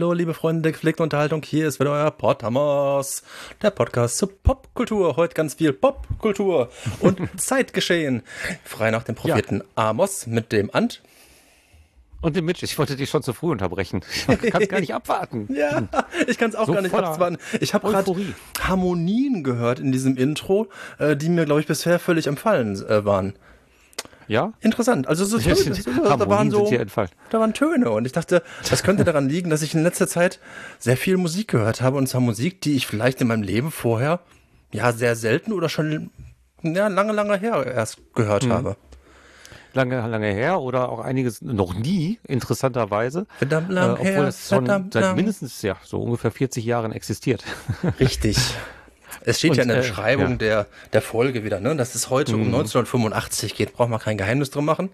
Hallo, liebe Freunde der gepflegten Unterhaltung, hier ist wieder euer Podamos, der Podcast zur Popkultur. Heute ganz viel Popkultur und Zeitgeschehen. Frei nach dem Propheten Amos mit dem Ant. Und dem Mitch, ich wollte dich schon zu früh unterbrechen. Ich kann es gar nicht abwarten. Ja, ich kann es auch So gar nicht abwarten. Ich habe gerade Harmonien gehört in diesem Intro, die mir, glaube ich, bisher völlig entfallen waren. Ja? Interessant. Also so da waren Töne und ich dachte, das könnte daran liegen, dass ich in letzter Zeit sehr viel Musik gehört habe, und zwar Musik, die ich vielleicht in meinem Leben vorher sehr selten oder schon lange her erst gehört habe. Lange her oder auch einiges noch nie, interessanterweise. Verdammt lang her. Obwohl es schon seit mindestens so ungefähr 40 Jahren existiert. Richtig. Es steht ja in der Beschreibung der Folge wieder, ne, dass es heute um 1985 geht. Braucht man kein Geheimnis drum machen.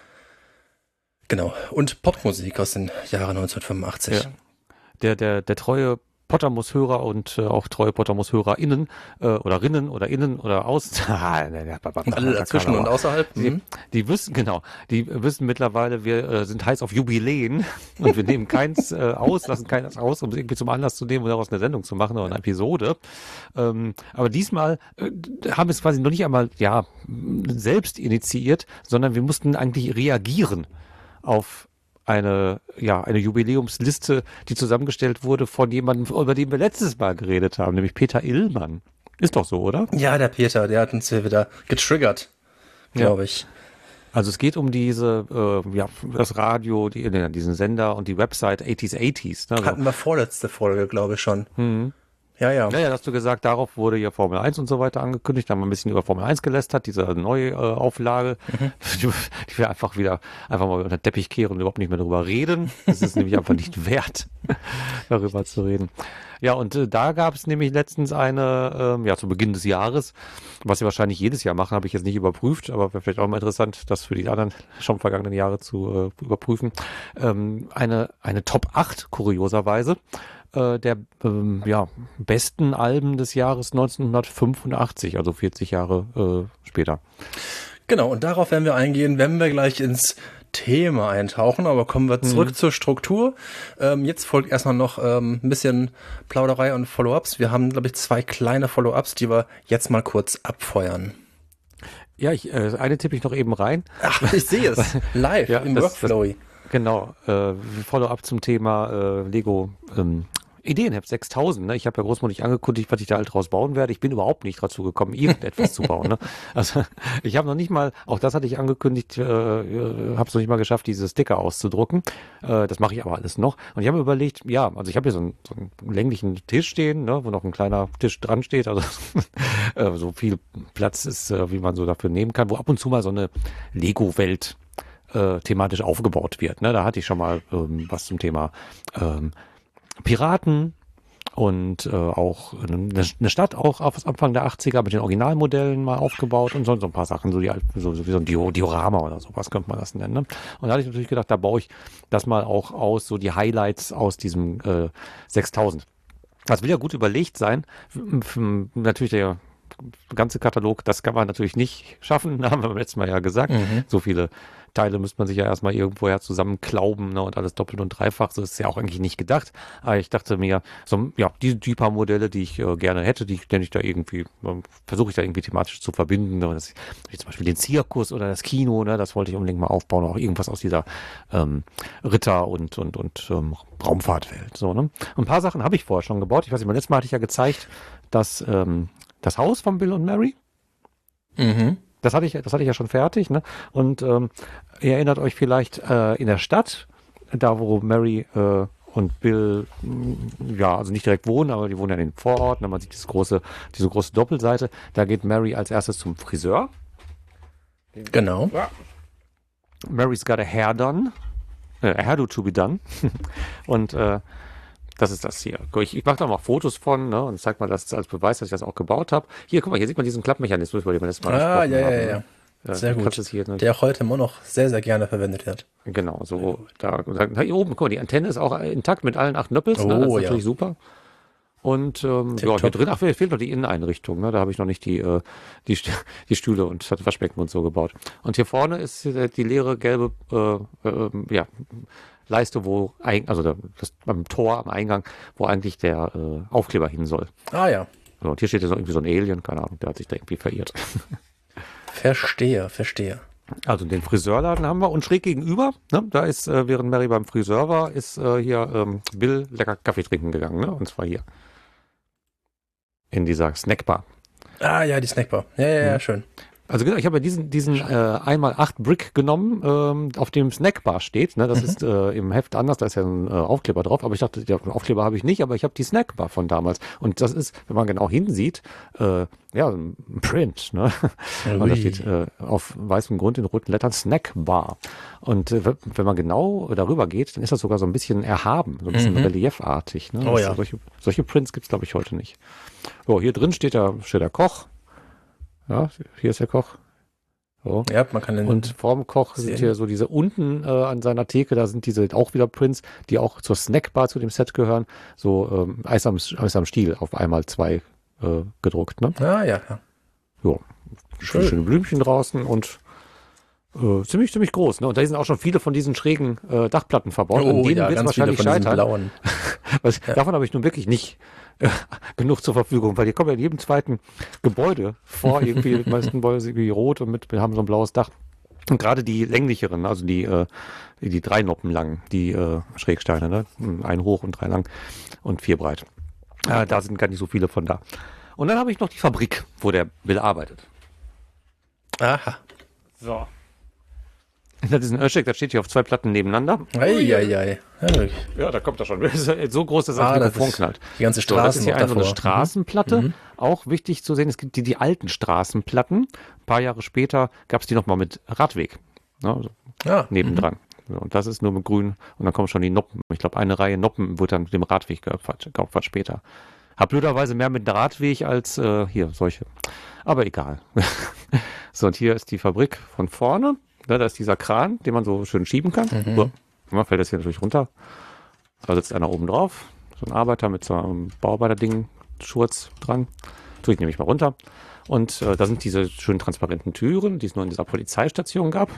Genau. Und Popmusik aus den Jahren 1985. Ja. Der treue Pottermus-Hörer und auch treue Pottermus-HörerInnen oder Rinnen oder Innen oder alle dazwischen und außerhalb. Die wissen mittlerweile, wir sind heiß auf Jubiläen und wir nehmen keins lassen keines aus, um es irgendwie zum Anlass zu nehmen und daraus eine Sendung zu machen oder eine Episode. Aber diesmal haben wir es quasi noch nicht einmal selbst initiiert, sondern wir mussten eigentlich reagieren auf eine Jubiläumsliste, die zusammengestellt wurde von jemandem, über den wir letztes Mal geredet haben, nämlich Peter Illmann. Ist doch so, oder? Ja, der Peter, der hat uns hier wieder getriggert, glaube ich. Also es geht um das Radio, diesen Sender und die Website 80s. Ne? Hatten wir vorletzte Folge, glaube ich, schon. Ja, hast du gesagt, darauf wurde ja Formel 1 und so weiter angekündigt. Da haben wir ein bisschen über Formel 1 gelästert, diese neue Auflage, die wir einfach mal unter den Teppich kehren und überhaupt nicht mehr darüber reden. Es ist nämlich einfach nicht wert, darüber zu reden. Ja, und da gab es nämlich letztens eine, zu Beginn des Jahres, was wir wahrscheinlich jedes Jahr machen, habe ich jetzt nicht überprüft, aber wäre vielleicht auch mal interessant, das für die anderen schon vergangenen Jahre zu überprüfen. Eine Top 8, kurioserweise, der besten Alben des Jahres 1985, also 40 Jahre später. Genau, und darauf werden wir eingehen, wenn wir gleich ins Thema eintauchen, aber kommen wir zurück zur Struktur. Jetzt folgt erstmal noch ein bisschen Plauderei und Follow-ups. Wir haben, glaube ich, 2 kleine Follow-ups, die wir jetzt mal kurz abfeuern. Ja, eine tippe ich noch eben rein. Ach, ich sehe es. Live im Workflow. Genau, Follow-up zum Thema Lego Ideenheft 6000, ne? Ich habe ja großmutig angekündigt, was ich da halt draus bauen werde. Ich bin überhaupt nicht dazu gekommen, irgendetwas zu bauen. Ne? Also ich habe noch nicht mal, auch das hatte ich angekündigt, habe es noch nicht mal geschafft, diese Sticker auszudrucken. Das mache ich aber alles noch. Und ich habe mir überlegt, also ich habe hier so einen länglichen Tisch stehen, ne, wo noch ein kleiner Tisch dran steht, also so viel Platz ist, wie man so dafür nehmen kann, wo ab und zu mal so eine Lego-Welt thematisch aufgebaut wird. Ne? Da hatte ich schon mal was zum Thema Piraten und auch eine Stadt auch auf Anfang der 80er mit den Originalmodellen mal aufgebaut und so ein paar Sachen, so wie so ein Diorama oder sowas könnte man das nennen. Ne? Und da hatte ich natürlich gedacht, da baue ich das mal auch aus, so die Highlights aus diesem 6000. Das will ja gut überlegt sein. Natürlich der ganze Katalog, das kann man natürlich nicht schaffen, haben wir beim letzten Mal ja gesagt. So viele Teile müsste man sich ja erstmal irgendwoher zusammenklauben, ne, und alles doppelt und dreifach. So ist es ja auch eigentlich nicht gedacht. Aber ich dachte mir, die paar Modelle, die ich gerne hätte, versuche ich da irgendwie thematisch zu verbinden. Ne, wie zum Beispiel den Zirkus oder das Kino, ne, das wollte ich unbedingt mal aufbauen. Auch irgendwas aus dieser Ritter- und Raumfahrtwelt. So, ne? Und ein paar Sachen habe ich vorher schon gebaut. Ich weiß nicht, beim letzten Mal hatte ich ja gezeigt, dass das Haus von Bill und Mary. Das hatte ich ja schon fertig, ne? Und ihr erinnert euch vielleicht in der Stadt, da wo Mary und Bill also nicht direkt wohnen, aber die wohnen ja in den Vororten, ne? Man sieht diese große Doppelseite. Da geht Mary als erstes zum Friseur. Genau. Ja. Mary's got a hair done. A hairdo to be done. Und das ist das hier. Ich mache da mal Fotos von, ne, und zeig mal das als Beweis, dass ich das auch gebaut habe. Hier, guck mal, hier sieht man diesen Klappmechanismus, über den wir letztes Mal gesprochen haben. Ja. Sehr gut. Der auch heute immer noch sehr, sehr gerne verwendet wird. Genau, so da hier oben, guck mal, die Antenne ist auch intakt mit allen 8 Nöppels, ne, das ist natürlich super. Und hier drin, fehlt noch die Inneneinrichtung, ne? Da habe ich noch nicht die Stühle und das Waschbecken und so gebaut. Und hier vorne ist die leere gelbe Leiste, wo beim Tor am Eingang, wo eigentlich der Aufkleber hin soll. Ah ja. So, und hier steht jetzt irgendwie so ein Alien, keine Ahnung, der hat sich da irgendwie verirrt. Verstehe. Also den Friseurladen haben wir und schräg gegenüber, ne, da ist, während Mary beim Friseur war, ist hier Bill lecker Kaffee trinken gegangen, ne? Und zwar hier. In dieser Snackbar. Ah ja, die Snackbar. Ja, schön. Also genau, ich habe ja diesen 1x8 Brick genommen, auf dem Snackbar steht. Ne? Das ist im Heft anders, da ist ja ein Aufkleber drauf. Aber ich dachte, den Aufkleber habe ich nicht, aber ich habe die Snackbar von damals. Und das ist, wenn man genau hinsieht, ein Print. Ne? Und da steht auf weißem Grund in roten Lettern Snackbar. Und wenn man genau darüber geht, dann ist das sogar so ein bisschen erhaben, so ein bisschen reliefartig. Ne? Oh ja. Solche Prints gibt es, glaube ich, heute nicht. So, hier drin steht der Koch. Ja, hier ist der Koch. So. Ja, man kann den und vorm Koch sehen. sind hier so diese unten an seiner Theke, da sind diese auch wieder Prints, die auch zur Snackbar zu dem Set gehören. So Eis am Stiel auf einmal 2 gedruckt. Ne? Ah ja. Jo. Schöne Blümchen draußen und ziemlich groß. Ne? Und da sind auch schon viele von diesen schrägen Dachplatten verbaut. Oh, an denen ja, wird es ganz viele wahrscheinlich von diesen scheitern. blauen. Davon habe ich nun wirklich nicht genug zur Verfügung, weil die kommen ja in jedem zweiten Gebäude vor, irgendwie, die meisten Gebäude sind irgendwie rot und wir haben so ein blaues Dach. Und gerade die länglicheren, also die 3 Noppen lang, die Schrägsteine, ne? 1 hoch und 3 lang und 4 breit. Da sind gar nicht so viele von da. Und dann habe ich noch die Fabrik, wo der Bill arbeitet. Aha. So. Das ist ein Öschek, das steht hier auf 2 Platten nebeneinander. Eieiei. Ja, da kommt er schon. So groß, dass das Mikrofon knallt. Die ganze Straße. Das ist hier so eine Straßenplatte. Auch wichtig zu sehen, es gibt die alten Straßenplatten. Ein paar Jahre später gab es die nochmal mit Radweg. Ne, nebendran. So, und das ist nur mit grün. Und dann kommen schon die Noppen. Ich glaube, eine Reihe Noppen wird dann mit dem Radweg geopfert später. Hab blöderweise mehr mit Radweg als hier solche. Aber egal. So, und hier ist die Fabrik von vorne. Da ist dieser Kran, den man so schön schieben kann. So, fällt das hier natürlich runter. Da sitzt einer oben drauf. So ein Arbeiter mit so einem Bauarbeiter-Ding, Schurz dran. Tue ich nämlich mal runter. Und da sind diese schön transparenten Türen, die es nur in dieser Polizeistation gab.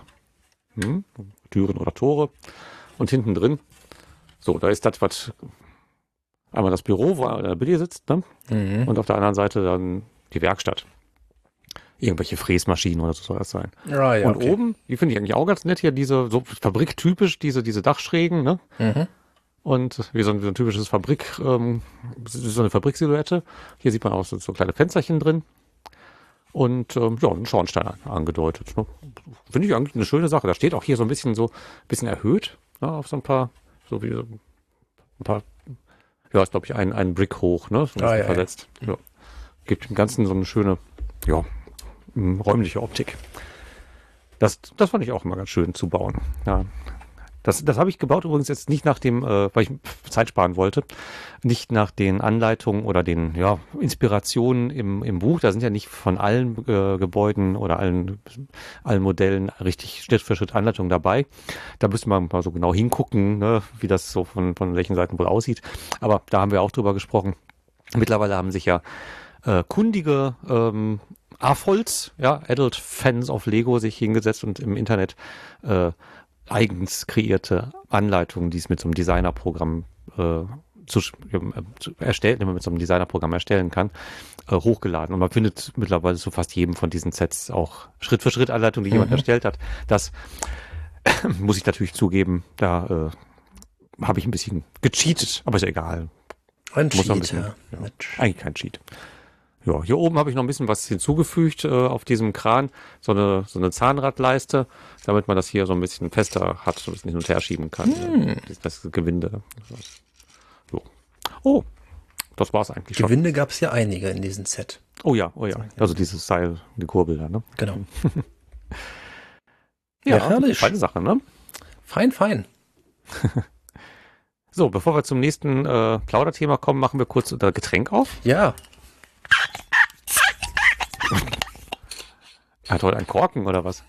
Türen oder Tore. Und hinten drin, so, da ist das, was einmal das Büro, wo der Billy sitzt, ne? Und auf der anderen Seite dann die Werkstatt. Irgendwelche Fräsmaschinen oder so soll das sein. Ja, und oben, die finde ich eigentlich auch ganz nett hier, diese so fabriktypisch, diese Dachschrägen, ne? Und wie so ein typisches so eine Fabriksilhouette. Hier sieht man auch so kleine Fensterchen drin. Und ein Schornstein angedeutet. Ne? Finde ich eigentlich eine schöne Sache. Da steht auch hier so ein bisschen erhöht, ne? Auf so ein paar, ist glaube ich ein Brick hoch, ne? So ein bisschen versetzt. Ja. Gibt dem Ganzen so eine schöne, räumliche Optik. Das fand ich auch immer ganz schön zu bauen. Ja. Das habe ich gebaut übrigens jetzt nicht nach dem, weil ich Zeit sparen wollte, nicht nach den Anleitungen oder den Inspirationen im Buch. Da sind ja nicht von allen Gebäuden oder allen Modellen richtig Schritt für Schritt Anleitungen dabei. Da müsste man mal so genau hingucken, ne, wie das so von welchen Seiten wohl aussieht. Aber da haben wir auch drüber gesprochen. Mittlerweile haben sich ja kundige AFOLs, Adult Fans of Lego, sich hingesetzt und im Internet eigens kreierte Anleitungen, die es mit so einem Designerprogramm erstellen kann, hochgeladen. Und man findet mittlerweile zu fast jedem von diesen Sets auch Schritt für Schritt Anleitungen, die jemand erstellt hat. Das muss ich natürlich zugeben, da habe ich ein bisschen gecheatet, aber ist ja egal. Ein Cheat, eigentlich kein Cheat. Ja, hier oben habe ich noch ein bisschen was hinzugefügt auf diesem Kran, so eine Zahnradleiste, damit man das hier so ein bisschen fester hat, so ein bisschen hin und her schieben kann. Das Gewinde. So. Oh, das war's eigentlich schon. Gewinde gab es ja einige in diesem Set. Oh ja. Also dieses Seil, die Kurbel da, ne? Genau. Ja, herrlich. Feine Sache, ne? Fein. So, bevor wir zum nächsten Plauderthema kommen, machen wir kurz unser Getränk auf. Ja. Er hat heute einen Korken, oder was?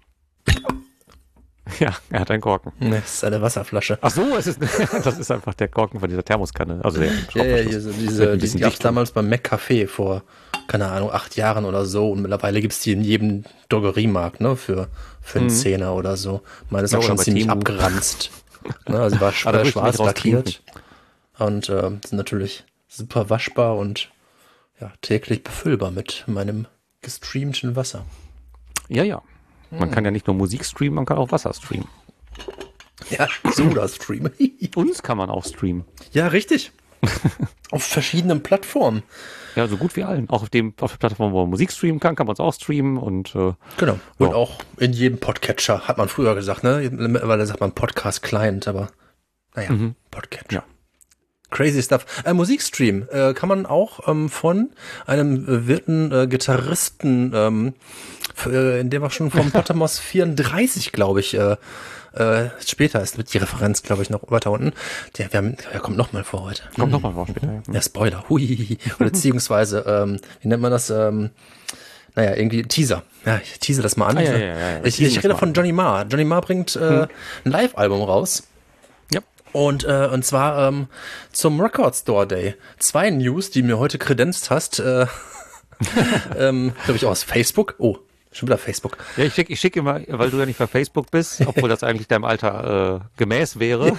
Ja, er hat einen Korken. Das ist eine Wasserflasche. Ach so, das ist einfach der Korken von dieser Thermoskanne. Also die gab es damals beim McCafé vor, keine Ahnung, 8 Jahren oder so. Und mittlerweile gibt es die in jedem Drogeriemarkt, ne, für einen Zehner oder so. Meine ist auch schon ziemlich abgeranzt. Also war schwarz lackiert und sind natürlich super waschbar und ja, täglich befüllbar mit meinem gestreamten Wasser. Ja. Man kann ja nicht nur Musik streamen, man kann auch Wasser streamen. Ja, Soda-Stream. Uns kann man auch streamen. Ja, richtig. Auf verschiedenen Plattformen. Ja, so gut wie allen. Auch auf der Plattform, wo man Musik streamen kann man es auch streamen. Und, genau. Und auch in jedem Podcatcher, hat man früher gesagt, ne? Weil da sagt man Podcast-Client, aber naja, Podcatcher. Ja. Crazy stuff. Musikstream kann man auch von einem wirten Gitarristen, in dem auch schon vom Potamos 34, glaube ich, später ist die Referenz, glaube ich, noch weiter unten. Der kommt nochmal vor heute. Kommt nochmal vor später, ja. Der Spoiler. Hui. Oder beziehungsweise, wie nennt man das? Naja, irgendwie Teaser. Ja, ich tease das mal an. Ja. Ich rede von Johnny Marr. Johnny Marr bringt ein Live-Album raus. Ja. Und zwar zum Record Store Day. 2 News, die mir heute kredenzt hast. Glaube ich aus Facebook. Oh. Schon wieder Facebook. Ja, ich schick immer, weil du ja nicht bei Facebook bist, obwohl das eigentlich deinem Alter gemäß wäre.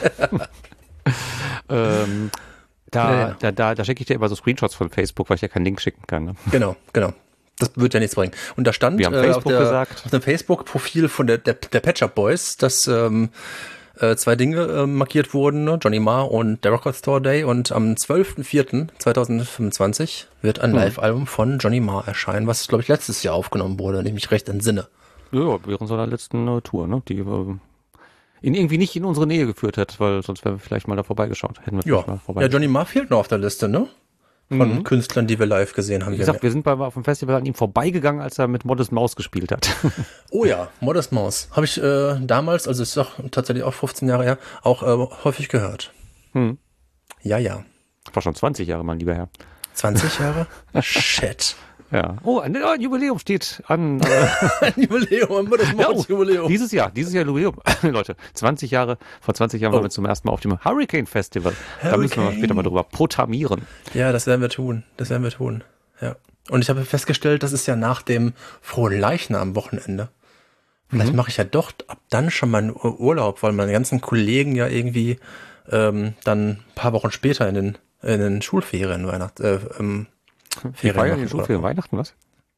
Da schicke ich dir immer so Screenshots von Facebook, weil ich ja keinen Link schicken kann. Ne? Genau. Das wird ja nichts bringen. Und da stand auf dem Facebook-Profil von der Pet Shop Boys, dass 2 Dinge markiert wurden, ne? Johnny Marr und der Record Store Day. Und am 12.04.2025 wird ein Live-Album von Johnny Marr erscheinen, was, glaube ich, letztes Jahr aufgenommen wurde, wenn ich mich recht entsinne. Ja, während seiner letzten Tour, ne? Die ihn irgendwie nicht in unsere Nähe geführt hat, weil sonst wären wir vielleicht mal da vorbeigeschaut. Ja, Johnny Marr fehlt noch auf der Liste, ne? Von Künstlern, die wir live gesehen haben. Wie gesagt, wir sind auf dem Festival an ihm vorbeigegangen, als er mit Modest Mouse gespielt hat. Oh ja, Modest Mouse. Habe ich damals, also ist doch tatsächlich auch 15 Jahre her, auch häufig gehört. Ja. War schon 20 Jahre, mein lieber Herr. 20 Jahre? Shit. Ja. Oh, ein Jubiläum steht an. Ein Jubiläum, das Jubiläum. Dieses Jahr Jubiläum. Leute, 20 Jahre, vor 20 Jahren waren wir zum ersten Mal auf dem Hurricane Festival. Da müssen wir später mal drüber protamieren. Ja, das werden wir tun. Ja. Und ich habe festgestellt, das ist ja nach dem Frohen Leichnam am Wochenende. Vielleicht mache ich ja doch ab dann schon meinen Urlaub, weil meine ganzen Kollegen ja irgendwie dann ein paar Wochen später in den Schulferien Ferien in den Schulferien, Weihnachten, was?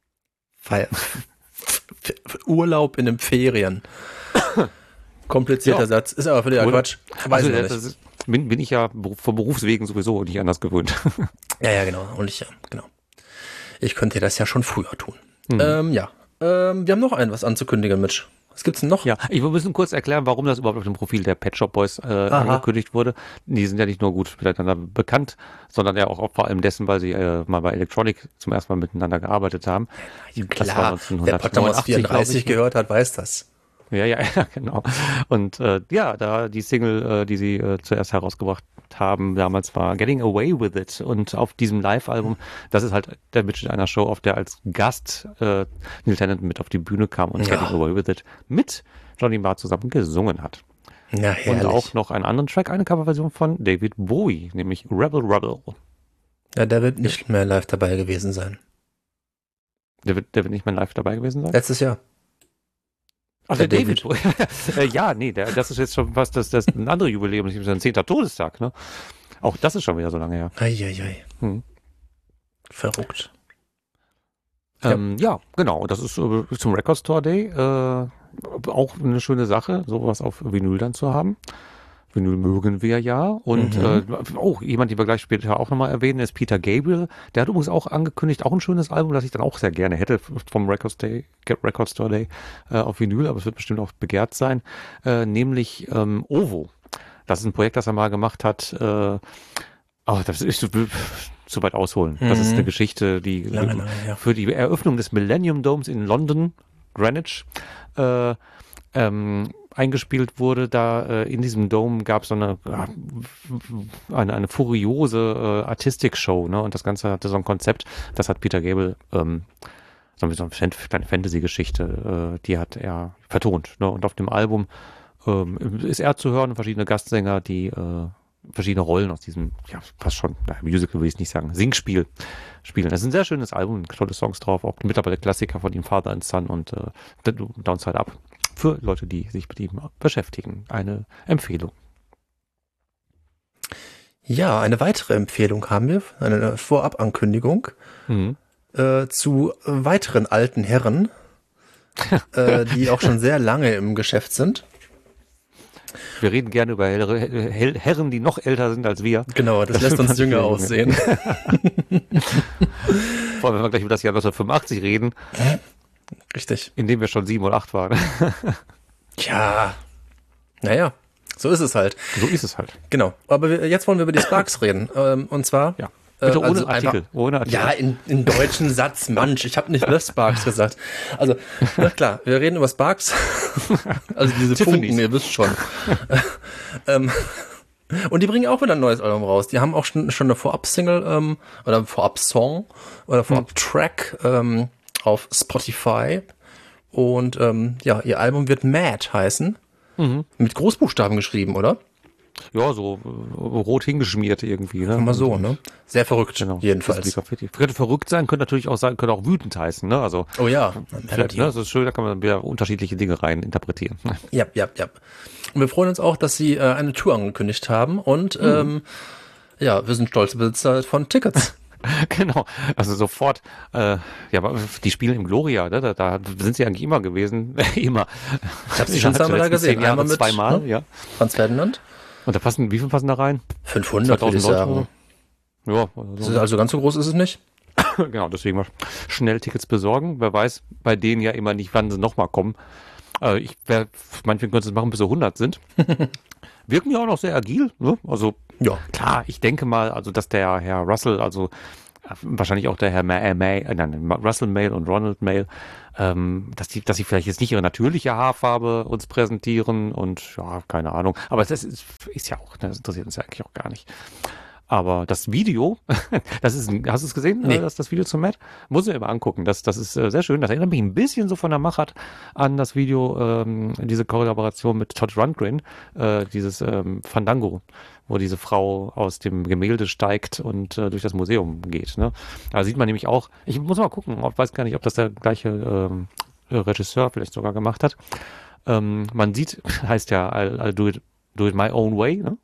Urlaub in den Ferien. Komplizierter Satz. Ist aber völliger Quatsch. Weiß ich nicht. Bin ich ja von Berufswegen sowieso nicht anders gewöhnt. Ja, genau. Und ich könnte das ja schon früher tun. Wir haben noch was anzukündigen, Mitch. Was gibt's denn noch? Ja, wir müssen kurz erklären, warum das überhaupt auf dem Profil der Pet Shop Boys angekündigt wurde. Die sind ja nicht nur gut miteinander bekannt, sondern ja auch vor allem dessen, weil sie mal bei Electronic zum ersten Mal miteinander gearbeitet haben. Ja, klar, wer Potamos 34 gehört hat, weiß das. Ja, genau. Und da die Single, die sie zuerst herausgebracht haben, damals war Getting Away With It. Und auf diesem Live-Album, das ist halt der Mitschnitt einer Show, auf der als Gast Neil Tennant mit auf die Bühne kam und Getting Away With It mit Johnny Marr zusammen gesungen hat. Ja, herrlich. Und auch noch einen anderen Track, eine Coverversion von David Bowie, nämlich Rebel Rebel. Ja, der wird nicht mehr live dabei gewesen sein. Der wird nicht mehr live dabei gewesen sein? Letztes Jahr. Ach, der David. Ja, nee, das ist jetzt schon fast das ein anderes Jubiläum, das ist ein 10. Todestag, ne? Auch das ist schon wieder so lange her. Eieiei. Verrückt. Ja, genau. Das ist zum Record Store Day auch eine schöne Sache, sowas auf Vinyl dann zu haben. Vinyl mögen wir ja. Und jemand, den wir gleich später auch nochmal erwähnen, ist Peter Gabriel. Der hat übrigens auch angekündigt, auch ein schönes Album, das ich dann auch sehr gerne hätte vom Record Store Day auf Vinyl, aber es wird bestimmt auch begehrt sein, nämlich Ovo. Das ist ein Projekt, das er mal gemacht hat. Das ist zu weit ausholen. Das ist eine Geschichte, die lange, für die Eröffnung des Millennium Domes in London, Greenwich, eingespielt wurde. Da in diesem Dome gab es so eine furiose Artistik-Show, ne? Und das Ganze hatte so ein Konzept, das hat Peter Gabriel, so eine kleine Fantasy-Geschichte, die hat er vertont. Ne? Und auf dem Album ist er zu hören, verschiedene Gastsänger, die verschiedene Rollen aus diesem, ja, fast schon, Musical will ich nicht sagen, Singspiel spielen. Das ist ein sehr schönes Album, tolle Songs drauf, auch mittlerweile Klassiker von ihm, Father and Son und Downside Up. Für Leute, die sich mit ihm beschäftigen. Eine Empfehlung. Ja, eine weitere Empfehlung haben wir, eine Vorabankündigung zu weiteren alten Herren, die auch schon sehr lange im Geschäft sind. Wir reden gerne über Herren, die noch älter sind als wir. Genau, das lässt uns jünger aussehen. Vor allem, wenn wir gleich über das Jahr 1985 reden. Richtig. In dem wir schon 7 oder 8 waren. Ja, naja, so ist es halt. So ist es halt. Genau, aber jetzt wollen wir über die Sparks reden. Und zwar... Ja. Bitte ohne also Artikel. Einfach, ohne Artikel. Ja, in deutschen Satz, Mensch, ich habe nicht The Sparks gesagt. Also, na klar, wir reden über Sparks. Also diese Funken, ihr wisst schon. Und die bringen auch wieder ein neues Album raus. Die haben auch schon eine Vorab-Single oder Vorab-Song oder Vorab-Track auf Spotify. Und ja, ihr Album wird Mad heißen. Mit Großbuchstaben geschrieben, oder? Ja, so rot hingeschmiert irgendwie. Ne? Immer so, ne? Sehr verrückt, genau, jedenfalls. Könnte verrückt sein, könnte natürlich auch sein, könnte auch wütend heißen. Ne? Also, oh ja. Vielleicht, ne? Das ist schön, da kann man wieder unterschiedliche Dinge rein interpretieren. Ja. Und wir freuen uns auch, dass sie eine Tour angekündigt haben und ja, wir sind stolze Besitzer von Tickets. Genau, also sofort, ja, die spielen im Gloria, ne? Da sind sie eigentlich immer gewesen, immer. Ich habe sie schon zweimal da gesehen, einmal mit zweimal, ne? Ja. Franz Ferdinand. Und wie viel passen da rein? 500, würde ich sagen. Ja. Also ganz so groß ist es nicht. Genau, deswegen mal schnell Tickets besorgen. Wer weiß, bei denen ja immer nicht, wann sie nochmal kommen. Manchmal können sie es machen, bis sie 100 sind. Wirken ja auch noch sehr agil, ne? Also, ja, klar, ich denke mal, also, dass der Herr Russell, also wahrscheinlich auch der Herr Russell Mail und Ronald Mail, dass sie vielleicht jetzt nicht ihre natürliche Haarfarbe uns präsentieren und ja, keine Ahnung. Aber das ist ja auch, das interessiert uns ja eigentlich auch gar nicht. Aber das Video, hast du es gesehen? Nee. Das Video zum Matt? Muss ich mir immer angucken. Das ist sehr schön. Das erinnert mich ein bisschen so von der Machart an das Video, diese Kollaboration mit Todd Rundgren, dieses Fandango, wo diese Frau aus dem Gemälde steigt und durch das Museum geht. Ne? Da sieht man nämlich auch, ich muss mal gucken, ich weiß gar nicht, ob das der gleiche Regisseur vielleicht sogar gemacht hat. Man sieht, heißt ja, I'll do it my own way, ne?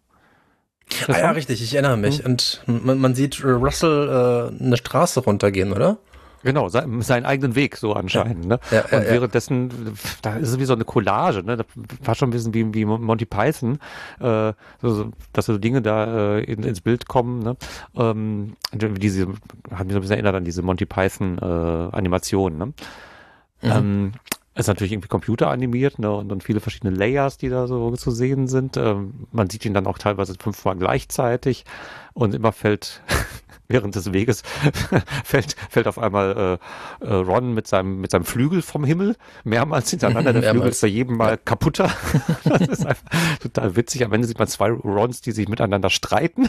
Ja, richtig, ich erinnere mich. Und man sieht Russell eine Straße runtergehen, oder? Genau, seinen eigenen Weg so anscheinend. Ne? Ja, und währenddessen, da ist es wie so eine Collage, ne? Das war schon ein bisschen wie Monty Python, dass so Dinge da ins Bild kommen. Ne? Hat mich so ein bisschen erinnert an diese Monty Python Animation. Ne? Ist natürlich irgendwie computeranimiert, ne, und viele verschiedene Layers, die da so zu sehen sind. Man sieht ihn dann auch teilweise 5-mal gleichzeitig und immer fällt während des Weges fällt auf einmal Ron mit seinem Flügel vom Himmel mehrmals hintereinander. Der Flügel ist bei jedem Mal kaputter. Das ist einfach total witzig. Am Ende sieht man 2 Rons, die sich miteinander streiten.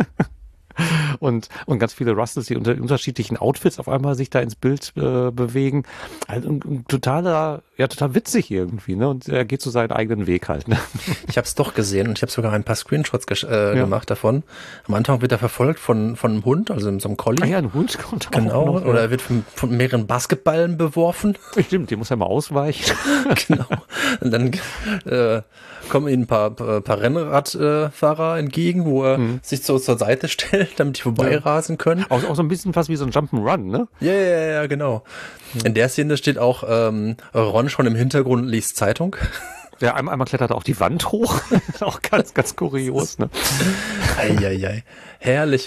Und ganz viele Russells, die unter unterschiedlichen Outfits auf einmal sich da ins Bild bewegen. Also total witzig irgendwie, ne? Und er geht so seinen eigenen Weg halt, ne? Ich habe es doch gesehen und ich habe sogar ein paar Screenshots gemacht davon. Am Anfang wird er verfolgt von einem Hund, also so einem Collie. Ah ja, ein Hund kommt genau, auch noch, oder er wird von mehreren Basketballen beworfen. Stimmt, den muss er mal ausweichen. Genau. Und dann kommen ihnen ein paar Rennradfahrer entgegen, wo er sich zur Seite stellt, damit die vorbeirasen können. Auch so ein bisschen fast wie so ein Jump'n'Run, ne? Ja, genau. In der Szene steht auch Ron schon im Hintergrund und liest Zeitung. Ja, einmal klettert er auch die Wand hoch. Auch ganz, ganz kurios, ne? Eieiei. Herrlich,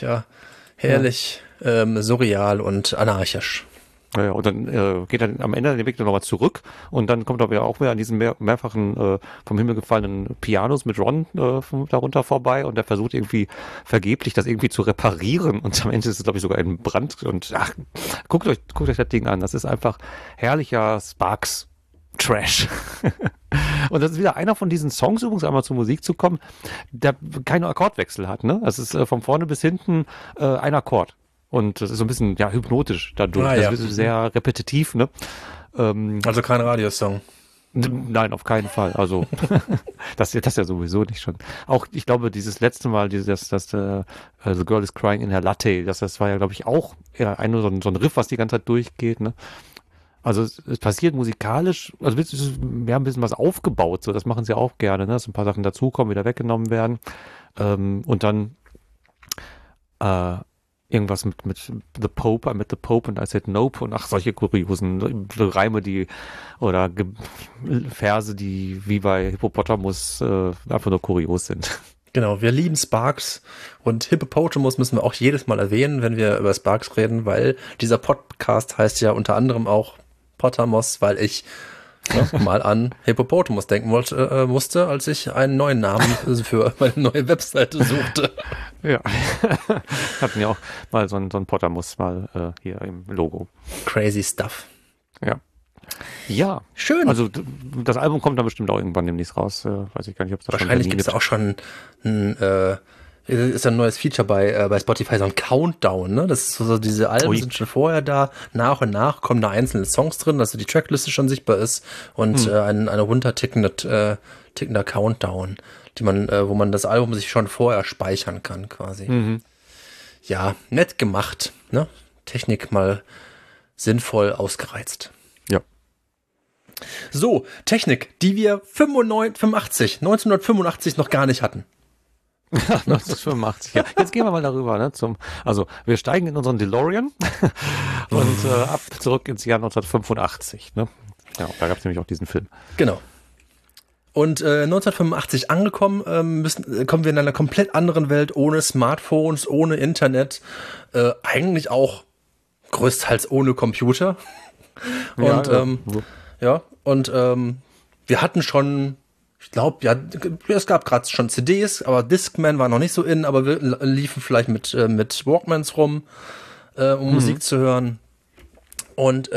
surreal und anarchisch. Ja, und dann geht er am Ende den Weg nochmal zurück und dann kommt er auch wieder an diesen mehrfachen vom Himmel gefallenen Pianos mit Ron darunter vorbei und er versucht irgendwie vergeblich das irgendwie zu reparieren und am Ende ist es, glaube ich, sogar ein Brand und guckt euch das Ding an. Das ist einfach herrlicher Sparks Trash. Und das ist wieder einer von diesen Songs, übrigens einmal zur Musik zu kommen, der keine Akkordwechsel hat, ne? Das ist von vorne bis hinten ein Akkord. Und das ist so ein bisschen, hypnotisch dadurch. Das ist sehr repetitiv, ne? Also kein Radiosong. Nein, auf keinen Fall. Also, das ja sowieso nicht schon. Auch, ich glaube, dieses letzte Mal, The Girl is Crying in Her Latte, das war ja, glaube ich, auch eher so ein Riff, was die ganze Zeit durchgeht, ne? Also es passiert musikalisch, also wir haben ein bisschen was aufgebaut, so das machen sie auch gerne, ne? Dass ein paar Sachen dazukommen, wieder weggenommen werden. Und dann irgendwas mit The Pope, I met the Pope and I said nope und solche kuriosen Reime, oder Verse, die wie bei Hippopotamus einfach nur kurios sind. Genau, wir lieben Sparks und Hippopotamus müssen wir auch jedes Mal erwähnen, wenn wir über Sparks reden, weil dieser Podcast heißt ja unter anderem auch Potamos, weil ich mal an Hippopotamus denken musste, als ich einen neuen Namen für meine neue Webseite suchte. Ja, hatten ja auch mal so ein Potamus mal hier im Logo. Crazy stuff. Ja. Ja, schön. Also das Album kommt dann bestimmt auch irgendwann demnächst raus. Weiß ich gar nicht, ob es da wahrscheinlich gibt es auch schon ist ein neues Feature bei Spotify, so ein Countdown, ne? Das ist so, diese Alben sind schon vorher da, nach und nach kommen da einzelne Songs drin, dass die Trackliste schon sichtbar ist und eine runtertickender Countdown, wo man das Album sich schon vorher speichern kann, quasi. Mhm. Ja, nett gemacht, ne? Technik mal sinnvoll ausgereizt. Ja. So, Technik, die wir 1985 noch gar nicht hatten. 1985, ja. Jetzt gehen wir mal darüber, ne? Also wir steigen in unseren DeLorean und zurück ins Jahr 1985, ne? Ja, da gab es nämlich auch diesen Film. Genau. Und 1985 angekommen, kommen wir in einer komplett anderen Welt, ohne Smartphones, ohne Internet, eigentlich auch größtenteils ohne Computer. Und wir hatten schon, ich glaube, ja, es gab gerade schon CDs, aber Discman war noch nicht so in, aber wir liefen vielleicht mit Walkmans rum, um Musik zu hören. Und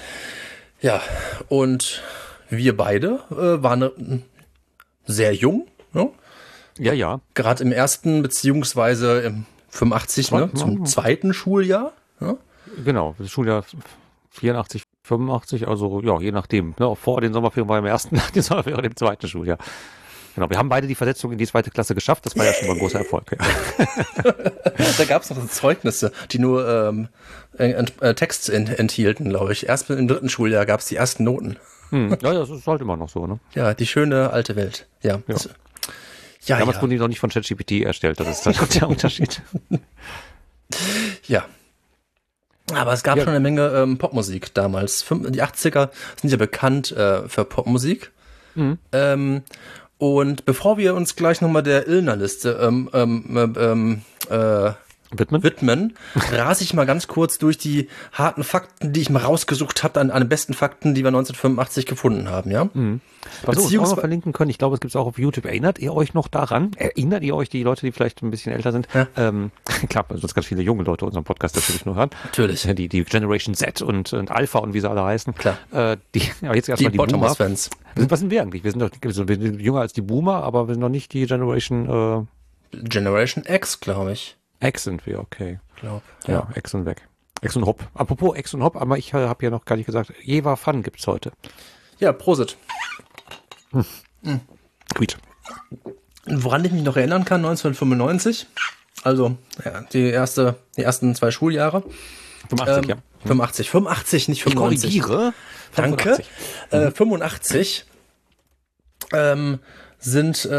und wir beide waren sehr jung, ne? Ja, ja. Gerade im ersten, beziehungsweise im 85, ne, zum zweiten Schuljahr. Ne? Genau, das Schuljahr 84, 85, also ja, je nachdem. Ne? Vor den Sommerferien war im ersten, nach den Sommerferien im zweiten Schuljahr. Genau, wir haben beide die Versetzung in die zweite Klasse geschafft, das war ja schon mal ein großer Erfolg. Ja. Da gab es noch Zeugnisse, die nur Text enthielten, glaube ich. Erst im dritten Schuljahr gab es die ersten Noten. Ja, das ist halt immer noch so, ne? Ja, die schöne alte Welt. Ja. Damals wurden die noch nicht von ChatGPT erstellt, das ist dann der Unterschied. Ja. Aber es gab schon eine Menge Popmusik damals. Die 80er sind ja bekannt für Popmusik. Und bevor wir uns gleich nochmal der Illner-Liste widmen, rase ich mal ganz kurz durch die harten Fakten, die ich mal rausgesucht habe, an den besten Fakten, die wir 1985 gefunden haben, ja? Was wir auch noch verlinken können, ich glaube, es gibt es auch auf YouTube. Erinnert ihr euch noch daran? Erinnert ihr euch, die Leute, die vielleicht ein bisschen älter sind? Ja. Klar, sonst ganz viele junge Leute unseren Podcast natürlich nur hören. Natürlich. Die Generation Z und Alpha und wie sie alle heißen. Klar. Jetzt erstmal die Boomer-Fans. Was sind wir eigentlich? Wir sind jünger als die Boomer, aber wir sind noch nicht die Generation X, glaube ich. X sind wir, okay. Ich glaube. Ja, X und weg. X und Hop. Apropos X und Hop, aber ich habe ja noch gar nicht gesagt, Jever Fun gibt's heute. Ja, Prosit. Gut. Woran ich mich noch erinnern kann, 1995, also ja, die ersten 2 Schuljahre. 85, ja. 85, nicht 95. Ich korrigiere. 85. Danke. 85 sind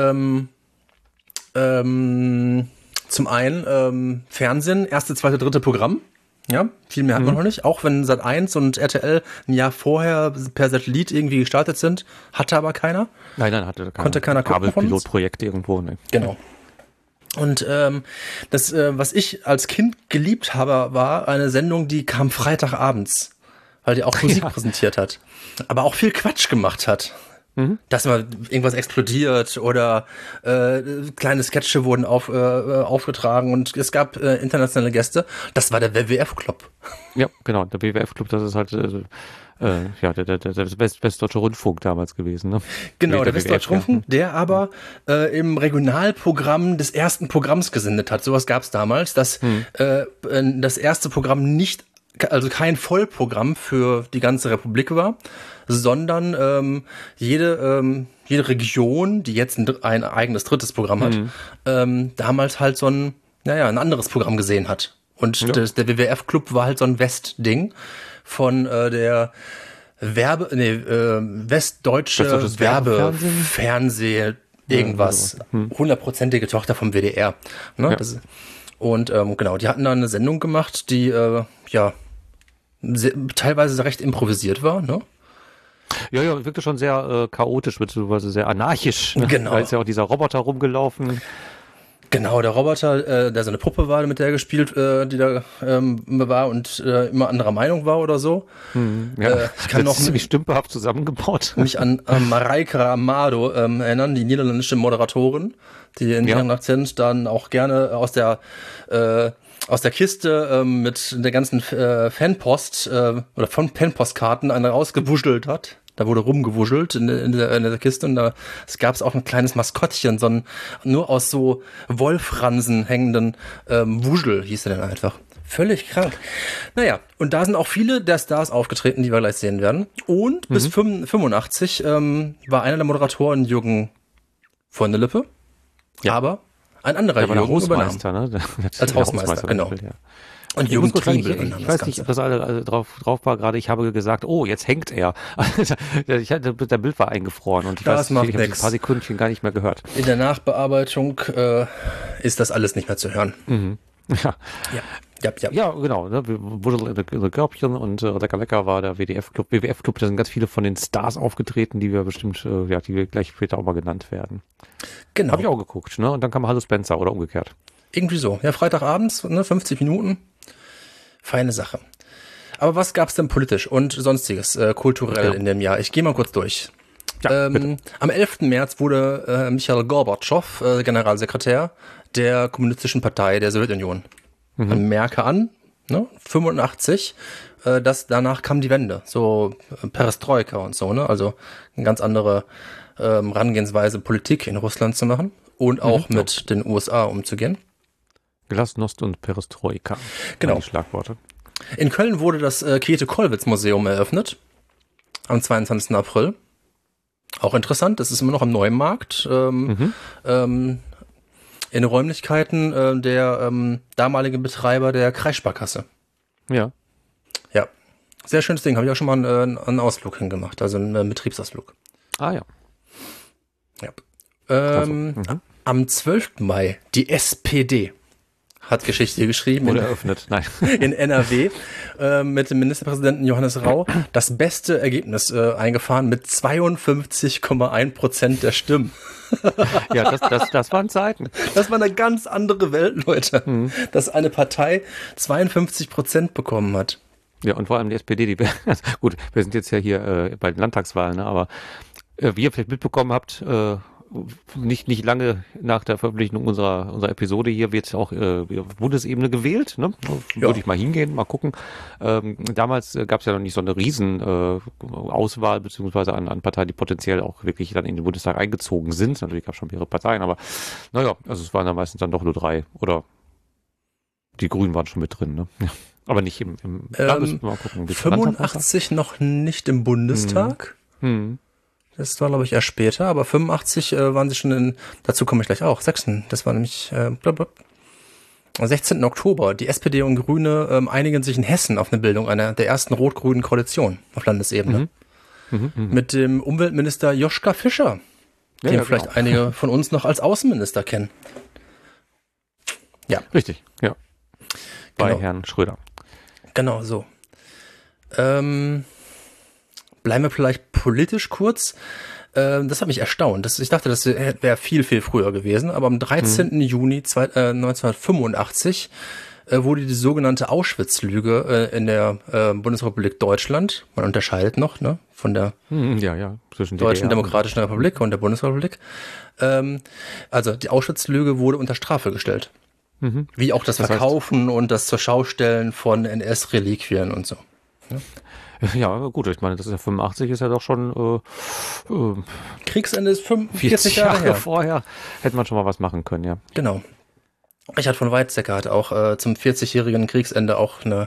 zum einen Fernsehen, erste, zweite, dritte Programm. Ja, viel mehr hat man noch nicht. Auch wenn Sat.1 und RTL ein Jahr vorher per Satellit irgendwie gestartet sind, hatte aber keiner. Nein, hatte keiner. Konnte keiner gucken von uns. Pilotprojekt irgendwo. Ne. Genau. Und das, was ich als Kind geliebt habe, war eine Sendung, die kam Freitagabends, weil die auch Musik präsentiert hat, aber auch viel Quatsch gemacht hat. Dass mal irgendwas explodiert oder kleine Sketche wurden aufgetragen und es gab internationale Gäste. Das war der WWF-Club. Ja, genau. Der WWF-Club, das ist halt der Westdeutsche Rundfunk damals gewesen. Ne? Genau, der Westdeutsche Rundfunk, der aber im Regionalprogramm des ersten Programms gesendet hat. Sowas gab es damals, dass das erste Programm also kein Vollprogramm für die ganze Republik war, sondern jede Region, die jetzt ein eigenes drittes Programm hat, damals halt so ein anderes Programm gesehen hat. Und der WWF-Club war halt so ein Westding von der Westdeutsche Werbefernseh irgendwas. 100%ige Tochter vom WDR. Ne? Ja. Und genau, die hatten da eine Sendung gemacht, die teilweise recht improvisiert war, ne? Ja, wirkte schon sehr chaotisch, beziehungsweise sehr anarchisch. Ne? Genau. Da ist ja auch dieser Roboter rumgelaufen. Genau, der Roboter, der so eine Puppe war, mit der er gespielt, die da war und immer anderer Meinung war oder so. Ich kann noch ziemlich stümperhaft zusammengebaut. Mich an Mareike Amado erinnern, die niederländische Moderatorin, die in ihrem Akzent dann auch gerne aus der Kiste mit der ganzen Fanpost oder von Fanpostkarten eine rausgewuschelt hat. Da wurde rumgewuschelt in der Kiste und da gab es auch ein kleines Maskottchen, so ein nur aus so Wolfransen hängenden Wuschel hieß er denn einfach. Völlig krank. Naja, und da sind auch viele der Stars aufgetreten, die wir gleich sehen werden. Und bis 85 war einer der Moderatoren Jürgen von der Lippe, aber ein anderer Jürgen Hausmeister, ne? Als Hausmeister, genau. Ja. Und Jürgen Triebel. Ich weiß nicht, ob das alle drauf war gerade. Ich habe gesagt, oh, jetzt hängt er. Der Bild war eingefroren und ich habe ein paar Sekündchen gar nicht mehr gehört. In der Nachbearbeitung ist das alles nicht mehr zu hören. Mhm. Ja. Ja, genau. Ne? The Körbchen und Lecker Lecker war der WWF-Club. Da sind ganz viele von den Stars aufgetreten, die wir bestimmt, die wir gleich später auch mal genannt werden. Genau. Habe ich auch geguckt, ne? Und dann kam Hallo Spencer oder umgekehrt. Irgendwie so. Ja, Freitagabends, ne, 50 Minuten. Feine Sache. Aber was gab's denn politisch und sonstiges, kulturell in dem Jahr? Ich gehe mal kurz durch. Ja, am 11. März wurde Michail Gorbatschow Generalsekretär der Kommunistischen Partei der Sowjetunion. Man merke an, ne, 85, danach kam die Wende, so Perestroika und so, ne, also eine ganz andere Herangehensweise, Politik in Russland zu machen und auch mit den USA umzugehen. Glasnost und Perestroika. Genau. Die Schlagworte. In Köln wurde das Käthe-Kollwitz-Museum eröffnet. Am 22. April. Auch interessant, das ist immer noch am Neumarkt. In Räumlichkeiten der damaligen Betreiber der Kreissparkasse. Ja. Ja. Sehr schönes Ding. Habe ich auch schon mal einen Ausflug hingemacht. Also einen Betriebsausflug. Ah ja. Ja. Am 12. Mai die SPD hat Geschichte geschrieben. Wurde eröffnet, nein. In NRW mit dem Ministerpräsidenten Johannes Rau das beste Ergebnis eingefahren mit 52,1% der Stimmen. Ja, das waren Zeiten. Das war eine ganz andere Welt, Leute. Dass eine Partei 52% bekommen hat. Ja, und vor allem die SPD, gut, wir sind jetzt ja hier bei den Landtagswahlen, ne, aber wie ihr vielleicht mitbekommen habt, nicht lange nach der Veröffentlichung unserer Episode hier wird auch auf Bundesebene gewählt. Ne? Würde ich mal hingehen, mal gucken. Damals gab es ja noch nicht so eine riesen Auswahl beziehungsweise an Parteien, die potenziell auch wirklich dann in den Bundestag eingezogen sind. Natürlich gab es schon mehrere Parteien, aber naja, also es waren dann meistens dann doch nur 3 oder die Grünen waren schon mit drin. Ne? Ja. Aber nicht im müssen wir mal gucken, 85 noch nicht im Bundestag. Das war, glaube ich, erst später, aber 85 waren sie schon dazu komme ich gleich auch, 6. Das war nämlich am 16. Oktober. Die SPD und Grüne einigen sich in Hessen auf eine Bildung einer der ersten rot-grünen Koalition auf Landesebene. Mit dem Umweltminister Joschka Fischer, den vielleicht einige von uns noch als Außenminister kennen. Ja. Richtig, ja. Bei Herrn Schröder. Genau, so. Bleiben wir vielleicht politisch kurz. Das hat mich erstaunt. Ich dachte, das wäre viel, viel früher gewesen. Aber am 13. Juni 1985 wurde die sogenannte Auschwitz-Lüge in der Bundesrepublik Deutschland, man unterscheidet noch, ne, von der zwischen Deutschen Demokratischen Republik und der Bundesrepublik. Also die Auschwitz-Lüge wurde unter Strafe gestellt. Wie auch das Verkaufen und das zur Schaustellen von NS-Reliquien und so. Ne? Ja, gut, ich meine, das ist ja 85, ist ja doch schon Kriegsende ist 40 Jahre her. Vorher hätte man schon mal was machen können, ja. Genau. Richard von Weizsäcker hat auch zum 40-jährigen Kriegsende auch eine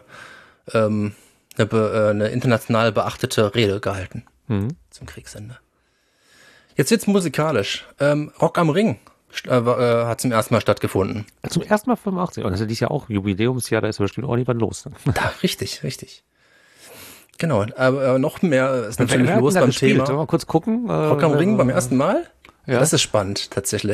international beachtete Rede gehalten zum Kriegsende. Jetzt wird's musikalisch. Rock am Ring hat zum ersten Mal stattgefunden. Zum ersten Mal 85. Und das ist dieses Jahr auch Jubiläumsjahr, da ist ja bestimmt auch nicht was los. Ne? Da, richtig. Genau, aber noch mehr ist natürlich los beim Thema. Sollen wir mal kurz gucken? Rock am Ring beim ersten Mal? Ja. Das ist spannend, tatsächlich.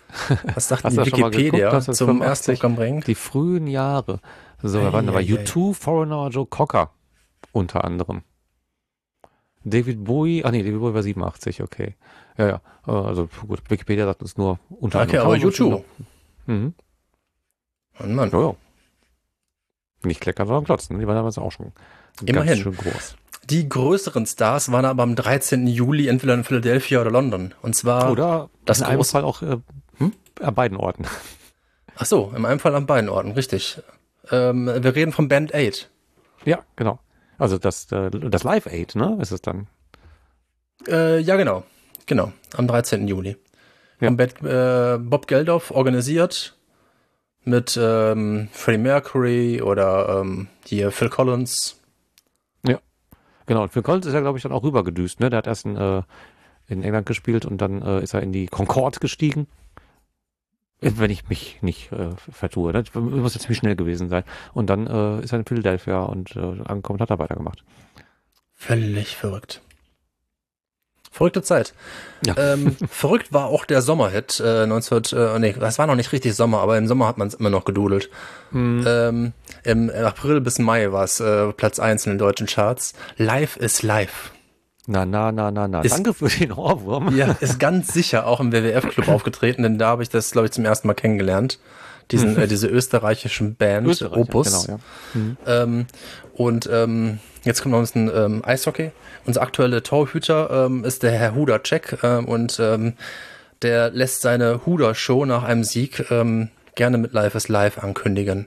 Was sagt die Wikipedia zum Erstprogramm bringt? Die frühen Jahre. So, da waren aber U2, Foreigner, Joe Cocker unter anderem. David Bowie war 87, okay. Ja, also gut, Wikipedia sagt uns nur unter anderem. Okay, aber U2. Mhm. Mann. Ja. Nicht kleckern, sondern klotzen. Die waren damals auch schon immerhin ganz schön groß. Die größeren Stars waren aber am 13. Juli entweder in Philadelphia oder London. Und zwar oder das in einem Fall auch an beiden Orten. Ach so, in einem Fall an beiden Orten, richtig. Wir reden von Band 8. Ja, genau. Also das Live Aid, ne? Ist es dann? Ja, genau. Genau, am 13. Juli. Ja. Bob Geldof organisiert mit Freddie Mercury oder hier Phil Collins. Ja, genau. Und Phil Collins ist ja, glaube ich, dann auch rübergedüst, ne? Der hat erst in England gespielt und dann ist er in die Concorde gestiegen. Wenn ich mich nicht vertue. Das muss jetzt ziemlich schnell gewesen sein. Und dann ist er in Philadelphia und angekommen und hat da weitergemacht. Völlig verrückt. Verrückte Zeit. Ja. Verrückt war auch der Sommerhit das war noch nicht richtig Sommer, aber im Sommer hat man es immer noch gedudelt. Im April bis Mai war es Platz 1 in den deutschen Charts. Life is Life. Na. Danke für den Ohrwurm. Ja, ist ganz sicher auch im WWF-Club aufgetreten, denn da habe ich das, glaube ich, zum ersten Mal kennengelernt. Diese österreichischen Band, Opus. Genau, ja. Jetzt kommt noch ein bisschen Eishockey. Unser aktueller Torhüter ist der Herr Hudacek und der lässt seine Huda-Show nach einem Sieg gerne mit Life is Life ankündigen.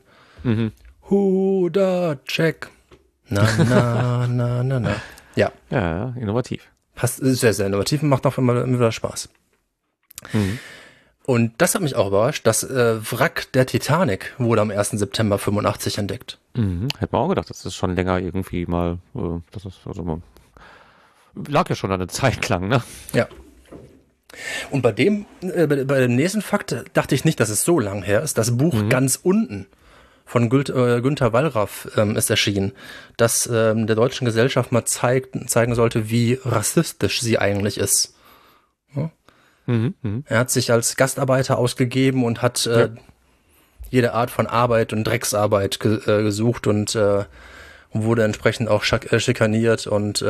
Hudacek. Na. Ja. Ja, innovativ. Passt, sehr, sehr innovativ und macht auch immer wieder Spaß. Und das hat mich auch überrascht. Das Wrack der Titanic wurde am 1. September 85 entdeckt. Hätte man auch gedacht, das ist schon länger irgendwie mal, lag ja schon eine Zeit lang, ne? Ja. Und bei dem nächsten Fakt dachte ich nicht, dass es so lang her ist. Das Buch ganz unten von Günter Wallraff ist erschienen, das der deutschen Gesellschaft mal zeigen sollte, wie rassistisch sie eigentlich ist. Ja? Er hat sich als Gastarbeiter ausgegeben und hat jede Art von Arbeit und Drecksarbeit gesucht und wurde entsprechend auch schikaniert und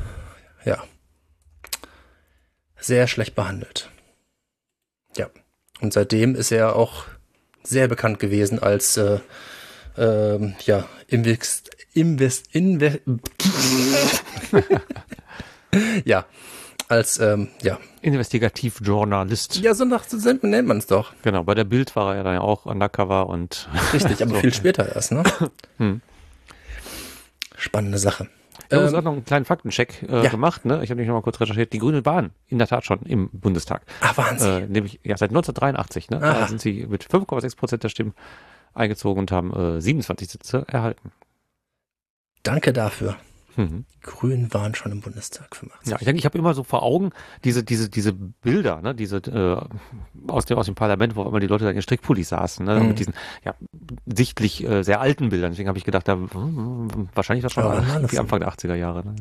sehr schlecht behandelt. Ja. Und seitdem ist er auch sehr bekannt gewesen als Investigativjournalist. Ja, so nennt man es doch. Genau, bei der Bild war er dann ja auch undercover und richtig, aber so. Viel später erst, ne? Spannende Sache. Ich habe auch noch einen kleinen Faktencheck gemacht, ne? Ich habe nämlich noch mal kurz recherchiert. Die Grünen waren in der Tat schon im Bundestag. Ach, Wahnsinn. Nämlich seit 1983, ne? Da sind sie mit 5,6% der Stimmen eingezogen und haben 27 Sitze erhalten. Danke dafür. Die Grünen waren schon im Bundestag 85. Ja, ich denke, ich habe immer so vor Augen diese Bilder, ne, aus dem Parlament, wo immer die Leute da in Strickpullis saßen, ne, mit diesen sichtlich sehr alten Bildern. Deswegen habe ich gedacht, wahrscheinlich das schon wie Anfang der 80er Jahre. Ne?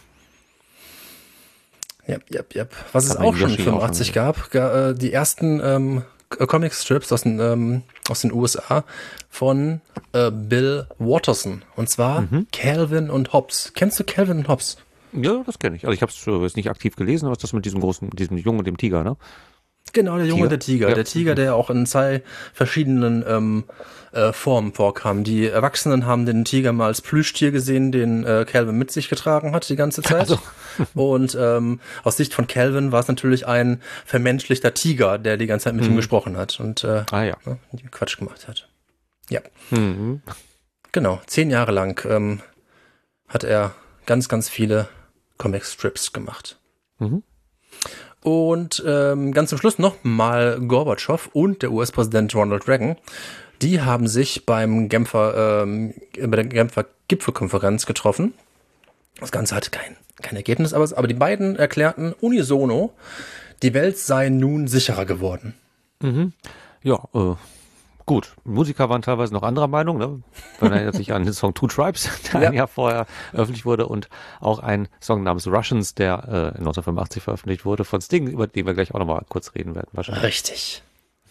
Ja. Yep. Was es auch schon 85 gab, die ersten Comic-Strips aus den USA von Bill Watterson. Und zwar Calvin und Hobbes. Kennst du Calvin und Hobbes? Ja, das kenne ich. Also ich habe es jetzt nicht aktiv gelesen, aber es ist das mit diesem Jungen und dem Tiger, ne? Genau, der Junge und der Tiger. Ja. Der Tiger, der auch in 2 verschiedenen Formen vorkam. Die Erwachsenen haben den Tiger mal als Plüschtier gesehen, den Calvin mit sich getragen hat die ganze Zeit. Also. Und aus Sicht von Calvin war es natürlich ein vermenschlichter Tiger, der die ganze Zeit mit ihm gesprochen hat und Quatsch gemacht hat. Ja. Genau, 10 Jahre lang hat er ganz, ganz viele Comic-Strips gemacht. Und ganz zum Schluss nochmal Gorbatschow und der US-Präsident Ronald Reagan. Die haben sich bei der Genfer Gipfelkonferenz getroffen. Das Ganze hatte kein Ergebnis, aber die beiden erklärten unisono, die Welt sei nun sicherer geworden. Ja, gut. Musiker waren teilweise noch anderer Meinung, ne? Man erinnert sich an den Song Two Tribes, der ein Jahr vorher öffentlich wurde, und auch ein Song namens Russians, der 1985 veröffentlicht wurde von Sting, über den wir gleich auch nochmal kurz reden werden wahrscheinlich. Richtig.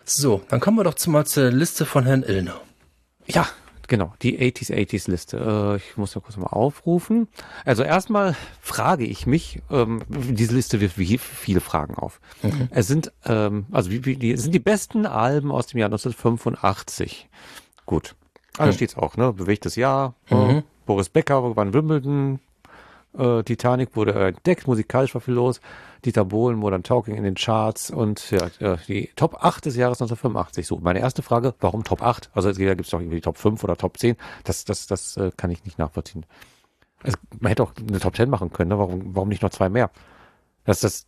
So, dann kommen wir doch mal zur Liste von Herrn Illner. Ja, genau, die 80s-Liste. Ich muss ja kurz mal aufrufen. Also erstmal frage ich mich, diese Liste wirft wie viele Fragen auf. Es sind, es sind die besten Alben aus dem Jahr 1985. Gut, da steht's auch, ne? Bewegtes Jahr, Boris Becker gewann Wimbledon, Titanic wurde entdeckt, musikalisch war viel los. Dieter Bohlen, Modern Talking in den Charts und ja, die Top 8 des Jahres 1985. So, meine erste Frage, warum Top 8? Also da gibt es doch irgendwie Top 5 oder Top 10. Das kann ich nicht nachvollziehen. Also, man hätte auch eine Top 10 machen können, ne? Warum nicht noch 2 mehr? Das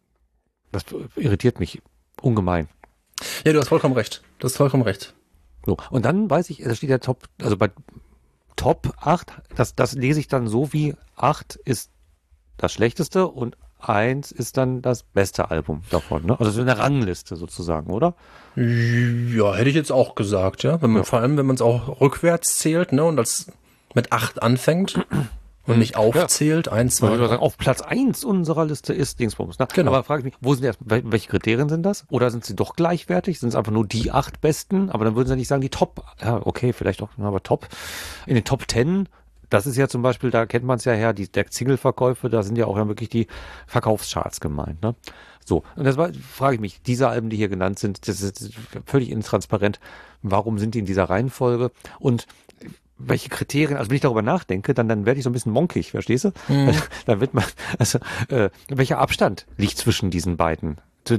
irritiert mich ungemein. Ja, du hast vollkommen recht. So, und dann weiß ich, da steht ja bei Top 8, das lese ich dann so wie 8 ist das Schlechteste und 1 ist dann das beste Album davon, ne? Also so eine Rangliste sozusagen, oder? Ja, hätte ich jetzt auch gesagt, ja. Vor allem, wenn man es auch rückwärts zählt, ne, und das mit 8 anfängt und nicht aufzählt, 1, 2. Ich würde sagen, auf Platz 1 unserer Liste ist Dingsbums, ne? Genau. Aber frage ich mich, welche Kriterien sind das? Oder sind sie doch gleichwertig? Sind es einfach nur die 8 besten? Aber dann würden sie nicht sagen, die Top, ja, okay, vielleicht auch, aber Top. In den Top 10, das ist ja zum Beispiel, da kennt man es ja her, der Single-Verkäufe, da sind ja auch dann wirklich die Verkaufscharts gemeint, ne? So, und frage ich mich, diese Alben, die hier genannt sind, das ist völlig intransparent. Warum sind die in dieser Reihenfolge? Und welche Kriterien, also wenn ich darüber nachdenke, dann werde ich so ein bisschen monkig, verstehst du? Dann wird man, welcher Abstand liegt zwischen diesen beiden?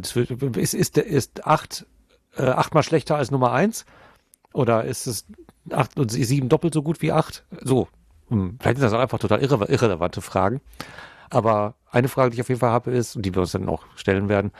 Ist 8 mal schlechter als Nummer 1? Oder ist es 8 und 7 doppelt so gut wie 8? So. Vielleicht sind das auch einfach total irrelevante Fragen. Aber eine Frage, die ich auf jeden Fall habe, ist, und die wir uns dann auch stellen werden,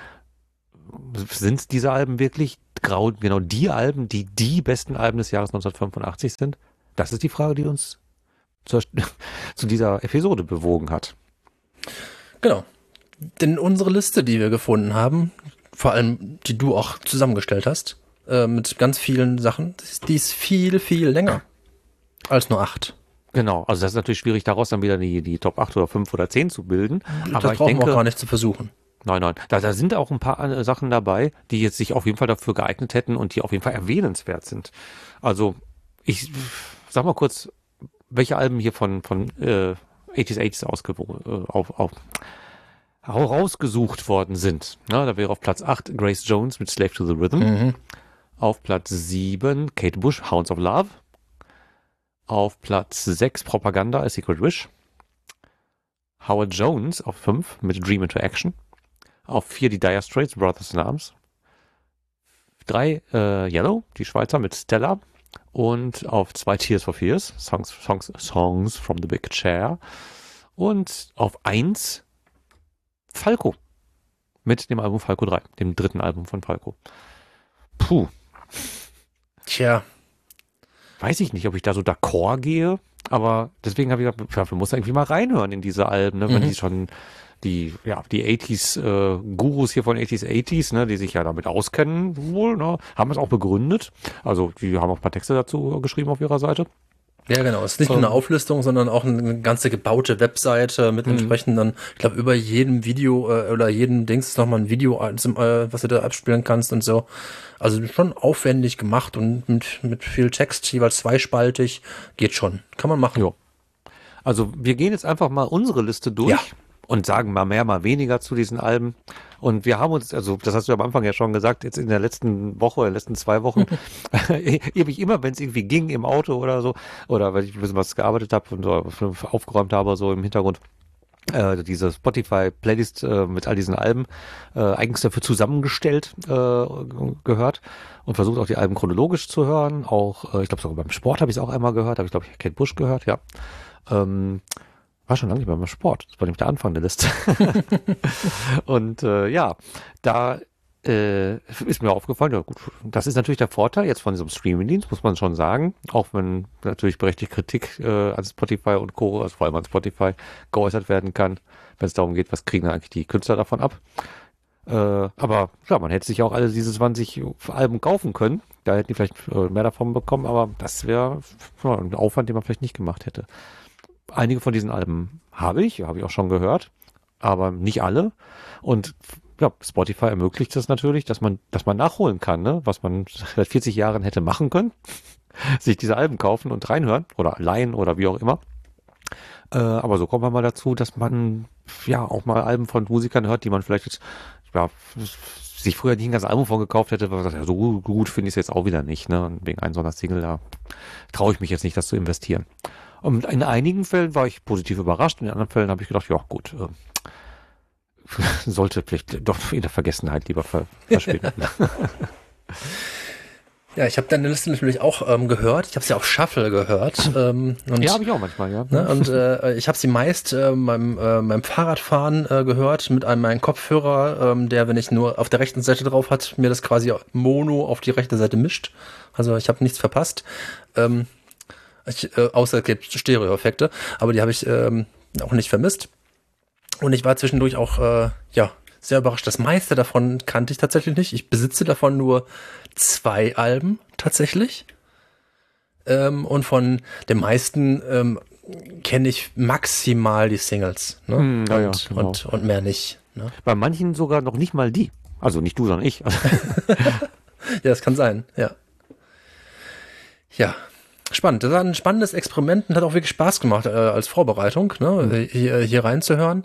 sind diese Alben wirklich genau die Alben, die besten Alben des Jahres 1985 sind? Das ist die Frage, die uns zu dieser Episode bewogen hat. Genau. Denn unsere Liste, die wir gefunden haben, vor allem die du auch zusammengestellt hast, mit ganz vielen Sachen, die ist viel, viel länger als nur 8. Genau, also das ist natürlich schwierig, daraus dann wieder die Top 8 oder 5 oder 10 zu bilden. Aber das brauchen wir auch gar nicht zu versuchen. Nein. Da sind auch ein paar Sachen dabei, die jetzt sich auf jeden Fall dafür geeignet hätten und die auf jeden Fall erwähnenswert sind. Also ich sag mal kurz, welche Alben hier von 80s rausgesucht worden sind. Ja, da wäre auf Platz 8 Grace Jones mit Slave to the Rhythm. Auf Platz 7 Kate Bush, Hounds of Love. Auf Platz 6 Propaganda, A Secret Wish. Howard Jones auf 5 mit Dream into Action. Auf 4 die Dire Straits, Brothers in Arms. 3 Yellow, die Schweizer mit Stella. Und auf 2 Tears for Fears, Songs from the Big Chair. Und auf 1 Falco mit dem Album Falco 3, dem dritten Album von Falco. Puh. Tja. Weiß ich nicht, ob ich da so d'accord gehe, aber deswegen habe ich gedacht, man muss irgendwie mal reinhören in diese Alben, ne? Wenn die schon die 80s Gurus hier von 80s, ne, die sich ja damit auskennen wohl, ne, haben es auch begründet. Also die haben auch ein paar Texte dazu geschrieben auf ihrer Seite. Ja, genau. Es ist nicht nur eine Auflistung, sondern auch eine ganze gebaute Webseite mit entsprechenden, ich glaube, über jedem Video oder jedem Dings ist nochmal ein Video, was du da abspielen kannst und so. Also schon aufwendig gemacht und mit viel Text, jeweils zweispaltig, geht schon. Kann man machen. Jo. Also wir gehen jetzt einfach mal unsere Liste durch. Ja. Und sagen mal mehr, mal weniger zu diesen Alben. Und wir haben uns, also das hast du am Anfang ja schon gesagt, jetzt in der letzten Woche, in den letzten 2 Wochen, immer, wenn es irgendwie ging im Auto oder so, oder weil ich ein bisschen was gearbeitet habe und so aufgeräumt habe, so im Hintergrund, diese Spotify-Playlist mit all diesen Alben eigens dafür zusammengestellt gehört und versucht auch die Alben chronologisch zu hören. Auch, ich glaube sogar beim Sport habe ich es auch einmal gehört, habe ich glaube ich Kate Bush gehört, ja. War schon lange nicht mehr beim Sport. Das war nämlich der Anfang der Liste. Und da ist mir aufgefallen, ja gut, das ist natürlich der Vorteil jetzt von diesem Streamingdienst, muss man schon sagen. Auch wenn natürlich berechtigt Kritik an Spotify und Co., also vor allem an Spotify, geäußert werden kann, wenn es darum geht, was kriegen eigentlich die Künstler davon ab. Aber klar, man hätte sich auch alle diese 20 Alben kaufen können. Da hätten die vielleicht mehr davon bekommen, aber das wäre ein Aufwand, den man vielleicht nicht gemacht hätte. Einige von diesen Alben habe ich auch schon gehört, aber nicht alle. Und ja, Spotify ermöglicht es natürlich, dass man nachholen kann, ne? Was man seit 40 Jahren hätte machen können. Sich diese Alben kaufen und reinhören oder leihen oder wie auch immer. Aber so kommt man mal dazu, dass man ja auch mal Alben von Musikern hört, die man vielleicht jetzt, ja, sich früher nicht ein ganzes Album von gekauft hätte, weil man sagt, ja, so gut finde ich es jetzt auch wieder nicht, ne? Und wegen einem so einer Single, da traue ich mich jetzt nicht, das zu investieren. Und in einigen Fällen war ich positiv überrascht, in anderen Fällen habe ich gedacht, ja gut, sollte vielleicht doch in der Vergessenheit lieber verschwinden. Ja, ich habe deine Liste natürlich auch gehört. Ich habe sie auf Shuffle gehört. Und, ja, habe ich auch manchmal, ja. Ne, und ich habe sie meist beim Fahrradfahren gehört mit meinem Kopfhörer, der, wenn ich nur auf der rechten Seite drauf hat, mir das quasi mono auf die rechte Seite mischt. Also ich habe nichts verpasst. Außer es gibt Stereo-Effekte, aber die habe ich auch nicht vermisst. Und ich war zwischendurch auch sehr überrascht. Das meiste davon kannte ich tatsächlich nicht. Ich besitze davon nur 2 Alben tatsächlich. Und von den meisten kenne ich maximal die Singles. Ne? Und mehr nicht. Ne? Bei manchen sogar noch nicht mal die. Also nicht du, sondern ich. Ja, das kann sein, ja. Ja, spannend. Das war ein spannendes Experiment und hat auch wirklich Spaß gemacht als Vorbereitung, ne? Hier reinzuhören.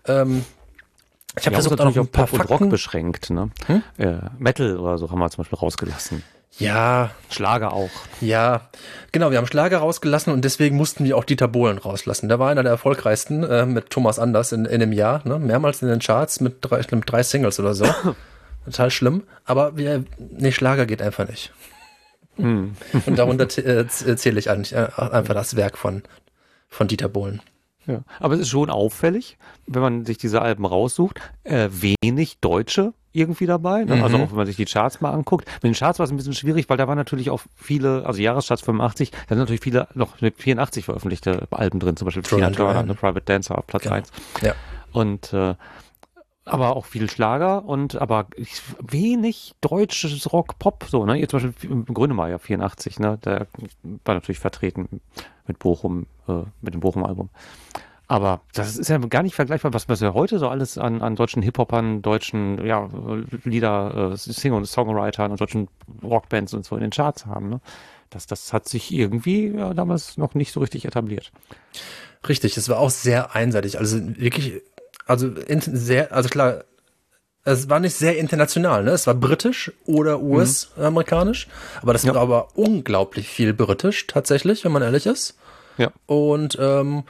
Ich habe versucht, auch noch ein paar Pop und Rock beschränkt, ne? Metal oder so haben wir zum Beispiel rausgelassen. Ja. Schlager auch. Ja, genau, wir haben Schlager rausgelassen und deswegen mussten wir auch Dieter Bohlen rauslassen. Der war einer der erfolgreichsten mit Thomas Anders in einem Jahr, ne? Mehrmals in den Charts mit 3 Singles oder so. Total schlimm, aber Schlager geht einfach nicht. Und darunter zähle ich einfach das Werk von Dieter Bohlen. Ja, aber es ist schon auffällig, wenn man sich diese Alben raussucht, wenig Deutsche irgendwie dabei. Ne? Also auch wenn man sich die Charts mal anguckt. Mit den Charts war es ein bisschen schwierig, weil da waren natürlich auch viele, also Jahrescharts 85, da sind natürlich viele noch mit 84 veröffentlichte Alben drin, zum Beispiel Tina Turner, eine Private Dancer auf Platz 1. Ja. Und aber auch viel Schlager und aber wenig deutsches Rock, Pop, so, ne? Jetzt zum Beispiel Grönemeyer 84, ne? Der war natürlich vertreten mit Bochum, mit dem Bochum-Album. Aber das ist ja gar nicht vergleichbar, was wir heute so alles an deutschen Hip-Hopern, deutschen, ja, Lieder, Singer- und Songwritern und deutschen Rockbands und so in den Charts haben, ne? Das hat sich irgendwie damals noch nicht so richtig etabliert. Richtig, es war auch sehr einseitig, also wirklich. Also klar, es war nicht sehr international, ne? Es war britisch oder US-amerikanisch, aber das war aber unglaublich viel britisch tatsächlich, wenn man ehrlich ist. Ja. Und und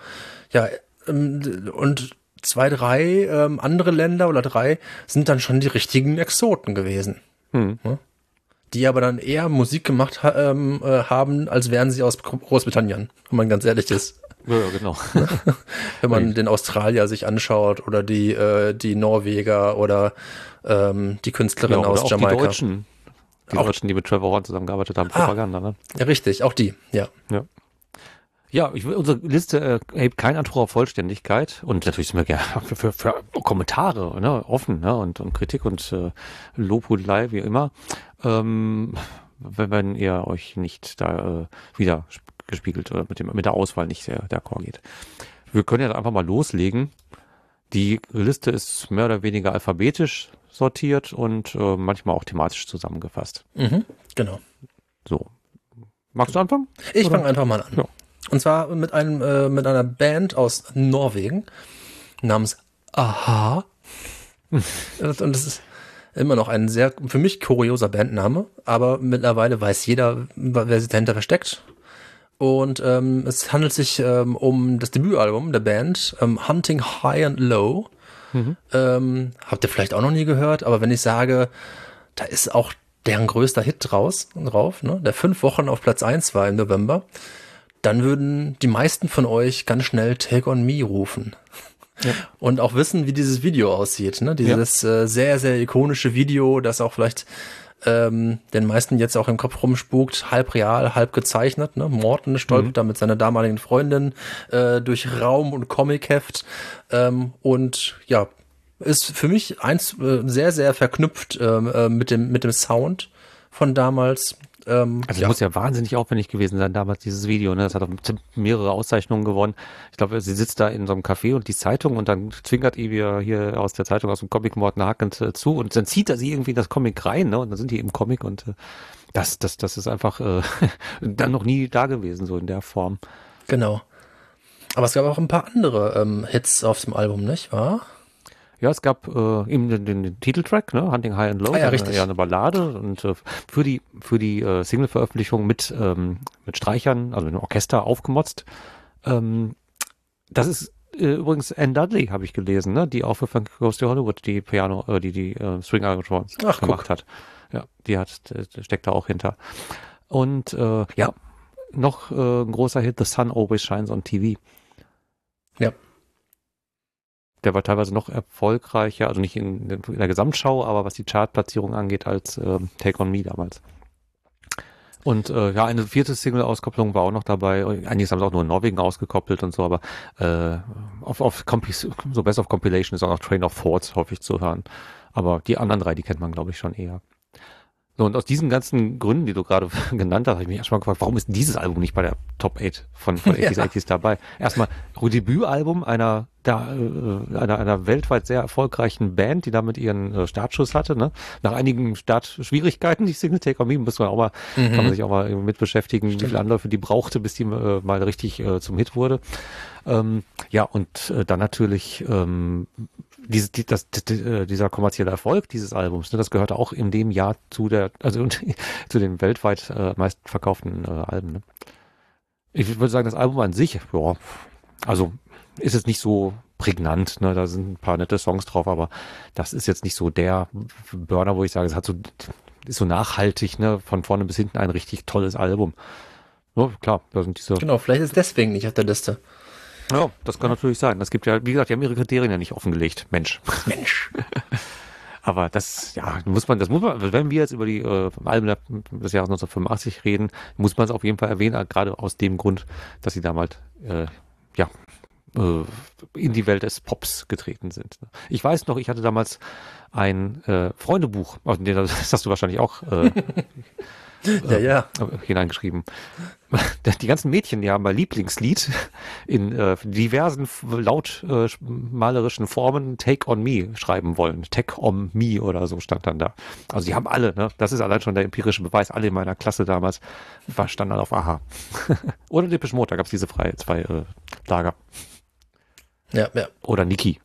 2, 3 andere Länder oder 3 sind dann schon die richtigen Exoten gewesen. Ne? Die aber dann eher Musik gemacht haben, als wären sie aus Großbritannien, wenn man ganz ehrlich ist. Ja, genau. Wenn man den Australier sich anschaut oder die Norweger oder die Künstlerin aus auch Jamaika. Die Deutschen, die mit Trevor Horn zusammengearbeitet haben, Propaganda, ne? Ja, richtig, auch die, ja. Ja, unsere Liste hebt keinen Anspruch auf Vollständigkeit und natürlich sind wir gerne für Kommentare, ne, offen, ne, und Kritik und Lobhudelei, wie immer. Wenn ihr euch nicht da wieder gespiegelt oder mit der Auswahl nicht sehr d'accord geht. Wir können ja einfach mal loslegen. Die Liste ist mehr oder weniger alphabetisch sortiert und manchmal auch thematisch zusammengefasst. Genau. So. Magst du anfangen? Ich fange einfach mal an. Ja. Und zwar mit einer Band aus Norwegen namens Aha. Und das ist immer noch ein sehr, für mich kurioser Bandname, aber mittlerweile weiß jeder, wer sich dahinter versteckt. Und es handelt sich um das Debütalbum der Band, Hunting High and Low. Habt ihr vielleicht auch noch nie gehört, aber wenn ich sage, da ist auch deren größter Hit drauf, ne, der 5 Wochen auf Platz 1 war im November, dann würden die meisten von euch ganz schnell Take On Me rufen. Ja. Und auch wissen, wie dieses Video aussieht. Ne? Dieses sehr, sehr ikonische Video, das auch vielleicht den meisten jetzt auch im Kopf rumspukt, halb real, halb gezeichnet. Ne? Morten stolpert da mit seiner damaligen Freundin durch Raum- und Comicheft. Und ja, ist für mich sehr, sehr verknüpft mit dem Sound von damals. Also es muss ja wahnsinnig aufwendig gewesen sein damals, dieses Video. Ne? Das hat auch mehrere Auszeichnungen gewonnen. Ich glaube, sie sitzt da in so einem Café und die Zeitung und dann zwinkert ihr hier aus der Zeitung, aus dem Comic Morten hakend zu und dann zieht er sie irgendwie in das Comic rein, ne? Und dann sind die im Comic und das ist einfach dann noch nie da gewesen, so in der Form. Genau. Aber es gab auch ein paar andere Hits auf dem Album, nicht wahr? Ja, es gab eben den Titeltrack, ne, Hunting High and Low, richtig. Ja, eine Ballade und für die Single-Veröffentlichung mit Streichern, also mit einem Orchester aufgemotzt. Das ist übrigens Anne Dudley, habe ich gelesen, ne, die auch für Funk Goes to Hollywood die String Arrangements gemacht hat. Ja, steckt da auch hinter. Und ja, noch ein großer Hit, The Sun Always Shines on TV. Ja. Der war teilweise noch erfolgreicher, also nicht in der Gesamtschau, aber was die Chartplatzierung angeht, als Take on Me damals. Und ja, eine 4. Single-Auskopplung war auch noch dabei. Einiges haben sie auch nur in Norwegen ausgekoppelt und so, aber so Best of Compilation ist auch noch Train of Thoughts häufig zu hören. Aber die anderen 3, die kennt man, glaube ich, schon eher. So, und aus diesen ganzen Gründen, die du gerade genannt hast, habe ich mich erstmal gefragt, warum ist denn dieses Album nicht bei der Top 8 von 80s dabei? Erstmal Debütalbum einer weltweit sehr erfolgreichen Band, die damit ihren Startschuss hatte, ne? Nach einigen Startschwierigkeiten, die Single Take On Me, kann man sich auch mal mit beschäftigen, wie viele Anläufe die brauchte, bis die mal richtig zum Hit wurde. Ja, und dann natürlich dieser kommerzielle Erfolg dieses Albums, ne, das gehörte auch in dem Jahr zu zu den weltweit meistverkauften Alben. Ne? Ich würde sagen, das Album an sich, ja, also ist es nicht so prägnant, ne? Da sind ein paar nette Songs drauf, aber das ist jetzt nicht so der Burner, wo ich sage, ist so nachhaltig, ne? Von vorne bis hinten ein richtig tolles Album. Ja, klar, da sind diese. Genau, vielleicht ist es deswegen nicht auf der Liste. Ja, das kann natürlich sein. Das gibt ja, wie gesagt, die haben ihre Kriterien ja nicht offengelegt. Mensch. Aber das muss man, wenn wir jetzt über die Alben des Jahres 1985 reden, muss man es auf jeden Fall erwähnen, gerade aus dem Grund, dass sie damals in die Welt des Pops getreten sind. Ich weiß noch, ich hatte damals ein Freundebuch, das hast du wahrscheinlich auch hineingeschrieben. Die ganzen Mädchen, die haben bei Lieblingslied in diversen lautmalerischen Formen Take on Me schreiben wollen. Take on Me oder so stand dann da. Also die haben alle, ne? Das ist allein schon der empirische Beweis. Alle in meiner Klasse damals standen alle auf Aha. Oder Depeche Mode, da gab es diese zwei Lager. Ja. Oder Niki.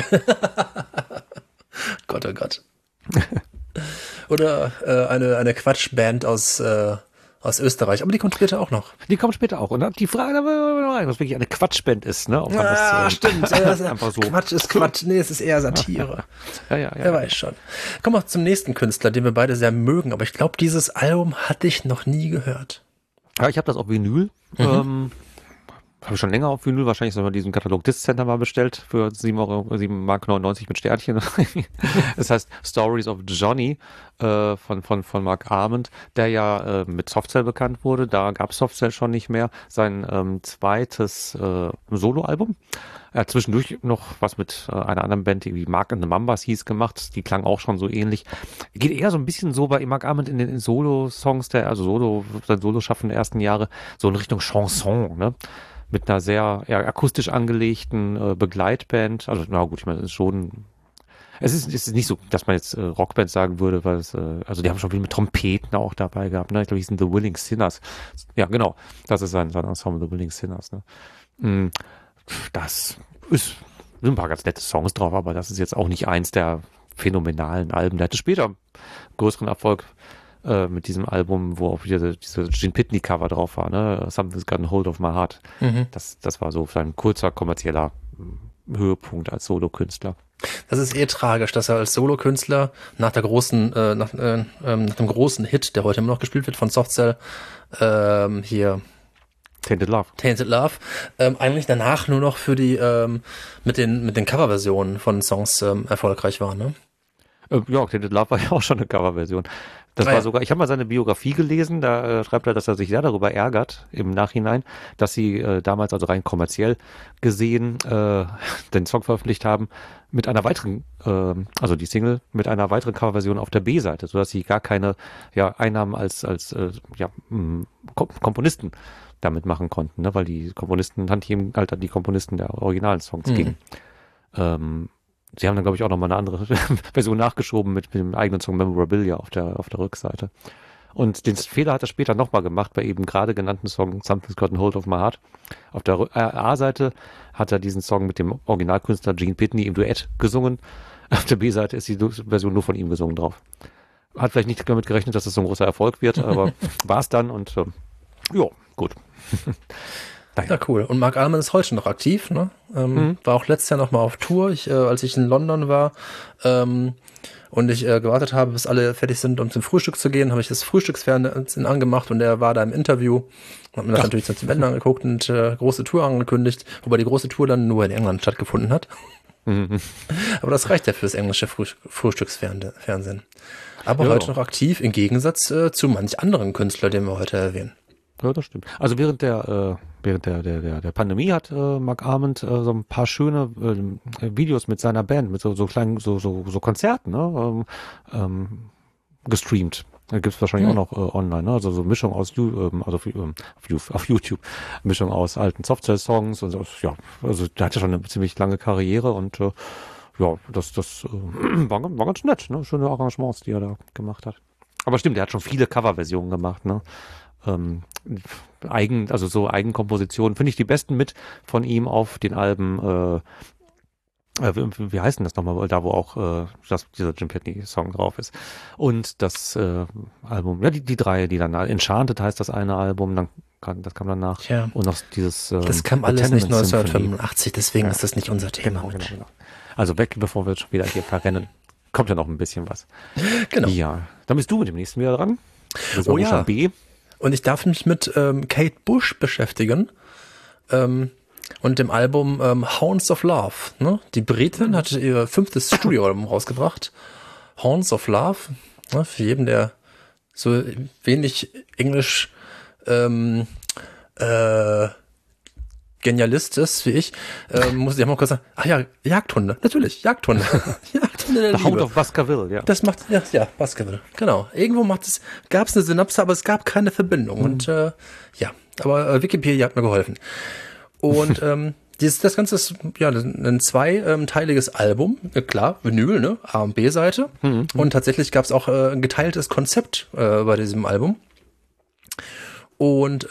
Gott, oh Gott. Oder eine Quatschband aus Österreich, aber die kommt später auch noch. Die kommt später auch. Und die Frage, was wirklich eine Quatschband ist, ne? Stimmt. Einfach so. Quatsch ist Quatsch. Nee, es ist eher Satire. Ja. Wer weiß schon. Kommen wir zum nächsten Künstler, den wir beide sehr mögen, aber ich glaube, dieses Album hatte ich noch nie gehört. Ja, ich habe das auf Vinyl. Habe ich schon länger auf Vinyl, wahrscheinlich soll man diesen Katalog Disc Center mal bestellt für 7,99 Mark mit Sternchen. Das heißt Stories of Johnny von Mark Arment, der ja mit Softcell bekannt wurde. Da gab es Softcell schon nicht mehr. Sein zweites Soloalbum. Er hat zwischendurch noch was mit einer anderen Band, die wie Mark and the Mambas hieß, gemacht. Die klang auch schon so ähnlich. Geht eher so ein bisschen so bei Mark Arment in den Solo-Songs, sein Solo-Schaffen der ersten Jahre, so in Richtung Chanson, ne? Mit einer sehr akustisch angelegten Begleitband. Also, na gut, ich meine, es ist nicht so, dass man jetzt Rockband sagen würde, weil die haben schon viel mit Trompeten auch dabei gehabt, ne? Ich glaube, die hießen The Willing Sinners. Ja, genau. Das ist sein Ensemble, The Willing Sinners, ne? Sind ein paar ganz nette Songs drauf, aber das ist jetzt auch nicht eins der phänomenalen Alben. Der hatte später größeren Erfolg mit diesem Album, wo auch wieder diese Gene Pitney Cover drauf war, ne? Something's Got a Hold of My Heart. Das war so ein kurzer kommerzieller Höhepunkt als Solokünstler. Das ist tragisch, dass er als Solokünstler nach dem großen Hit, der heute immer noch gespielt wird von Softcell, hier Tainted Love, eigentlich danach nur noch für die mit den Coverversionen von Songs erfolgreich war, ne? Ja, Tainted Love war ja auch schon eine Coverversion. Das war sogar, ich habe mal seine Biografie gelesen, da schreibt er, dass er sich sehr darüber ärgert im Nachhinein, dass sie damals, also rein kommerziell gesehen, den Song veröffentlicht haben mit einer weiteren, also die Single mit einer weiteren Coverversion auf der B-Seite, sodass sie gar keine Einnahmen als Komponisten damit machen konnten, ne? Weil die Komponisten Tantiemen halt an die Komponisten der originalen Songs gingen. Sie haben dann, glaube ich, auch nochmal eine andere Version nachgeschoben mit dem eigenen Song Memorabilia auf der Rückseite. Und den Fehler hat er später nochmal gemacht bei eben gerade genannten Song Something's Gotten Hold of My Heart. Auf der A-Seite hat er diesen Song mit dem Originalkünstler Gene Pitney im Duett gesungen. Auf der B-Seite ist die Version nur von ihm gesungen drauf. Hat vielleicht nicht damit gerechnet, dass das so ein großer Erfolg wird, aber war es dann und ja, gut. Ja, cool. Und Mark Almond ist heute noch aktiv, ne? War auch letztes Jahr noch mal auf Tour, als ich in London war und ich gewartet habe, bis alle fertig sind, um zum Frühstück zu gehen, habe ich das Frühstücksfernsehen angemacht und er war da im Interview, hat mir das natürlich zum Ende angeguckt und große Tour angekündigt, wobei die große Tour dann nur in England stattgefunden hat. Aber das reicht ja fürs englische Frühstücksfernsehen. Aber heute noch aktiv, im Gegensatz zu manch anderen Künstlern, den wir heute erwähnen. Ja, das stimmt. Also während der Pandemie hat Mark Almond so ein paar schöne Videos mit seiner Band, mit so kleinen so Konzerten, ne, gestreamt. Da gibt's wahrscheinlich auch noch online, ne? Also so Mischung aus auf YouTube, Mischung aus alten Softcell-Songs und so, ja, also der hatte schon eine ziemlich lange Karriere und ja, das war ganz nett, ne? Schöne Arrangements, die er da gemacht hat. Aber stimmt, der hat schon viele Coverversionen gemacht, ne? So Eigenkompositionen, finde ich die besten mit von ihm auf den Alben, wie heißt denn das nochmal, da wo auch dieser Jim Pitney-Song drauf ist. Und das Album, ja, die drei, die dann, Enchanted heißt das eine Album, das kam danach. Tja. Und noch dieses das kam alles nicht 1985, deswegen ist das nicht unser Thema. Genau. Also weg, bevor wir schon wieder hier verrennen. Kommt ja noch ein bisschen was. Genau. Ja, dann bist du mit dem nächsten wieder dran. Oh ja. B. Und ich darf mich mit Kate Bush beschäftigen und dem Album Hounds of Love. Ne? Die Britin hat ihr 5. Studioalbum rausgebracht. Hounds of Love. Ne? Für jeden, der so wenig Englisch Genialist ist wie ich, muss ich mal kurz sagen, ach ja, Jagdhunde, natürlich, Jagdhunde. Jagdhunde der The Hound of Baskerville, ja. Das macht, ja, Baskerville, genau. Irgendwo gab es eine Synapse, aber es gab keine Verbindung. Und ja, aber Wikipedia hat mir geholfen. Und das Ganze ist ja ein zweiteiliges Album, klar, Vinyl, ne, A- und B-Seite. Und tatsächlich gab es auch ein geteiltes Konzept bei diesem Album. Und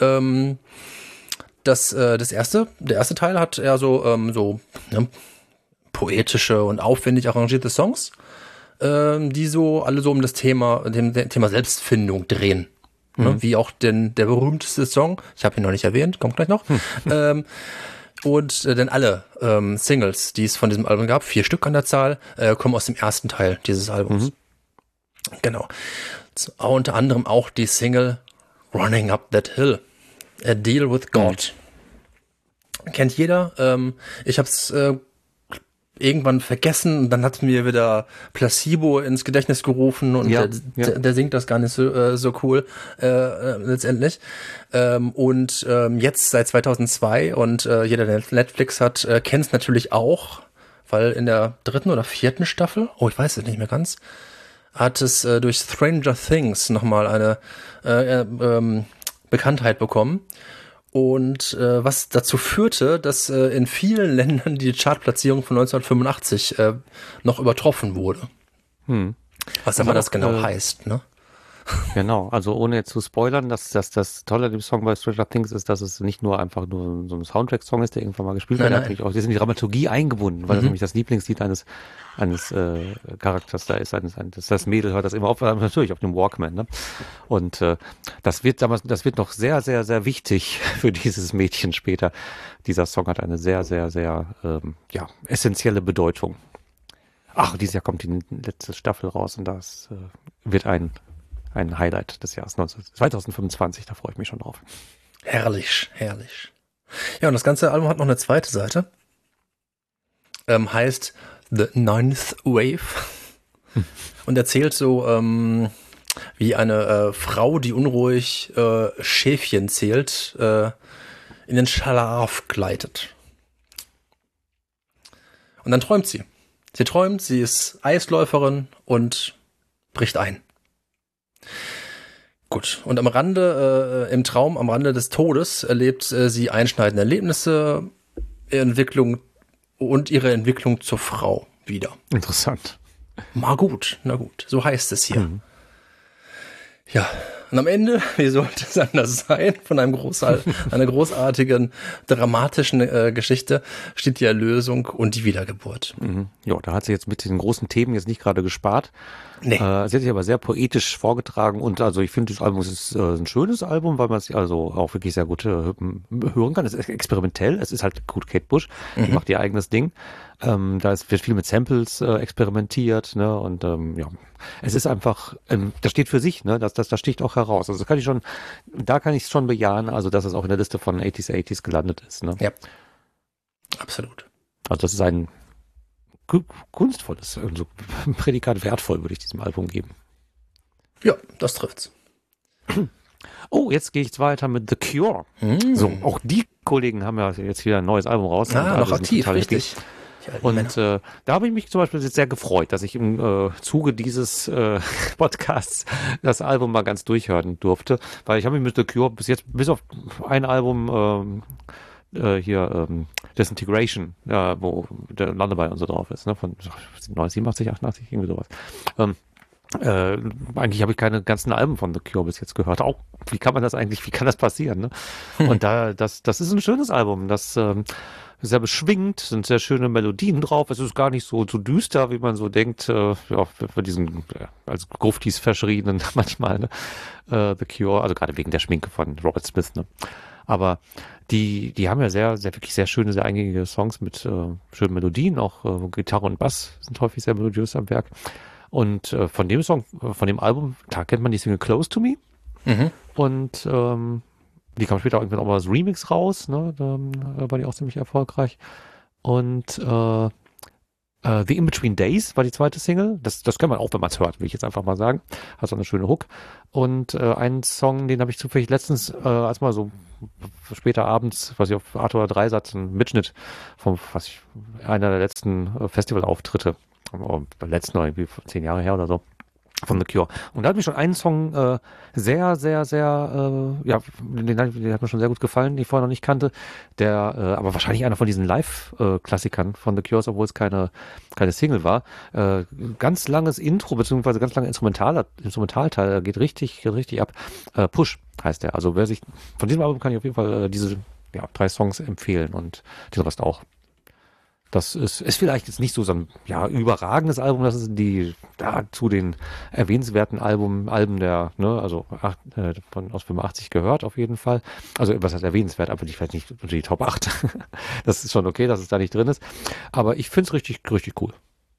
der erste Teil hat eher so poetische und aufwendig arrangierte Songs, die so alle so um das Thema Selbstfindung drehen. Ne? Wie auch der berühmteste Song, ich habe ihn noch nicht erwähnt, kommt gleich noch. Und denn alle Singles, die es von diesem Album gab, 4 Stück an der Zahl, kommen aus dem ersten Teil dieses Albums. Genau. Unter anderem auch die Single Running Up That Hill. A Deal with God. Kennt jeder. Ich habe es irgendwann vergessen. Dann hat mir wieder Placebo ins Gedächtnis gerufen und der singt das gar nicht so cool letztendlich. Und jetzt seit 2002 und jeder, der Netflix hat, kennt es natürlich auch, weil in der 3. oder 4. Staffel, ich weiß es nicht mehr ganz, hat es durch Stranger Things nochmal eine Bekanntheit bekommen und was dazu führte, dass in vielen Ländern die Chartplatzierung von 1985 noch übertroffen wurde. Was aber das genau heißt, ne? Genau, also ohne jetzt zu spoilern, das Tolle an dem Song bei Stranger Things ist, dass es nicht nur einfach nur so ein Soundtrack-Song ist, der irgendwann mal gespielt wird, natürlich auch, das ist in die Dramaturgie eingebunden, weil das nämlich das Lieblingslied eines Charakters da ist, das Mädel hört das immer auf, natürlich auf dem Walkman, ne? Und das wird noch sehr, sehr, sehr wichtig für dieses Mädchen später. Dieser Song hat eine sehr, sehr, sehr essentielle Bedeutung. Ach, dieses Jahr kommt die letzte Staffel raus und das wird ein Highlight des Jahres 2025, da freue ich mich schon drauf. Herrlich. Ja, und das ganze Album hat noch eine zweite Seite. Heißt The Ninth Wave. und erzählt so, wie eine Frau, die unruhig Schäfchen zählt, in den Schlaf gleitet. Und dann träumt sie. Sie träumt, sie ist Eisläuferin und bricht ein. Gut, und am Rande, im Traum, am Rande des Todes, erlebt sie einschneidende Erlebnisse, ihre Entwicklung zur Frau wieder. Interessant. Na gut, so heißt es hier. Ja, und am Ende, wie sollte es anders sein, von einer großartigen, dramatischen Geschichte steht die Erlösung und die Wiedergeburt. Ja, da hat sie jetzt mit den großen Themen jetzt nicht gerade gespart. Nee. Sie hat sich aber sehr poetisch vorgetragen und also ich finde, das Album ist ein schönes Album, weil man es also auch wirklich sehr gut hören kann. Es ist experimentell, es ist halt gut Kate Bush, die macht ihr eigenes Ding. Wird viel mit Samples experimentiert, ne? Und ja, es ist einfach, das steht für sich, ne? Das sticht auch heraus. Also da kann ich es schon bejahen, also dass es auch in der Liste von 80s gelandet ist, ne? Ja, absolut. Also das ist ein kunstvolles, also Prädikat wertvoll würde ich diesem Album geben. Ja, das trifft's. Oh, jetzt gehe ich weiter mit The Cure. So, auch die Kollegen haben ja jetzt wieder ein neues Album raus. Noch aktiv, richtig. Und da habe ich mich zum Beispiel jetzt sehr gefreut, dass ich im Zuge dieses Podcasts das Album mal ganz durchhören durfte, weil ich habe mich mit The Cure bis auf ein Album Disintegration, wo der Lullaby und so drauf ist, ne, von 87, 88, irgendwie sowas. Eigentlich habe ich keine ganzen Alben von The Cure bis jetzt gehört. Auch, wie kann das passieren, ne? Und das ist ein schönes Album, das sehr beschwingt, sind sehr schöne Melodien drauf. Es ist gar nicht so düster, wie man so denkt, für diesen als Gruftis verschriebenen manchmal, ne? The Cure, also gerade wegen der Schminke von Robert Smith, ne? Aber die haben ja wirklich sehr schöne, sehr eingängige Songs mit schönen Melodien, auch Gitarre und Bass sind häufig sehr melodiös am Werk. Und von dem Album, klar kennt man die Single Close to Me. Und die kam später irgendwann auch mal als Remix raus, ne? Da war die auch ziemlich erfolgreich. Und The In-Between Days war die zweite Single. Das kann man auch, wenn man es hört, will ich jetzt einfach mal sagen. Hat so eine schöne Hook. Und einen Song, den habe ich zufällig letztens, als mal so später abends, was ich auf Arthur 3 Satz, ein Mitschnitt von einer der letzten Festivalauftritte, letzten irgendwie 10 Jahre her oder so, von The Cure. Und da hat mir schon einen Song sehr, sehr, sehr, den hat mir schon sehr gut gefallen, den ich vorher noch nicht kannte, der aber wahrscheinlich einer von diesen Live-Klassikern von The Cure, obwohl es keine Single war. Ganz langes Intro, beziehungsweise ganz langer Instrumentalteil, geht richtig ab. Push heißt der. Also von diesem Album kann ich auf jeden Fall diese 3 Songs empfehlen und den Rest auch. Das ist vielleicht jetzt nicht so ein überragendes Album, das ist zu den erwähnenswerten Alben der, ne, also aus 85 gehört auf jeden Fall. Also was heißt erwähnenswert, aber vielleicht nicht unter die Top 8. Das ist schon okay, dass es da nicht drin ist. Aber ich finde es richtig, richtig cool.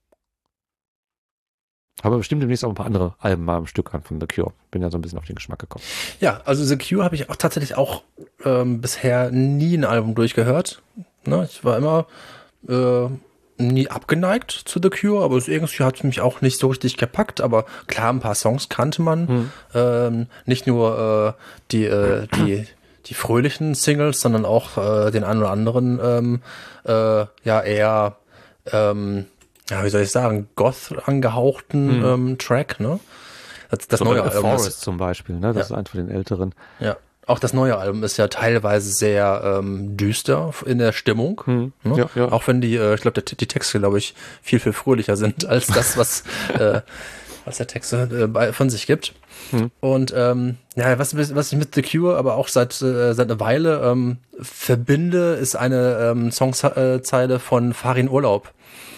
Aber bestimmt demnächst auch ein paar andere Alben mal am Stück an von The Cure. Bin ja so ein bisschen auf den Geschmack gekommen. Ja, also The Cure habe ich auch tatsächlich bisher nie ein Album durchgehört. Ne, ich war immer nie abgeneigt zu The Cure, aber irgendwie hat es mich auch nicht so richtig gepackt, aber klar, ein paar Songs kannte man. Nicht nur die fröhlichen Singles, sondern auch den einen oder anderen eher wie soll ich sagen, Goth angehauchten Track, ne? Das neue Album Forest zum Beispiel, ne? Das ist eins von den älteren. Ja. Auch das neue Album ist ja teilweise sehr düster in der Stimmung. Ne? Ja. Auch wenn ich glaube, die Texte, glaube ich, viel, viel fröhlicher sind als das, was der Text von sich gibt. Und was ich mit The Cure aber auch seit einer Weile verbinde, ist eine Songzeile von Farin Urlaub.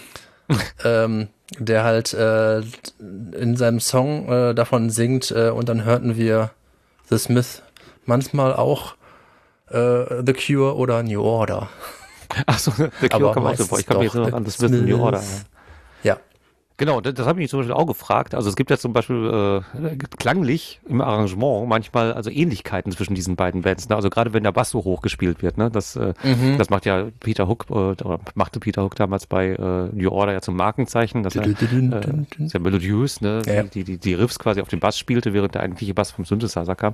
Der halt in seinem Song davon singt und dann hörten wir The Smith, manchmal auch The Cure oder New Order. Achso, The Cure kam auch so vor. Ich komme jetzt nur noch an The Smith und New Order. Ja. Genau, das habe ich mich zum Beispiel auch gefragt. Also es gibt ja zum Beispiel klanglich im Arrangement manchmal also Ähnlichkeiten zwischen diesen beiden Bands. Ne? Also gerade wenn der Bass so hoch gespielt wird, ne? Das macht ja Peter Hook oder machte Peter Hook damals bei New Order ja zum Markenzeichen, dass er sehr melodiös, ne? Ja. Die Riffs quasi auf dem Bass spielte, während der eigentliche Bass vom Synthesizer kam.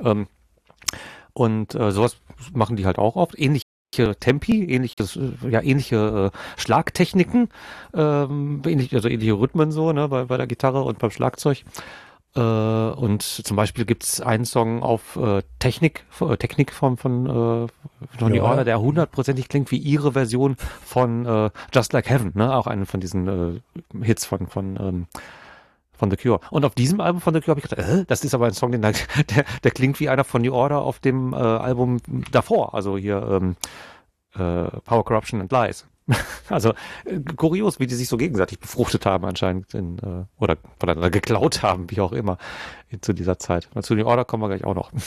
Und sowas machen die halt auch oft. Ähnliche Tempi, ähnliche Schlagtechniken, ähnliche Rhythmen so, ne, bei der Gitarre und beim Schlagzeug. Und zum Beispiel gibt es einen Song auf Technik von New Order, der 100%ig klingt wie ihre Version von Just Like Heaven, ne, auch einen von diesen Hits von The Cure. Und auf diesem Album von The Cure habe ich gedacht, das ist aber ein Song, der klingt wie einer von New Order auf dem Album davor. Also hier Power, Corruption and Lies. Also kurios, wie die sich so gegenseitig befruchtet haben anscheinend oder voneinander geklaut haben, wie auch immer, zu dieser Zeit. Und zu New Order kommen wir gleich auch noch.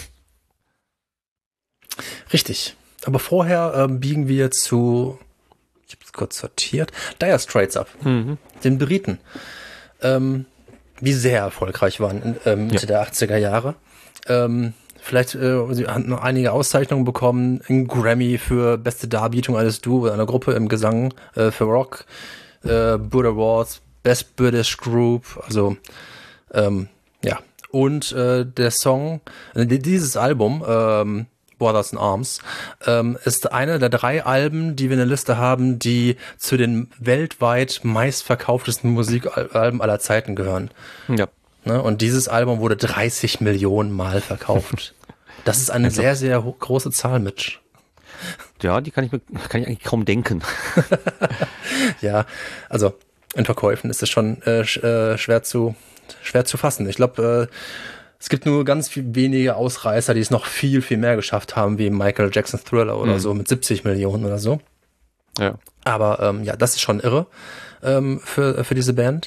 Richtig. Aber vorher biegen wir zu, ich habe es kurz sortiert, Dire Straits ab. Den Briten. Die sehr erfolgreich waren Mitte der 80er Jahre. Vielleicht, sie hatten noch einige Auszeichnungen bekommen, einen Grammy für beste Darbietung eines Duo einer Gruppe im Gesang, für Rock, Brit Awards, Best British Group, also ja. Und der Song, dieses Album, Brothers in Arms, ist eine der 3 Alben, die wir in der Liste haben, die zu den weltweit meistverkauftesten Musikalben aller Zeiten gehören. Ja. Ne? Und dieses Album wurde 30 Millionen Mal verkauft. Das ist eine sehr, sehr große Zahl, Mitch. Ja, die kann ich eigentlich kaum denken. Ja, also in Verkäufen ist es schon schwer zu fassen. Ich glaube, es gibt nur ganz wenige Ausreißer, die es noch viel, viel mehr geschafft haben, wie Michael Jackson's Thriller oder so mit 70 Millionen oder so. Ja. Aber ja, das ist schon irre für diese Band.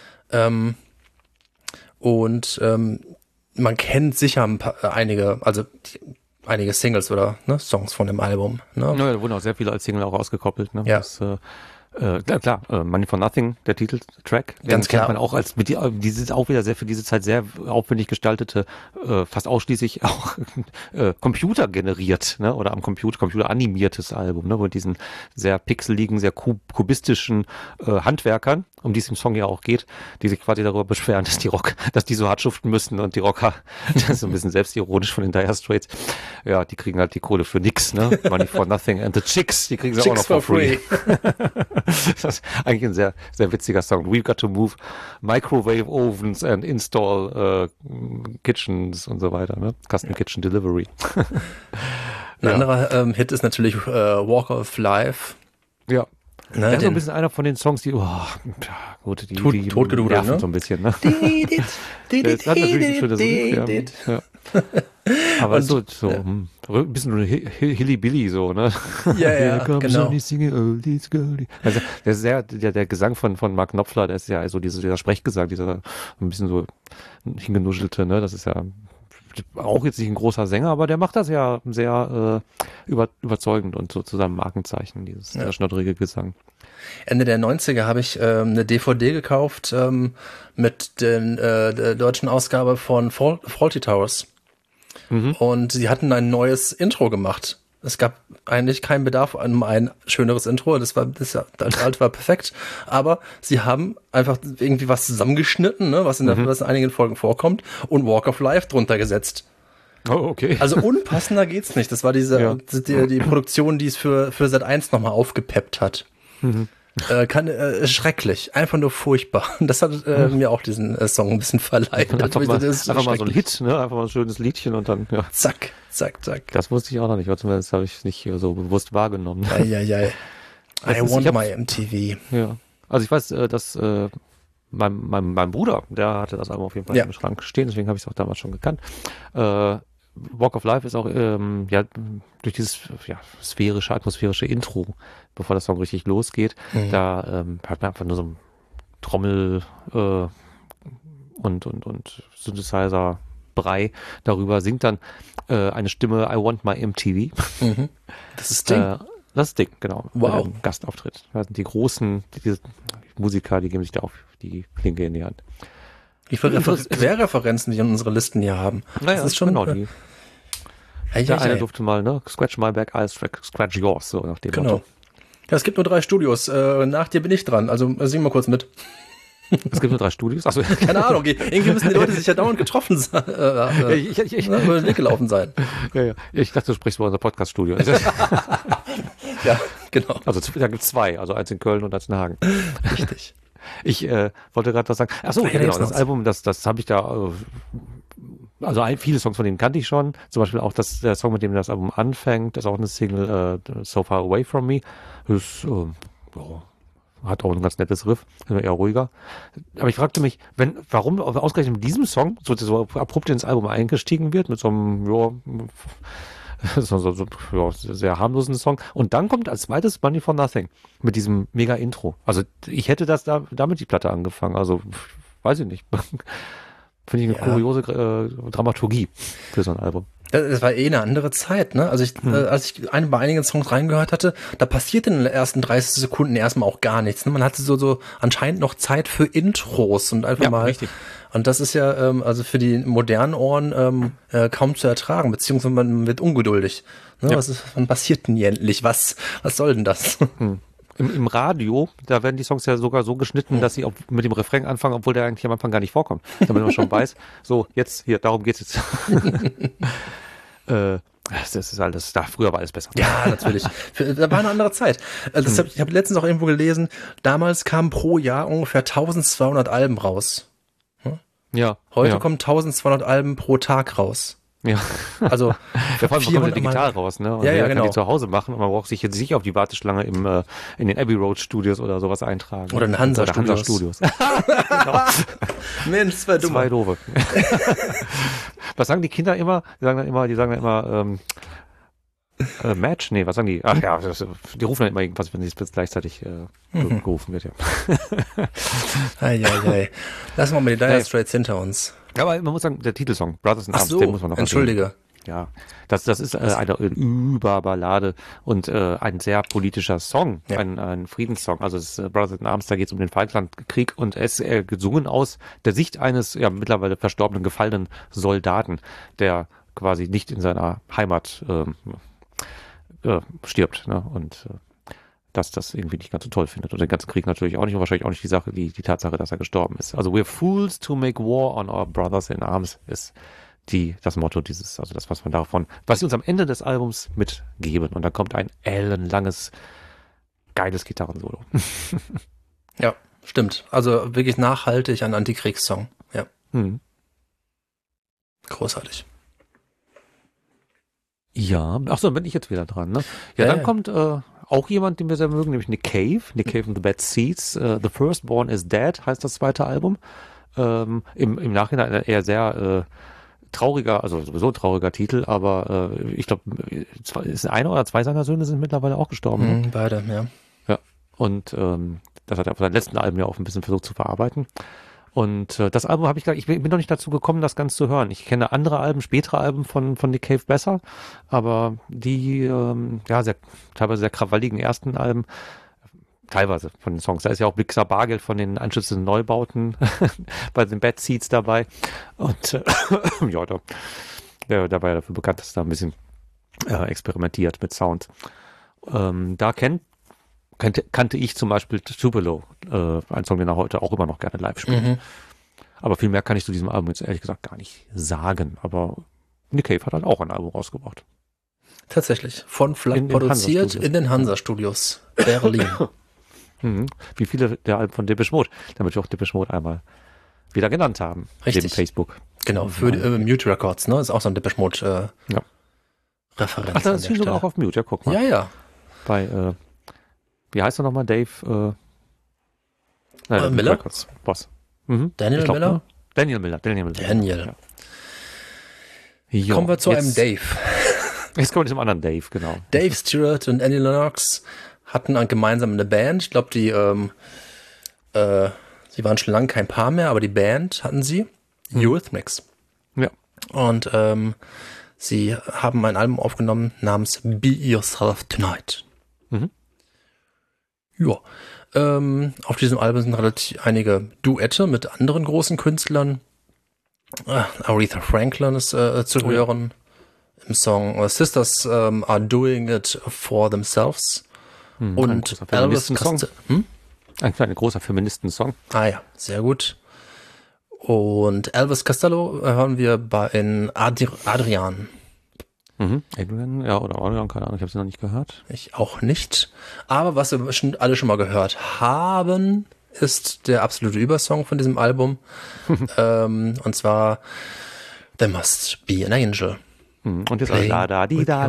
Und man kennt sicher einige Singles oder Songs von dem Album. Ne? Ja, da wurden auch sehr viele als Single auch ausgekoppelt. Ne? Ja. Das, klar, Money for Nothing, der Titeltrack. Ganz klar. Kennt man auch als auch wieder sehr für diese Zeit sehr aufwendig gestaltete, fast ausschließlich auch Computer generiert, ne? Oder am Computer animiertes Album, ne? Mit diesen sehr pixeligen, sehr kubistischen Handwerkern, um die es im Song ja auch geht, die sich quasi darüber beschweren, dass die so hart schuften müssen und die Rocker, das ist so ein bisschen selbstironisch von den Dire Straits, ja, die kriegen halt die Kohle für nix, ne? Money for Nothing and the Chicks, die kriegen sie auch noch for free. Das ist eigentlich ein sehr, sehr witziger Song. We've got to move microwave ovens and install kitchens und so weiter, ne? Custom Kitchen Delivery. Ein anderer Hit ist natürlich Walk of Life. Ja. Ne, das ist so ein bisschen einer von den Songs, die, die totgedudelt, nerven ne? so ein bisschen, ne? Das hat natürlich ein schönes Lied, ja. Aber so ein bisschen Hilly-Billy so, ne? Ja, genau. Also der Gesang von Mark Knopfler, der ist ja also dieser Sprechgesang, dieser ein bisschen so hingenuschelte, ne? Das ist ja auch jetzt nicht ein großer Sänger, aber der macht das ja sehr überzeugend und so zu seinem Markenzeichen, dieser schnodrige Gesang. Ende der 90er habe ich eine DVD gekauft mit der deutschen Ausgabe von Fawlty Towers. Und sie hatten ein neues Intro gemacht. Es gab eigentlich keinen Bedarf an ein schöneres Intro. Das alte war perfekt. Aber sie haben einfach irgendwie was zusammengeschnitten, ne, was in einigen Folgen vorkommt, und Walk of Life drunter gesetzt. Oh, okay. Also unpassender geht's nicht. Das war die Produktion, die es für Sat.1 nochmal aufgepeppt hat. Schrecklich, einfach nur furchtbar. Das hat mir auch diesen Song ein bisschen verleiht. Einfach mal so ein Hit, ne? Einfach mal ein schönes Liedchen und dann, ja. Zack, zack, zack. Das wusste ich auch noch nicht, das habe ich nicht so bewusst wahrgenommen. I want my MTV. Ja. Also ich weiß, dass mein Bruder, der hatte das Album auf jeden Fall im Schrank stehen, deswegen habe ich es auch damals schon gekannt. Walk of Life ist auch durch dieses atmosphärische Intro, bevor der Song richtig losgeht, da hört man einfach nur so ein Trommel und Synthesizer Brei darüber, singt dann eine Stimme I want my MTV. Das ist Ding. Das Sting, genau. Wow. Gastauftritt. Das sind die großen Musiker, die geben sich da auf die Klinke in die Hand. Wie viele Querreferenzen wir in unsere Listen hier haben. Naja, das ist schon genau. Der eine durfte mal, ne? Scratch my back, I'll scratch yours, so nach dem Motto. Ja, es gibt nur 3 Studios. Nach dir bin ich dran. Also sing mal kurz mit. Es gibt nur 3 Studios? Achso. Keine Ahnung. Irgendwie müssen die Leute sich ja dauernd getroffen sein. Über den Weg gelaufen sein. Ja. Ich dachte, du sprichst über unser Podcast-Studio. Ja, genau. Also da gibt es 2. Also eins in Köln und eins in Hagen. Richtig. Ich wollte gerade was sagen. Achso, genau. Das Album, das habe ich da... Also viele Songs von denen kannte ich schon. Zum Beispiel auch der Song, mit dem das Album anfängt, ist auch eine Single, So Far Away From Me. Das hat auch ein ganz nettes Riff, eher ruhiger. Aber ich fragte mich, warum ausgerechnet mit diesem Song so abrupt ins Album eingestiegen wird, mit so einem sehr harmlosen Song. Und dann kommt als zweites Money for Nothing mit diesem mega Intro. Also ich hätte damit die Platte angefangen. Also weiß ich nicht. Finde ich eine kuriose Dramaturgie für so ein Album. Das war eine andere Zeit, ne? Also als ich bei einigen Songs reingehört hatte, da passierte in den ersten 30 Sekunden erstmal auch gar nichts. Ne? Man hatte so anscheinend noch Zeit für Intros und einfach mal. Richtig. Und das ist ja also für die modernen Ohren kaum zu ertragen, beziehungsweise man wird ungeduldig. Ne? Ja. Wann passiert denn hier endlich? Was soll denn das? Im Radio, da werden die Songs ja sogar so geschnitten, dass sie auch mit dem Refrain anfangen, obwohl der eigentlich am Anfang gar nicht vorkommt. Damit man schon weiß, so, jetzt, hier, darum geht's jetzt. Das ist alles, früher war alles besser. Ja, natürlich. Da war eine andere Zeit. Ich habe letztens auch irgendwo gelesen, damals kamen pro Jahr ungefähr 1200 Alben raus. Ja. Heute kommen 1200 Alben pro Tag raus. Ja. Also vor allem kommt man digital raus, ne? Und ja, genau. Kann die zu Hause machen und man braucht sich jetzt nicht auf die Warteschlange in den Abbey Road Studios oder sowas eintragen. Oder in Hansa Studios. Genau. Mensch, zwei doofe. Was sagen die Kinder immer? Die sagen dann immer Match? Nee, was sagen die? Ach ja, die rufen dann immer irgendwas, wenn es gleichzeitig gerufen wird, ja. Ei. Lassen wir mal die Dire Straits hinter uns. Ja, aber man muss sagen, der Titelsong, Brothers in Arms, den muss man noch entschuldige. Ja, das ist eine Überballade und ein sehr politischer Song, ein Friedenssong. Also es ist Brothers in Arms, da geht es um den Falklandkrieg und er ist gesungen aus der Sicht eines mittlerweile verstorbenen, gefallenen Soldaten, der quasi nicht in seiner Heimat stirbt, ne? Und dass das irgendwie nicht ganz so toll findet. Und den ganzen Krieg natürlich auch nicht und wahrscheinlich auch nicht die Tatsache, dass er gestorben ist. Also we're fools to make war on our brothers in arms ist das Motto also das, was sie uns am Ende des Albums mitgeben. Und dann kommt ein ellenlanges, geiles Gitarrensolo. Ja, stimmt. Also wirklich nachhaltig ein Antikriegssong. Ja. Großartig. Ja. Achso, dann bin ich jetzt wieder dran, ne? Ja, dann kommt auch jemand, den wir sehr mögen, nämlich Nick Cave and the Bad Seeds. The Firstborn is Dead heißt das zweite Album. Im Nachhinein ein eher sehr trauriger, also sowieso trauriger Titel, aber ich glaube, einer oder zwei seiner Söhne sind mittlerweile auch gestorben. Ne? Beide, ja. Ja, und das hat er auf seinem letzten Album ja auch ein bisschen versucht zu verarbeiten. Und das Album ich bin noch nicht dazu gekommen, das ganz zu hören. Ich kenne andere Alben, spätere Alben von Nick Cave besser, aber die teilweise sehr krawalligen ersten Alben, teilweise von den Songs. Da ist ja auch Bixer Bargeld von den anschließenden Neubauten bei den Bad Seeds dabei. Und der war ja dafür bekannt, dass er da ein bisschen experimentiert mit Sound. Da kannte ich zum Beispiel Tupelo, ein Song, den er heute auch immer noch gerne live spielt. Aber viel mehr kann ich zu diesem Album jetzt ehrlich gesagt gar nicht sagen. Aber Nick Cave hat halt auch ein Album rausgebracht. Tatsächlich. Von Flak produziert in den Hansa-Studios Berlin. Wie viele der Alben von Depeche Mode, damit wir auch Depeche Mode einmal wieder genannt haben. Richtig. Neben Facebook. Genau, für Mute Records, ne? Ist auch so ein Depeche Mode Referenz. Ach, das ist sogar auch auf Mute, ja, guck mal. Ja. Bei, wie heißt er nochmal? Dave Miller? Records Boss. Daniel Miller? Ne? Daniel Miller. Ja. Kommen wir zu einem Dave. Jetzt kommen wir zum anderen Dave, genau. Dave Stewart und Annie Lennox hatten gemeinsam eine Band. Ich glaube, sie waren schon lange kein Paar mehr, aber die Band hatten sie. Eurythmics. Ja. Und sie haben ein Album aufgenommen namens Be Yourself Tonight. Ja. Auf diesem Album sind relativ einige Duette mit anderen großen Künstlern. Aretha Franklin ist zu hören im Song Sisters Are Doing It For Themselves. Und Elvis Costello. Ein großer Feministensong. Ah ja, sehr gut. Und Elvis Costello hören wir in Adrian. Adrian, ja, oder Adrian, keine Ahnung, ich habe sie noch nicht gehört. Ich auch nicht. Aber was wir alle schon mal gehört haben, ist der absolute Übersong von diesem Album. Und zwar There Must Be an Angel. Und jetzt da.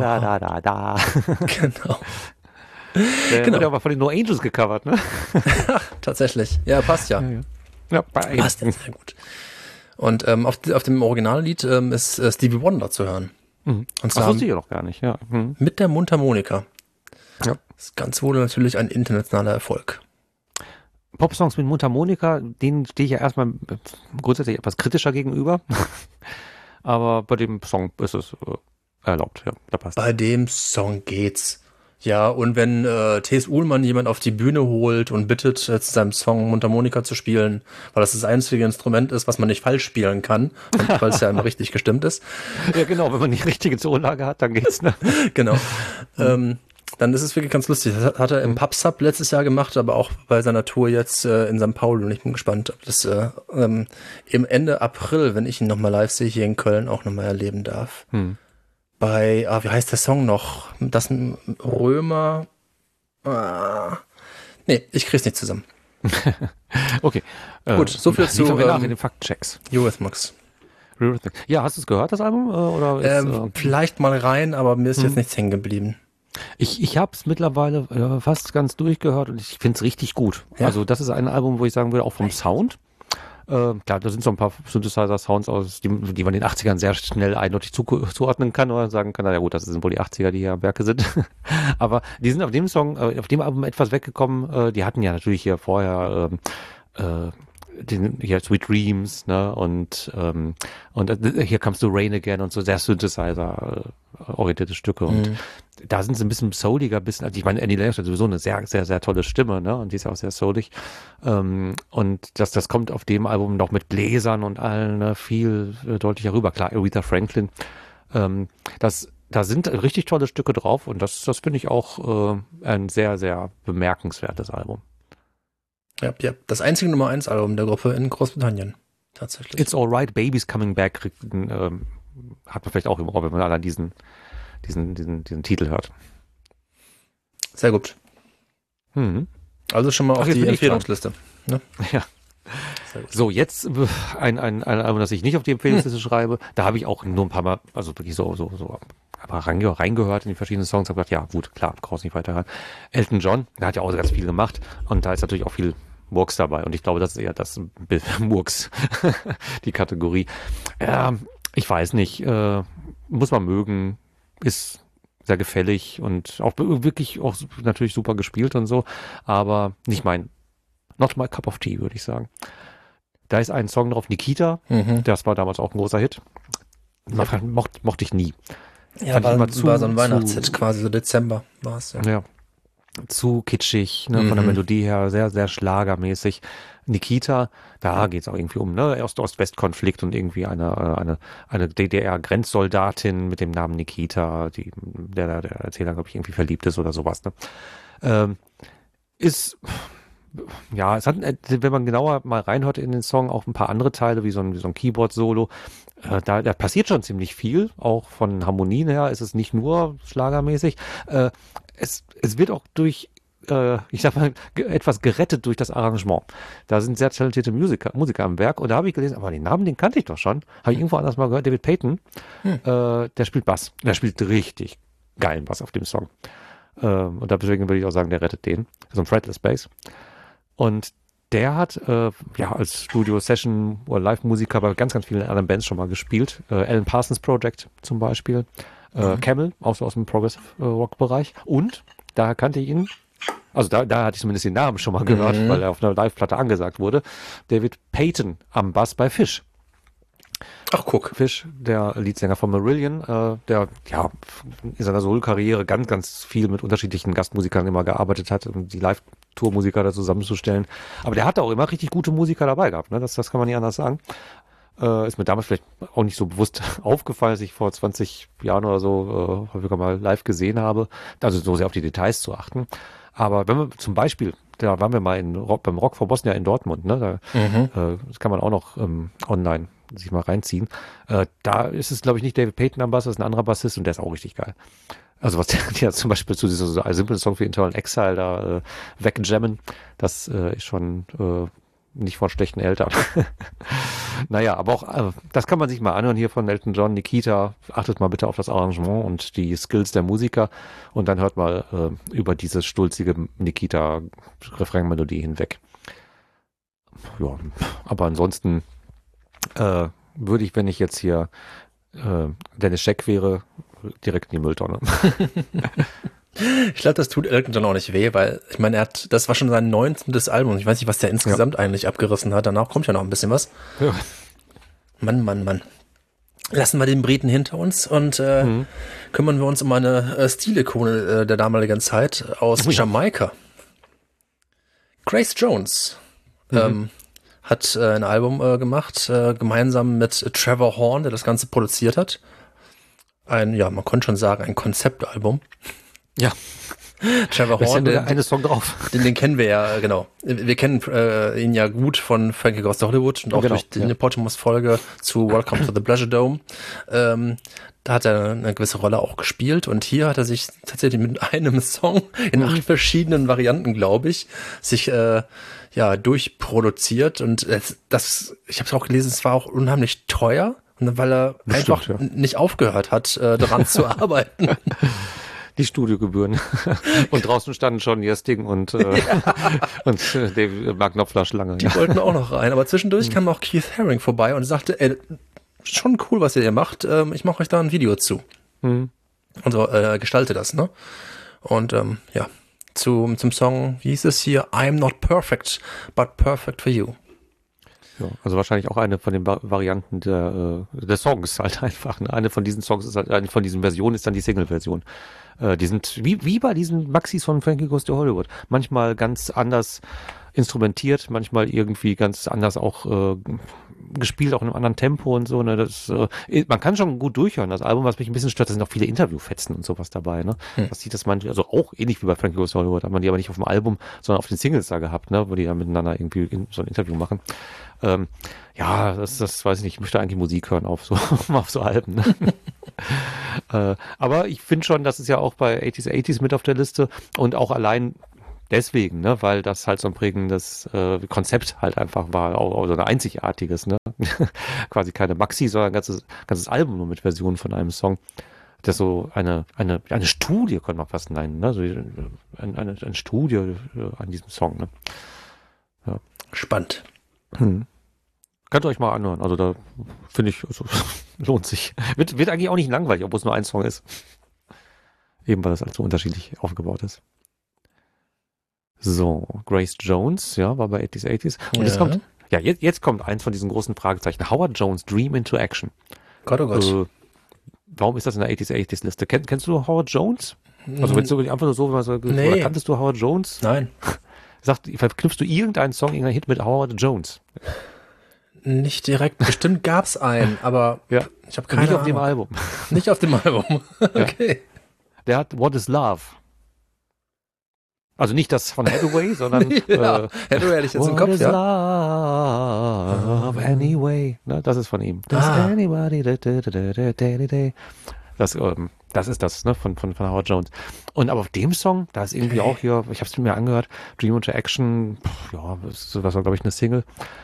Genau. Genau. Der war von den No Angels gecovert, ne? Tatsächlich. Ja, passt ja. Ja, passt ja sehr gut. Und auf dem Originallied ist Stevie Wonder zu hören. Und zwar das wusste ich ja noch gar nicht, ja. Mit der Mundharmonika. Ja. Das Ganze wurde natürlich ein internationaler Erfolg. Popsongs mit Mundharmonika, denen stehe ich ja erstmal grundsätzlich etwas kritischer gegenüber. Aber bei dem Song ist es erlaubt, ja, da passt. Bei dem Song geht's. Ja, und wenn T.S. Uhlmann jemand auf die Bühne holt und bittet, zu seinem Song Mundharmonika zu spielen, weil das einzige Instrument ist, was man nicht falsch spielen kann, weil es ja immer richtig gestimmt ist. Ja, genau, wenn man die richtige Tonlage hat, dann geht's, ne? Genau. Dann ist es wirklich ganz lustig. Das hat er im Pub-Sub letztes Jahr gemacht, aber auch bei seiner Tour jetzt in St. Pauli. Und ich bin gespannt, ob das im Ende April, wenn ich ihn nochmal live sehe, hier in Köln auch nochmal erleben darf. Bei, wie heißt der Song noch? Das Römer. Nee, ich krieg's nicht zusammen. Okay. Gut, so viel zu nach in den Faktchecks. Eurythmics. Ja, hast du es gehört, das Album? Oder ist, vielleicht mal rein, aber mir ist jetzt nichts hängen geblieben. Ich habe es mittlerweile fast ganz durchgehört und ich finde es richtig gut. Ja. Also das ist ein Album, wo ich sagen würde, auch vom Sound. Klar, da sind so ein paar Synthesizer-Sounds aus, die man in den 80ern sehr schnell eindeutig zuordnen kann oder sagen kann, ja gut, das sind wohl die 80er, die hier am Werke sind. Aber die sind auf dem Song, auf dem Album etwas weggekommen. Die hatten ja natürlich hier vorher hier Sweet Dreams, ne, und hier Comes to Rain Again und so sehr Synthesizer-orientierte Stücke und da sind sie ein bisschen souliger, also ich meine, Annie Lennox hat sowieso eine sehr, sehr, sehr tolle Stimme, ne, und die ist ja auch sehr soulig, und das kommt auf dem Album noch mit Bläsern und allen, ne, viel deutlicher rüber. Klar, Aretha Franklin, da sind richtig tolle Stücke drauf und das finde ich auch ein sehr, sehr bemerkenswertes Album. Ja, das einzige Nummer 1 Album der Gruppe in Großbritannien, tatsächlich. It's Alright, Baby's Coming Back hat man vielleicht auch im Ohr, wenn man allein diesen Titel hört. Sehr gut. Also schon mal auf die Empfehlungsliste. Ne? Ja. So, jetzt ein Album, das ich nicht auf die Empfehlungsliste schreibe, da habe ich auch nur ein paar Mal, also wirklich so aber reingehört in die verschiedenen Songs, habe gedacht, ja gut, klar, brauchst nicht weiter hören. Elton John, der hat ja auch ganz viel gemacht und da ist natürlich auch viel Murks dabei und ich glaube, das ist eher das Murks, die Kategorie. Ich weiß nicht, muss man mögen, ist sehr gefällig und auch wirklich auch natürlich super gespielt und so, aber nicht not my cup of tea, würde ich sagen. Da ist ein Song drauf, Nikita, das war damals auch ein großer Hit. Mochte ich nie. Ja, war so ein Weihnachtshit, quasi so Dezember war es. Ja, zu kitschig, ne, von der Melodie her, sehr, sehr schlagermäßig. Nikita, da geht's auch irgendwie um, ne, Ost-West-Konflikt und irgendwie eine DDR-Grenzsoldatin mit dem Namen Nikita, der Erzähler, glaube ich, irgendwie verliebt ist oder sowas, ne. Es hat, wenn man genauer mal reinhört in den Song, auch ein paar andere Teile, wie so ein Keyboard-Solo. Da passiert schon ziemlich viel, auch von Harmonien her ist es nicht nur schlagermäßig. Es wird auch durch, ich sag mal, etwas gerettet durch das Arrangement. Da sind sehr talentierte Musiker am Werk und da habe ich gelesen, aber den Namen, den kannte ich doch schon. Habe ich irgendwo anders mal gehört, David Payton, der spielt Bass. Der spielt richtig geilen Bass auf dem Song. Und deswegen würde ich auch sagen, der rettet den. So ein Fretless Bass. Und der hat als Studio-Session- oder Live-Musiker bei ganz, ganz vielen anderen Bands schon mal gespielt. Alan Parsons Project zum Beispiel. Camel, auch so aus dem Progressive-Rock-Bereich. Und da kannte ich ihn, also da hatte ich zumindest den Namen schon mal gehört, weil er auf einer Live-Platte angesagt wurde. David Payton am Bass bei Fish. Ach, guck. Fish, der Leadsänger von Marillion, der ja in seiner Soul-Karriere ganz, ganz viel mit unterschiedlichen Gastmusikern immer gearbeitet hat, um die Live-Tour-Musiker da zusammenzustellen. Aber der hat auch immer richtig gute Musiker dabei gehabt, ne? Das kann man nicht anders sagen. Ist mir damals vielleicht auch nicht so bewusst aufgefallen, dass ich vor 20 Jahren oder so häufiger mal live gesehen habe. Also so sehr auf die Details zu achten. Aber wenn wir zum Beispiel, da waren wir mal beim Rock vor Bosnia in Dortmund, ne? Das kann man auch noch online sich mal reinziehen. Da ist es, glaube ich, nicht David Payton am Bass, das ist ein anderer Bassist und der ist auch richtig geil. Also was der zum Beispiel zu diesem so simplen Song für Internal Exile da wegjammen, das ist schon nicht von schlechten Eltern. Naja, aber auch, das kann man sich mal anhören hier von Elton John, Nikita. Achtet mal bitte auf das Arrangement und die Skills der Musiker und dann hört mal über diese stulzige Nikita-Refrainmelodie hinweg. Ja, aber ansonsten würde ich, wenn ich jetzt hier Dennis Scheck wäre, direkt in die Mülltonne. Ich glaube, das tut Elton John auch nicht weh, weil, ich meine, das war schon sein 19. Album. Ich weiß nicht, was der insgesamt eigentlich abgerissen hat. Danach kommt ja noch ein bisschen was. Ja. Mann. Lassen wir den Briten hinter uns und kümmern wir uns um eine Stilikone der damaligen Zeit aus Jamaika. Grace Jones hat ein Album gemacht, gemeinsam mit Trevor Horn, der das Ganze produziert hat. Man konnte schon sagen, ein Konzeptalbum. Ja. Trevor Horn, eine Song drauf. Den kennen wir ja, genau. Wir kennen ihn ja gut von Frankie Goes to Hollywood und auch durch die Nepotimus-Folge zu Welcome to the Pleasure Dome. Da hat er eine gewisse Rolle auch gespielt und hier hat er sich tatsächlich mit einem Song in 8 verschiedenen Varianten, glaube ich, sich durchproduziert und ich habe es auch gelesen, es war auch unheimlich teuer, weil er einfach nicht aufgehört hat, daran zu arbeiten. Die Studiogebühren. Und draußen standen schon Jesting und Mark Knopfler Schlange. Die wollten auch noch rein. Aber zwischendurch kam auch Keith Haring vorbei und sagte, schon cool, was ihr hier macht. Ich mache euch da ein Video zu. Und so gestalte das, ne? Und zum Song, wie hieß es hier? I'm not perfect, but perfect for you. Ja, also wahrscheinlich auch eine von den Varianten der Songs halt einfach. Ne? Eine von diesen Songs ist halt, eine von diesen Versionen ist dann die Single-Version. Die sind wie bei diesen Maxis von Frankie Goes to Hollywood. Manchmal ganz anders instrumentiert, manchmal irgendwie ganz anders auch gespielt, auch in einem anderen Tempo und so. Ne? Man kann schon gut durchhören. Das Album, was mich ein bisschen stört, da sind auch viele Interviewfetzen und sowas dabei. Ne? Das sieht das manchmal, also auch ähnlich wie bei Frankie Goes to Hollywood, hat man die aber nicht auf dem Album, sondern auf den Singles da gehabt, ne? Wo die dann miteinander irgendwie so ein Interview machen. Das weiß ich nicht, ich möchte eigentlich Musik hören auf so Alben. Ne? Aber ich finde schon, das ist ja auch bei 80s mit auf der Liste und auch allein deswegen, ne, weil das halt so ein prägendes Konzept halt einfach war, auch so ein einzigartiges, ne? Quasi keine Maxi, sondern ein ganzes Album nur mit Versionen von einem Song. Das so eine Studie, könnte man fast nennen, ne? So eine Studie an diesem Song, ne? Ja. Spannend. Könnt ihr euch mal anhören. Also da finde ich, also, lohnt sich. Wird eigentlich auch nicht langweilig, obwohl es nur ein Song ist. Eben weil das halt so unterschiedlich aufgebaut ist. So, Grace Jones, ja, war bei 80s. Und jetzt kommt eins von diesen großen Fragezeichen. Howard Jones, Dream into Action. Gott, oh Gott. Warum ist das in der 80s Liste? Kennst du Howard Jones? Also wenn du einfach nur so, wenn man so, nee. Oder kanntest du Howard Jones? Nein. Verknüpfst du irgendeinen Song, irgendeinen Hit mit Howard Jones? Nicht direkt. Bestimmt gab's einen, aber ich habe keine Ahnung. Nicht auf dem Album. Nicht auf dem Album. Okay. Der hat What is Love. Also nicht das von Hathaway, sondern Hathaway hätte ich jetzt im Kopf, What is love anyway. Ne, das ist von ihm. Does anybody das ist das, ne, von Howard Jones. Und aber auf dem Song, da ist irgendwie auch hier, ich habe es mir angehört, Dream into Action, das war glaube ich eine Single.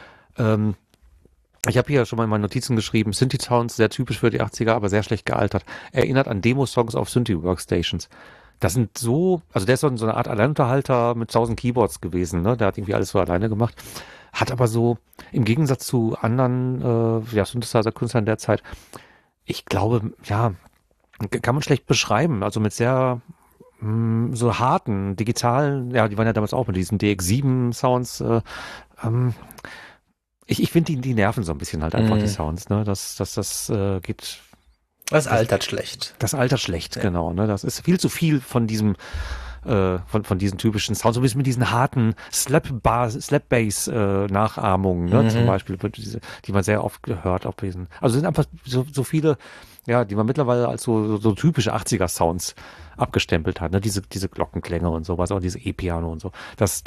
Ich habe hier schon mal in meinen Notizen geschrieben, Synthi-Sounds, sehr typisch für die 80er, aber sehr schlecht gealtert. Erinnert an Demo-Songs auf Synthi-Workstations. Das sind also der ist so eine Art Alleinunterhalter mit 1000 Keyboards gewesen, ne? Der hat irgendwie alles so alleine gemacht. Hat aber so, im Gegensatz zu anderen Synthesizer-Künstlern der Zeit, ich glaube, kann man schlecht beschreiben. Also mit sehr so harten, digitalen, die waren ja damals auch mit diesen DX7-Sounds, Ich finde, die nerven so ein bisschen halt einfach, die Sounds, ne? Das geht. Das altert schlecht. Das altert schlecht, genau, ne? Das ist viel zu viel von diesem, von diesen typischen Sounds, so ein bisschen mit diesen harten Slap-Bass-Nachahmungen, ne? Zum Beispiel, die man sehr oft hört auf diesen. Also sind einfach so viele, ja, die man mittlerweile als so typische 80er-Sounds abgestempelt hat, ne? Diese Glockenklänge und sowas, auch diese E-Piano und so. Das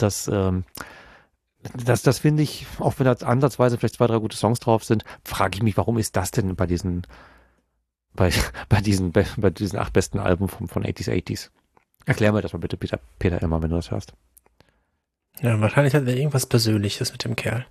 finde ich, auch wenn da ansatzweise vielleicht 2, 3 gute Songs drauf sind, frage ich mich, warum ist das denn bei diesen 8 besten Alben von 80s? Erklär mir das mal bitte, Peter Immer, wenn du das hörst. Ja, wahrscheinlich hat er irgendwas Persönliches mit dem Kerl.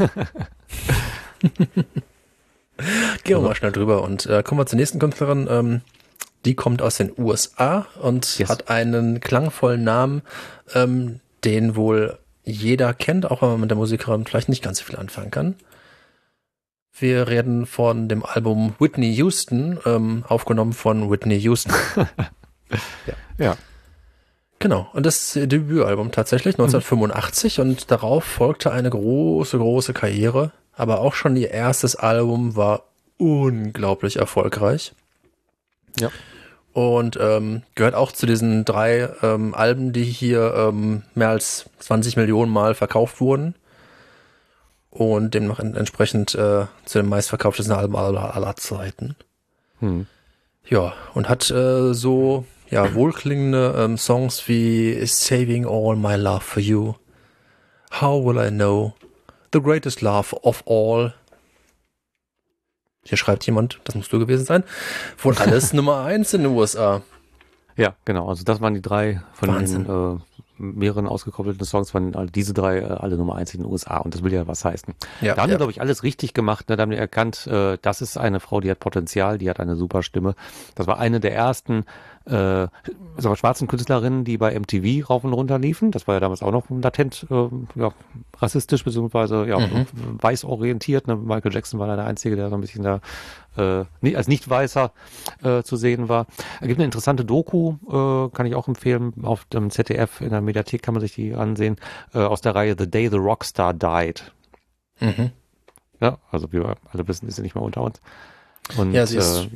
Gehen wir mal schnell drüber und kommen wir zur nächsten Künstlerin. Die kommt aus den USA und hat einen klangvollen Namen, den wohl jeder kennt, auch wenn man mit der Musikerin vielleicht nicht ganz so viel anfangen kann. Wir reden von dem Album Whitney Houston, aufgenommen von Whitney Houston. Ja. Genau, und das Debütalbum tatsächlich 1985 und darauf folgte eine große Karriere, aber auch schon ihr erstes Album war unglaublich erfolgreich. Ja. Und gehört auch zu diesen 3 Alben, die hier mehr als 20 Millionen Mal verkauft wurden. Und demnach entsprechend zu den meistverkauftesten Alben aller Zeiten. Ja, und hat wohlklingende Songs wie Saving All My Love for You, How Will I Know, The Greatest Love of All. Hier schreibt jemand, das musst du gewesen sein, wohl alles Nummer 1 in den USA. Ja, genau, also das waren die 3 von Wahnsinn. Den mehreren ausgekoppelten Songs, waren diese 3 alle Nummer 1 in den USA und das will ja was heißen. Da haben die, glaube ich, alles richtig gemacht, ne? Da haben die erkannt, das ist eine Frau, die hat Potenzial, die hat eine super Stimme. Das war eine der ersten schwarzen Künstlerinnen, die bei MTV rauf und runter liefen. Das war ja damals auch noch latent rassistisch beziehungsweise weiß orientiert. Ne? Michael Jackson war da der Einzige, der so ein bisschen da als Nicht-Weißer zu sehen war. Es gibt eine interessante Doku, kann ich auch empfehlen, auf dem ZDF in der Mediathek kann man sich die ansehen, aus der Reihe The Day the Rockstar Died. Ja, also wie wir alle wissen, ist sie nicht mehr unter uns. Und, ja, sie ist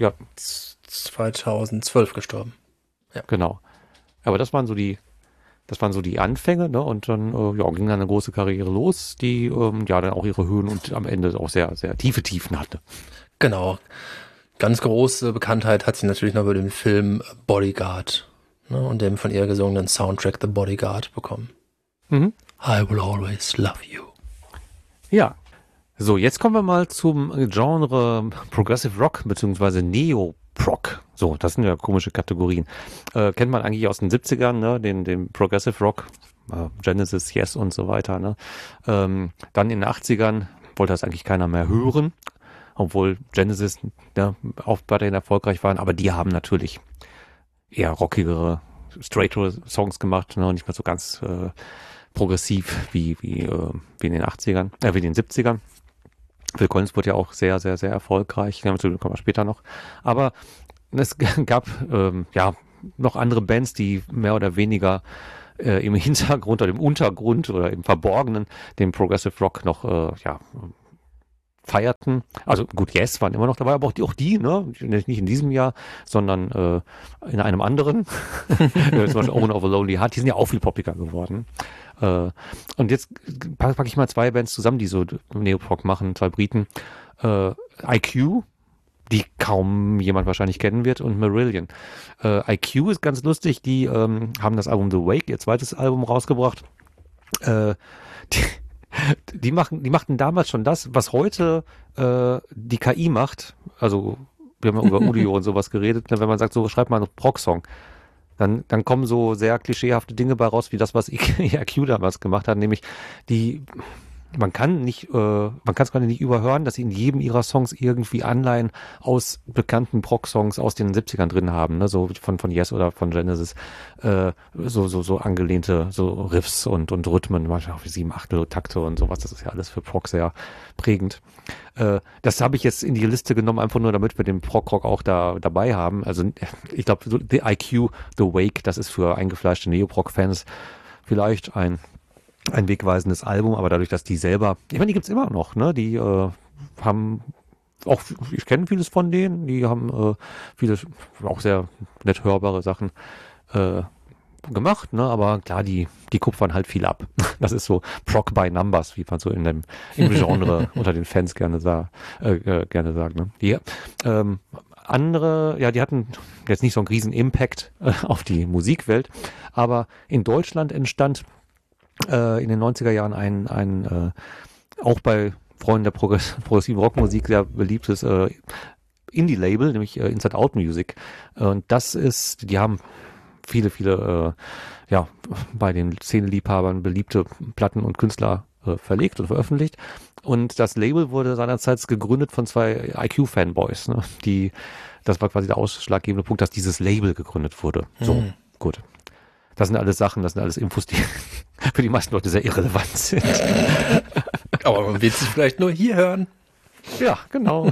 2012 gestorben. Ja. Genau. Aber das waren so die Anfänge, ne? Und dann ging dann eine große Karriere los, die dann auch ihre Höhen und am Ende auch sehr, sehr tiefe Tiefen hatte. Genau. Ganz große Bekanntheit hat sie natürlich noch über den Film Bodyguard, ne? Und dem von ihr gesungenen Soundtrack The Bodyguard bekommen. I will always love you. Ja. So, jetzt kommen wir mal zum Genre Progressive Rock bzw. Neo-Prog. So, das sind ja komische Kategorien. Kennt man eigentlich aus den 70ern, ne? Den Progressive Rock, Genesis, Yes und so weiter. Ne? Dann in den 80ern wollte das eigentlich keiner mehr hören, obwohl Genesis auch weiterhin erfolgreich waren, aber die haben natürlich eher rockigere, straightere Songs gemacht, ne? Nicht mehr so ganz progressiv wie in den 80ern, wie in den 70ern. Phil Collins wurde ja auch sehr, sehr, sehr erfolgreich. Dazu kommen wir später noch. Aber es gab noch andere Bands, die mehr oder weniger im Hintergrund oder im Untergrund oder im Verborgenen den Progressive Rock noch feierten. Also gut, Yes waren immer noch dabei, aber auch die, ne? Nicht in diesem Jahr, sondern in einem anderen. Zum Beispiel Owner of a Lonely Heart, die sind ja auch viel poppiger geworden. Und jetzt packe ich mal 2 Bands zusammen, die so Neoprog machen, 2 Briten. IQ, die kaum jemand wahrscheinlich kennen wird, und Marillion. IQ ist ganz lustig, die haben das Album The Wake, ihr zweites Album, rausgebracht. Die machten damals schon das, was heute die KI macht. Also wir haben ja über Udio und sowas geredet, ne? Wenn man sagt, so schreib mal einen Prog-Song. Dann kommen so sehr klischeehafte Dinge bei raus, wie das, was IQ damals gemacht hat, nämlich man kann es gar nicht überhören, dass sie in jedem ihrer Songs irgendwie Anleihen aus bekannten Prog-Songs aus den 70ern drin haben, ne? So von Yes oder von Genesis, so angelehnte so Riffs und Rhythmen, manchmal auch wie 7/8-Takte und sowas, das ist ja alles für Prog sehr prägend. Das habe ich jetzt in die Liste genommen, einfach nur, damit wir den Prog-Rock auch dabei haben. Also ich glaube, The IQ, The Wake, das ist für eingefleischte Neoprog-Fans vielleicht ein ein wegweisendes Album, aber dadurch, dass die selber, ich meine, die gibt's immer noch, ne? Die haben auch, ich kenne vieles von denen, die haben viele auch sehr nett hörbare Sachen gemacht, ne? Aber klar, die kupfern halt viel ab. Das ist so Prog by Numbers, wie man so im Genre unter den Fans gerne sagt. Ne? Die andere, ja, die hatten jetzt nicht so einen riesen Impact auf die Musikwelt, aber in Deutschland entstand in den 90er Jahren ein auch bei Freunden der progressiven Rockmusik sehr beliebtes Indie-Label, nämlich Inside Out Music. Und das ist, die haben viele bei den Szeneliebhabern beliebte Platten und Künstler verlegt und veröffentlicht. Und das Label wurde seinerzeit gegründet von zwei IQ-Fanboys. Ne? Das war quasi der ausschlaggebende Punkt, dass dieses Label gegründet wurde. So, gut. Das sind alles Sachen, das sind alles Infos, die für die meisten Leute sehr irrelevant sind. Aber man will sie vielleicht nur hier hören. Ja, genau.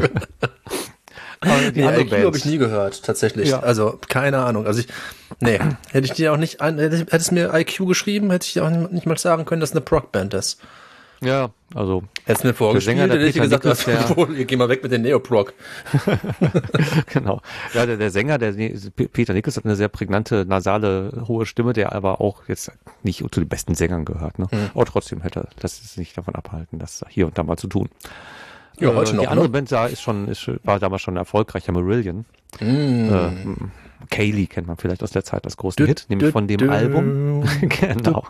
Die IQ habe ich nie gehört, tatsächlich. Ja. Also, keine Ahnung. Also hätte ich dir auch nicht, hätte es mir IQ geschrieben, hätte ich dir auch nicht mal sagen können, dass es eine Prog-Band ist. Ja, also. Hättest mir vorgespielt, hätte ich gesagt, geh mal weg mit den Neoprog. Genau. Ja, der Sänger, Peter Nichols, hat eine sehr prägnante, nasale, hohe Stimme, der aber auch jetzt nicht zu den besten Sängern gehört. Ne? Aber trotzdem hätte das ist nicht davon abhalten, das hier und da mal zu tun. Ja, heute noch. Die andere Band da war damals schon erfolgreicher, Marillion. Kaylee kennt man vielleicht aus der Zeit als großen Hit, nämlich von dem Album. Genau.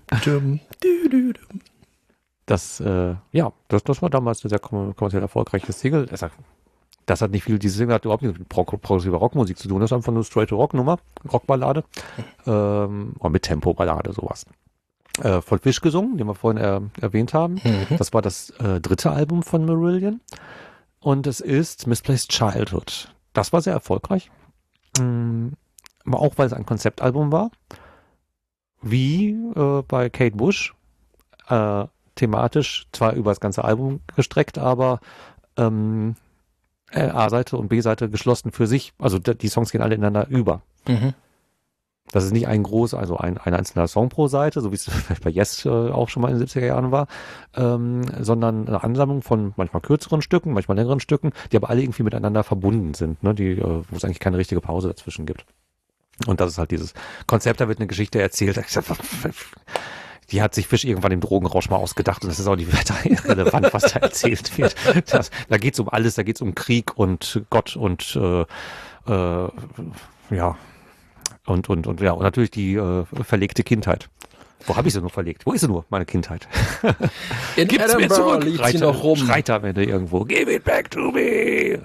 Das war damals eine sehr kommerziell erfolgreiche Single. Das hat nicht viel, diese Single hat überhaupt nicht mit progressiver Rockmusik zu tun. Das ist einfach nur straight Rocknummer, Rockballade, oder mit Tempoballade, sowas. Von Fish gesungen, den wir vorhin erwähnt haben. Das war das dritte Album von Marillion. Und es ist Misplaced Childhood. Das war sehr erfolgreich. Aber auch, weil es ein Konzeptalbum war. Wie bei Kate Bush. Thematisch zwar über das ganze Album gestreckt, aber A-Seite und B-Seite geschlossen für sich. Also die Songs gehen alle ineinander über. Das ist nicht ein einzelner Song pro Seite, so wie es vielleicht bei Yes auch schon mal in den 70er Jahren war, sondern eine Ansammlung von manchmal kürzeren Stücken, manchmal längeren Stücken, die aber alle irgendwie miteinander verbunden sind, ne? Wo es eigentlich keine richtige Pause dazwischen gibt. Und das ist halt dieses Konzept, da wird eine Geschichte erzählt. Die hat sich Fish irgendwann im Drogenrausch mal ausgedacht und das ist auch nicht weiter irrelevant, was da erzählt wird. Da geht's um alles, da geht's um Krieg und Gott und und natürlich die verlegte Kindheit. Wo habe ich sie nur verlegt? Wo ist sie nur, meine Kindheit? In Gibt's mir zurück? Liegt sie noch rum. Schreit am Ende irgendwo. Give it back to me.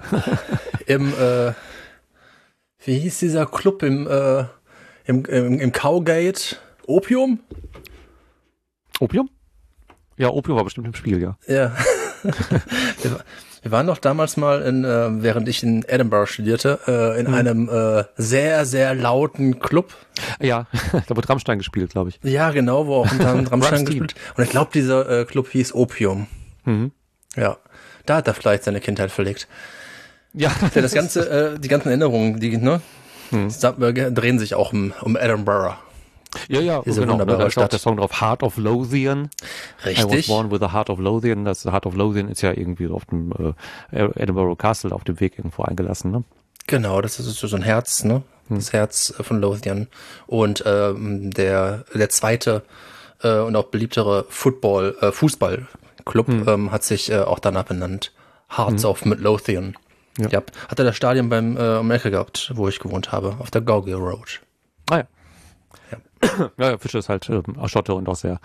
Wie hieß dieser Club im Cowgate? Opium? Opium? Ja, Opium war bestimmt im Spiel, ja. Ja. Wir waren doch damals mal während ich in Edinburgh studierte, in einem sehr, sehr lauten Club. Ja, da wird Rammstein gespielt, glaube ich. Ja, genau, wo auch unter Rammstein gespielt. Und ich glaube, dieser Club hieß Opium. Ja, da hat er vielleicht seine Kindheit verlegt. Ja. Die ganzen Erinnerungen, drehen sich auch um Edinburgh. Ja, diese genau. Wunderbare Da Stadt. steht der Song drauf, Heart of Lothian. Richtig. I was born with a Heart of Lothian. Das Heart of Lothian ist ja irgendwie auf dem Edinburgh Castle auf dem Weg irgendwo eingelassen, ne? Genau, das ist so ein Herz, ne? Das Herz von Lothian. Und der zweite und auch beliebtere Fußballclub hat sich auch danach benannt. Hearts of Midlothian. Ja. Hat er das Stadion um die Ecke gehabt, wo ich gewohnt habe, auf der Gauguin Road. Ah ja. Ja, Fischer ist halt Schotte und auch sehr,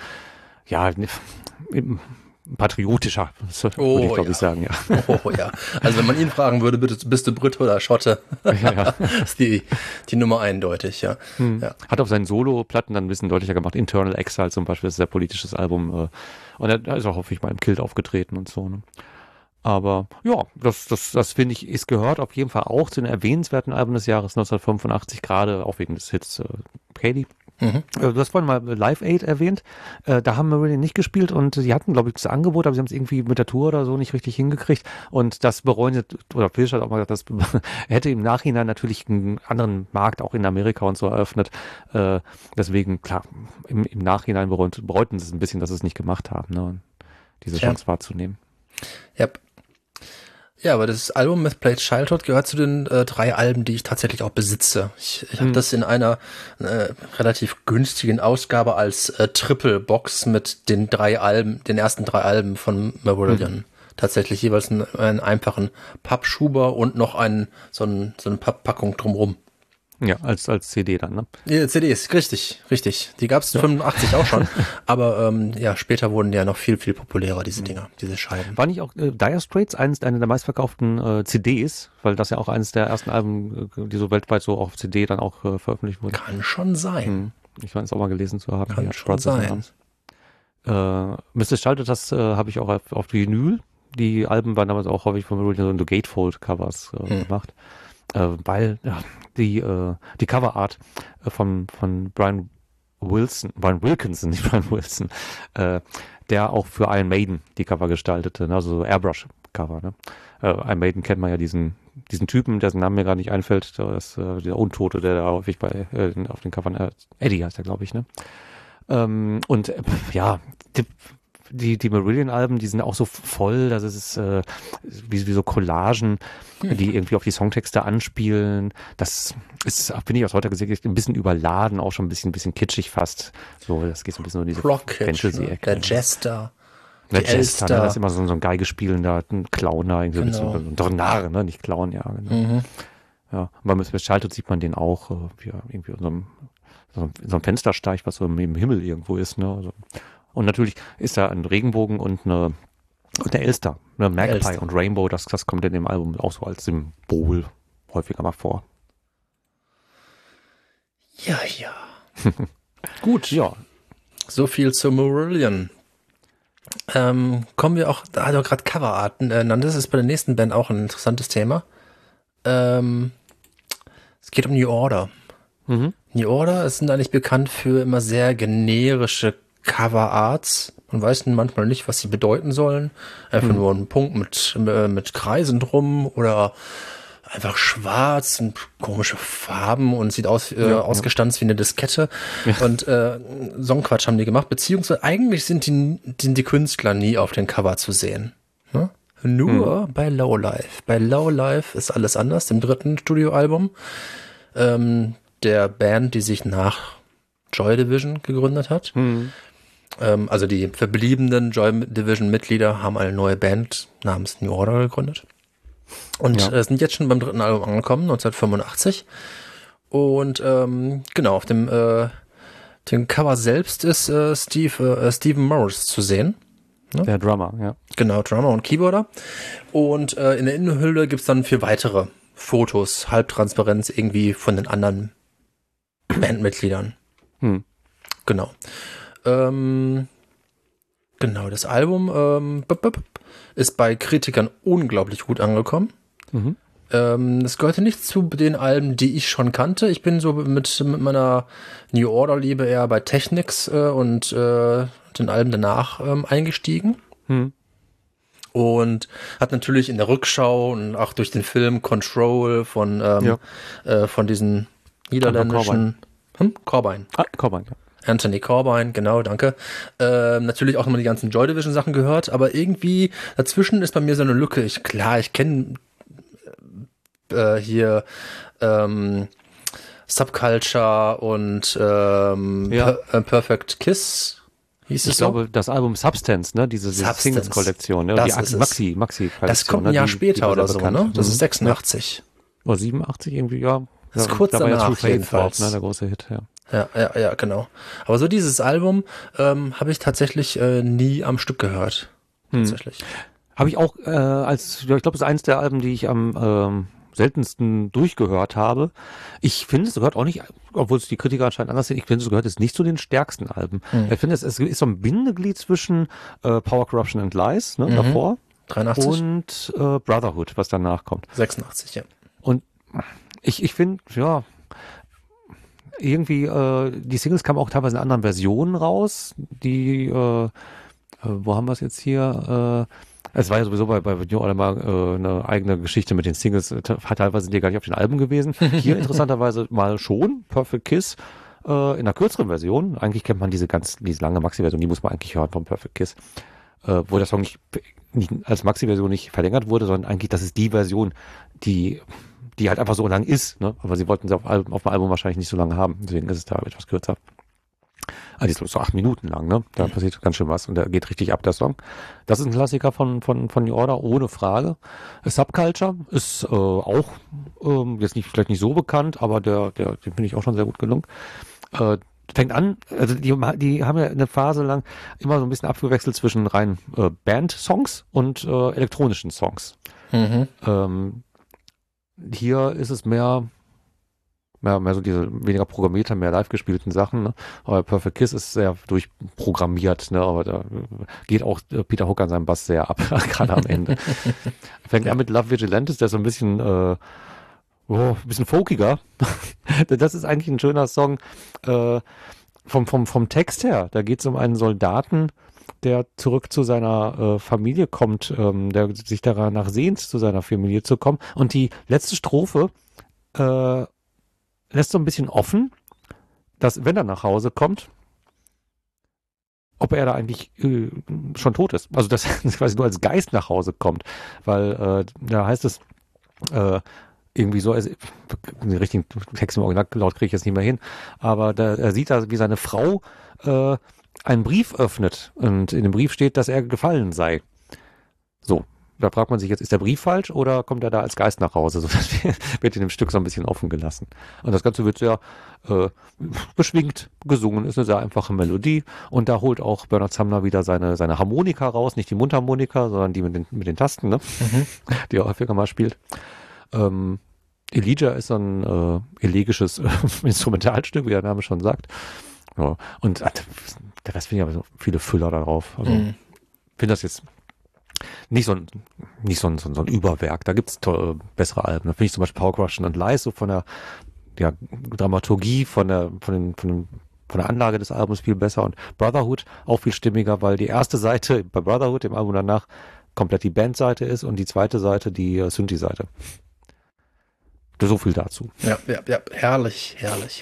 patriotischer, würde ich glaube ich sagen, ja. Oh ja, also wenn man ihn fragen würde, bist du Brit oder Schotte? Ja. Ist die Nummer eindeutig, ja. Ja. Hat auf seinen Solo-Platten dann ein bisschen deutlicher gemacht, Internal Exile zum Beispiel, das ist ein sehr politisches Album und er ist auch häufig mal im Kilt aufgetreten und so, ne? Aber ja, das finde ich, es gehört auf jeden Fall auch zu den erwähnenswerten Alben des Jahres 1985, gerade auch wegen des Hits Kaylee. Du hast vorhin mal Live Aid erwähnt. Da haben Marillion nicht gespielt und sie hatten, glaube ich, das Angebot, aber sie haben es irgendwie mit der Tour oder so nicht richtig hingekriegt. Und das bereuen, oder Fish hat auch mal gesagt, das hätte im Nachhinein natürlich einen anderen Markt auch in Amerika und so eröffnet. Deswegen, klar, im Nachhinein bereuten sie es ein bisschen, dass sie es nicht gemacht haben, ne? Diese Chance wahrzunehmen. Yep. Ja, aber das Album Misplaced Childhood gehört zu den 3 Alben, die ich tatsächlich auch besitze. Ich habe das in einer relativ günstigen Ausgabe als Triple Box mit den ersten 3 Alben von Marillion. Tatsächlich jeweils einen einfachen Pappschuber und noch so eine Papppackung drumrum. Ja, als CD dann, ne? Ja, CDs, richtig. Die gab es 85 auch schon, aber später wurden ja noch viel, viel populärer, diese Dinger, diese Scheiben. War nicht auch Dire Straits eine der meistverkauften CDs, weil das ja auch eines der ersten Alben, die so weltweit so auf CD dann auch veröffentlicht wurden? Kann schon sein. Ich meine es auch mal gelesen zu haben. Kann schon sein. Mr. Schaltet, das habe ich auch auf Vinyl. Die Alben waren damals auch häufig von Marillion so Gatefold-Covers gemacht. Weil die Coverart von Brian Wilkinson, nicht Brian Wilson, der auch für Iron Maiden die Cover gestaltete, ne? Also so Airbrush-Cover. Ne? Iron Maiden kennt man ja diesen Typen, dessen Name mir gerade nicht einfällt, das ist der Untote, der da häufig auf den Covern, Eddie heißt er, glaube ich, ne? Die Marillion-Alben, die sind auch so voll, dass es wie so Collagen, die irgendwie auf die Songtexte anspielen. Das ist, finde ich aus heutiger Sicht ein bisschen überladen, auch schon ein bisschen kitschig fast. So, das geht so ein bisschen in diese Fantasy-Ecke. Der Jester. Der Jester, ne? Das ist immer so ein Geigespielender, ein Clown da, irgendwie so ein Narr, ne? Nicht Clown, ja, genau. Ja, und beim Schaltet sieht man den auch, wie er irgendwie in so einem Fenster steigt, was so im Himmel irgendwo ist, ne? Also, und natürlich ist da ein Regenbogen und eine Elster, eine Magpie und Rainbow, das kommt in dem Album auch so als Symbol häufiger mal vor. Ja. Gut. Ja. So viel zu Marillion. Kommen wir auch, da hat er gerade Coverarten das ist bei der nächsten Band auch ein interessantes Thema. Es geht um New Order. New Order sind eigentlich bekannt für immer sehr generische Coverarts. Man weiß manchmal nicht, was sie bedeuten sollen. Einfach nur ein Punkt mit Kreisen drum oder einfach schwarz und komische Farben und sieht aus ausgestanzt wie eine Diskette. Ja. Und Songquatsch haben die gemacht. Beziehungsweise eigentlich sind die Künstler nie auf den Cover zu sehen. Ne? Nur bei Lowlife. Bei Lowlife ist alles anders, dem 3. Studioalbum der Band, die sich nach Joy Division gegründet hat. Also die verbliebenen Joy Division-Mitglieder haben eine neue Band namens New Order gegründet. Und sind jetzt schon beim 3. Album angekommen, 1985. Und genau, auf dem Cover selbst ist Stephen Morris zu sehen. Ne? Der Drummer, ja. Genau, Drummer und Keyboarder. Und in der Innenhülle gibt es dann 4 weitere Fotos, Halbtransparenz irgendwie von den anderen Bandmitgliedern. Genau. Genau, das Album ist bei Kritikern unglaublich gut angekommen. Es gehörte nicht zu den Alben, die ich schon kannte. Ich bin so mit meiner New Order-Liebe eher bei Technics und den Alben danach eingestiegen. Und hat natürlich in der Rückschau und auch durch den Film Control von diesen niederländischen Corbijn. Corbijn, ja. Anthony Corbijn, genau, danke. Natürlich auch nochmal die ganzen Joy Division Sachen gehört, aber irgendwie dazwischen ist bei mir so eine Lücke. Ich kenne hier Subculture und Perfect Kiss. Hieß ich glaube, das Album Substance, ne, diese Singles-Kollektion, ne, die Maxi-Kollektion. Das kommt ein Jahr später oder so, ne? Das ist 86. Oder 87 irgendwie, ja. Das ist kurz danach jedenfalls. Ne, der große Hit, ja. Ja, genau. Aber so dieses Album habe ich tatsächlich nie am Stück gehört. Tatsächlich. Habe ich auch ich glaube, das ist eins der Alben, die ich am seltensten durchgehört habe. Ich finde, es gehört auch nicht, obwohl es die Kritiker anscheinend anders sehen, ich finde, es gehört jetzt nicht zu den stärksten Alben. Ich finde, es ist so ein Bindeglied zwischen Power, Corruption and Lies, ne, davor. 83. Und Brotherhood, was danach kommt. 86, ja. Und ich finde, ja, irgendwie, die Singles kamen auch teilweise in anderen Versionen raus, die, wo haben wir es jetzt hier? Es war ja sowieso bei New Order mal eine eigene Geschichte mit den Singles. Teilweise sind die gar nicht auf den Alben gewesen. Hier interessanterweise mal schon. Perfect Kiss in einer kürzeren Version. Eigentlich kennt man diese lange Maxi-Version, die muss man eigentlich hören vom Perfect Kiss. Wo der Song nicht als Maxi-Version nicht verlängert wurde, sondern eigentlich, das ist die Version, die halt einfach so lang ist. Ne? Aber sie wollten sie auf dem Album wahrscheinlich nicht so lange haben. Deswegen ist es da etwas kürzer. Also die ist so 8 Minuten lang, ne? Da passiert ganz schön was und der geht richtig ab, der Song. Das ist ein Klassiker von New Order, ohne Frage. Subculture ist auch jetzt vielleicht nicht so bekannt, aber den finde ich auch schon sehr gut gelungen. Fängt an, also die haben ja eine Phase lang immer so ein bisschen abgewechselt zwischen rein Band-Songs und elektronischen Songs. Hier ist es mehr so diese weniger programmierter, mehr live gespielten Sachen, ne? Aber Perfect Kiss ist sehr durchprogrammiert, ne? Aber da geht auch Peter Hook an seinem Bass sehr ab, gerade am Ende. Fängt an mit Love Vigilantes, der ist so ein bisschen folkiger. Das ist eigentlich ein schöner Song. Vom Text her, da geht es um einen Soldaten, der zurück zu seiner Familie kommt, der sich danach sehnt, zu seiner Familie zu kommen. Und die letzte Strophe lässt so ein bisschen offen, dass, wenn er nach Hause kommt, ob er da eigentlich schon tot ist. Also, dass er quasi nur als Geist nach Hause kommt. Weil da heißt es irgendwie so, also, den richtigen Text im Original laut kriege ich jetzt nicht mehr hin, aber er sieht da, wie seine Frau einen Brief öffnet und in dem Brief steht, dass er gefallen sei. So. Da fragt man sich jetzt, ist der Brief falsch oder kommt er da als Geist nach Hause? So, das wird in dem Stück so ein bisschen offen gelassen. Und das Ganze wird sehr beschwingt gesungen, ist eine sehr einfache Melodie. Und da holt auch Bernard Sumner wieder seine Harmonika raus, nicht die Mundharmonika, sondern die mit den Tasten, ne? Die er häufiger mal spielt. Elijah ist so ein elegisches Instrumentalstück, wie der Name schon sagt. Ja. Und der Rest finde ich aber so viele Füller darauf. Also finde das jetzt nicht so ein Überwerk. Da gibt's bessere Alben. Da finde ich zum Beispiel Power Crush and Lies so von der Dramaturgie, von der Anlage des Albums viel besser und Brotherhood auch viel stimmiger, weil die erste Seite bei Brotherhood, dem Album danach, komplett die Bandseite ist und die zweite Seite die Synthi-Seite. So viel dazu. Ja. Herrlich.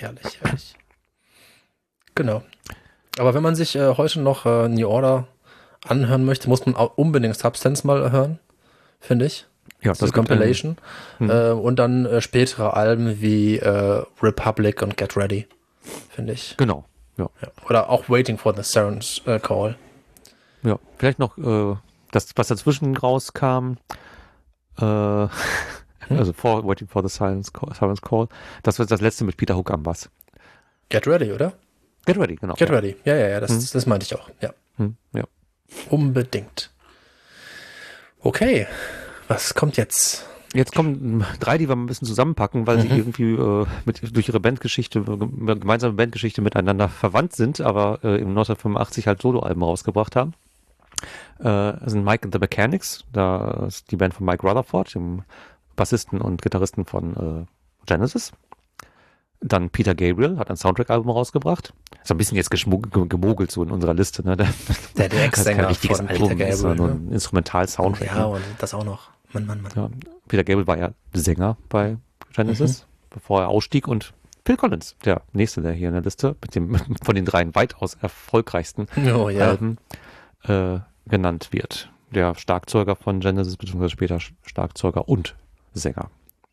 Genau. Aber wenn man sich heute noch New Order anhören möchte, muss man auch unbedingt Substance mal hören, finde ich. Ja, das ist Compilation. Und dann spätere Alben wie Republic und Get Ready, finde ich. Genau, ja. Oder auch Waiting for the Siren's Call. Ja, vielleicht noch das, was dazwischen rauskam, also vor Waiting for the Siren's Call, das war das letzte mit Peter Hook am Bass. Get Ready, oder? Get Ready, genau. Get Ready, ja, das meinte ich auch, ja. Ja. Unbedingt. Okay, was kommt jetzt? Jetzt kommen 3, die wir ein bisschen zusammenpacken, weil sie irgendwie durch ihre gemeinsame Bandgeschichte miteinander verwandt sind, aber im 1985 halt Soloalben rausgebracht haben. Das sind Mike and the Mechanics, da ist die Band von Mike Rutherford, dem Bassisten und Gitarristen von Genesis. Dann Peter Gabriel hat ein Soundtrack-Album rausgebracht. Ist ein bisschen jetzt gemogelt so in unserer Liste. Ne? Der Ex-Sänger von Peter Gabriel. Ist nur ein Instrumental-Soundtrack. Ja, und das auch noch. Mann. Ja, Peter Gabriel war ja Sänger bei Genesis, bevor er ausstieg. Und Phil Collins, der nächste, der hier in der Liste, von den 3 weitaus erfolgreichsten Alben genannt wird. Der Schlagzeuger von Genesis, beziehungsweise später Schlagzeuger und Sänger.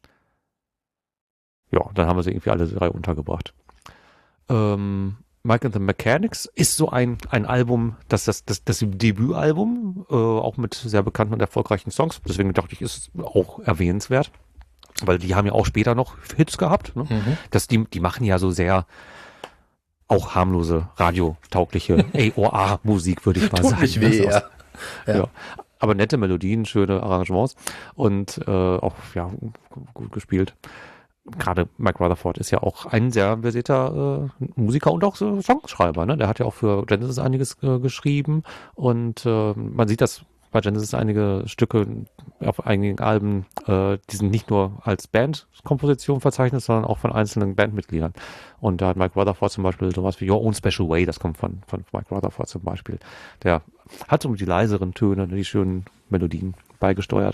Ja, dann haben wir sie irgendwie alle 3 untergebracht. Mike and the Mechanics ist so ein Album, das Debütalbum, auch mit sehr bekannten und erfolgreichen Songs. Deswegen dachte ich, ist es auch erwähnenswert. Weil die haben ja auch später noch Hits gehabt. Ne? Die machen ja so sehr auch harmlose, radiotaugliche AOR-Musik, würde ich mal sagen. Tut nicht weh, ja. Aber nette Melodien, schöne Arrangements und auch gut gespielt. Gerade Mike Rutherford ist ja auch ein sehr versierter Musiker und auch so Songschreiber. Ne? Der hat ja auch für Genesis einiges geschrieben und man sieht das bei Genesis einige Stücke auf einigen Alben, die sind nicht nur als Bandkomposition verzeichnet, sondern auch von einzelnen Bandmitgliedern. Und da hat Mike Rutherford zum Beispiel sowas wie Your Own Special Way, das kommt von Mike Rutherford zum Beispiel. Der hat so die leiseren Töne, die schönen Melodien beigesteuert.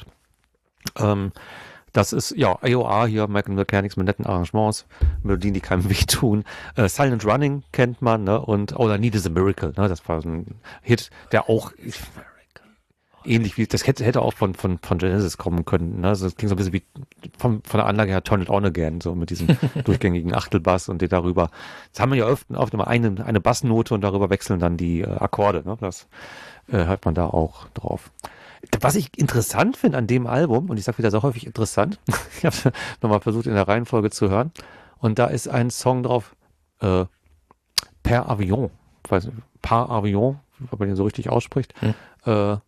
Das ist, ja, AOR hier, Mechanics mit netten Arrangements, Melodien, die keinem wehtun. Silent Running kennt man, ne, und All I Need is a Miracle, ne, das war so ein Hit, der auch ähnlich wie, das hätte auch von Genesis kommen können, ne, also das klingt so ein bisschen wie von der Anlage her Turn It On Again, so mit diesem durchgängigen Achtelbass und die darüber, das haben wir ja oft immer eine Bassnote und darüber wechseln dann die Akkorde, ne, das hört man da auch drauf. Was ich interessant finde an dem Album, und ich sage wieder so häufig interessant, ich habe nochmal versucht in der Reihenfolge zu hören, und da ist ein Song drauf, Per Avion, weiß nicht, Par Avion, ob man den so richtig ausspricht. Der,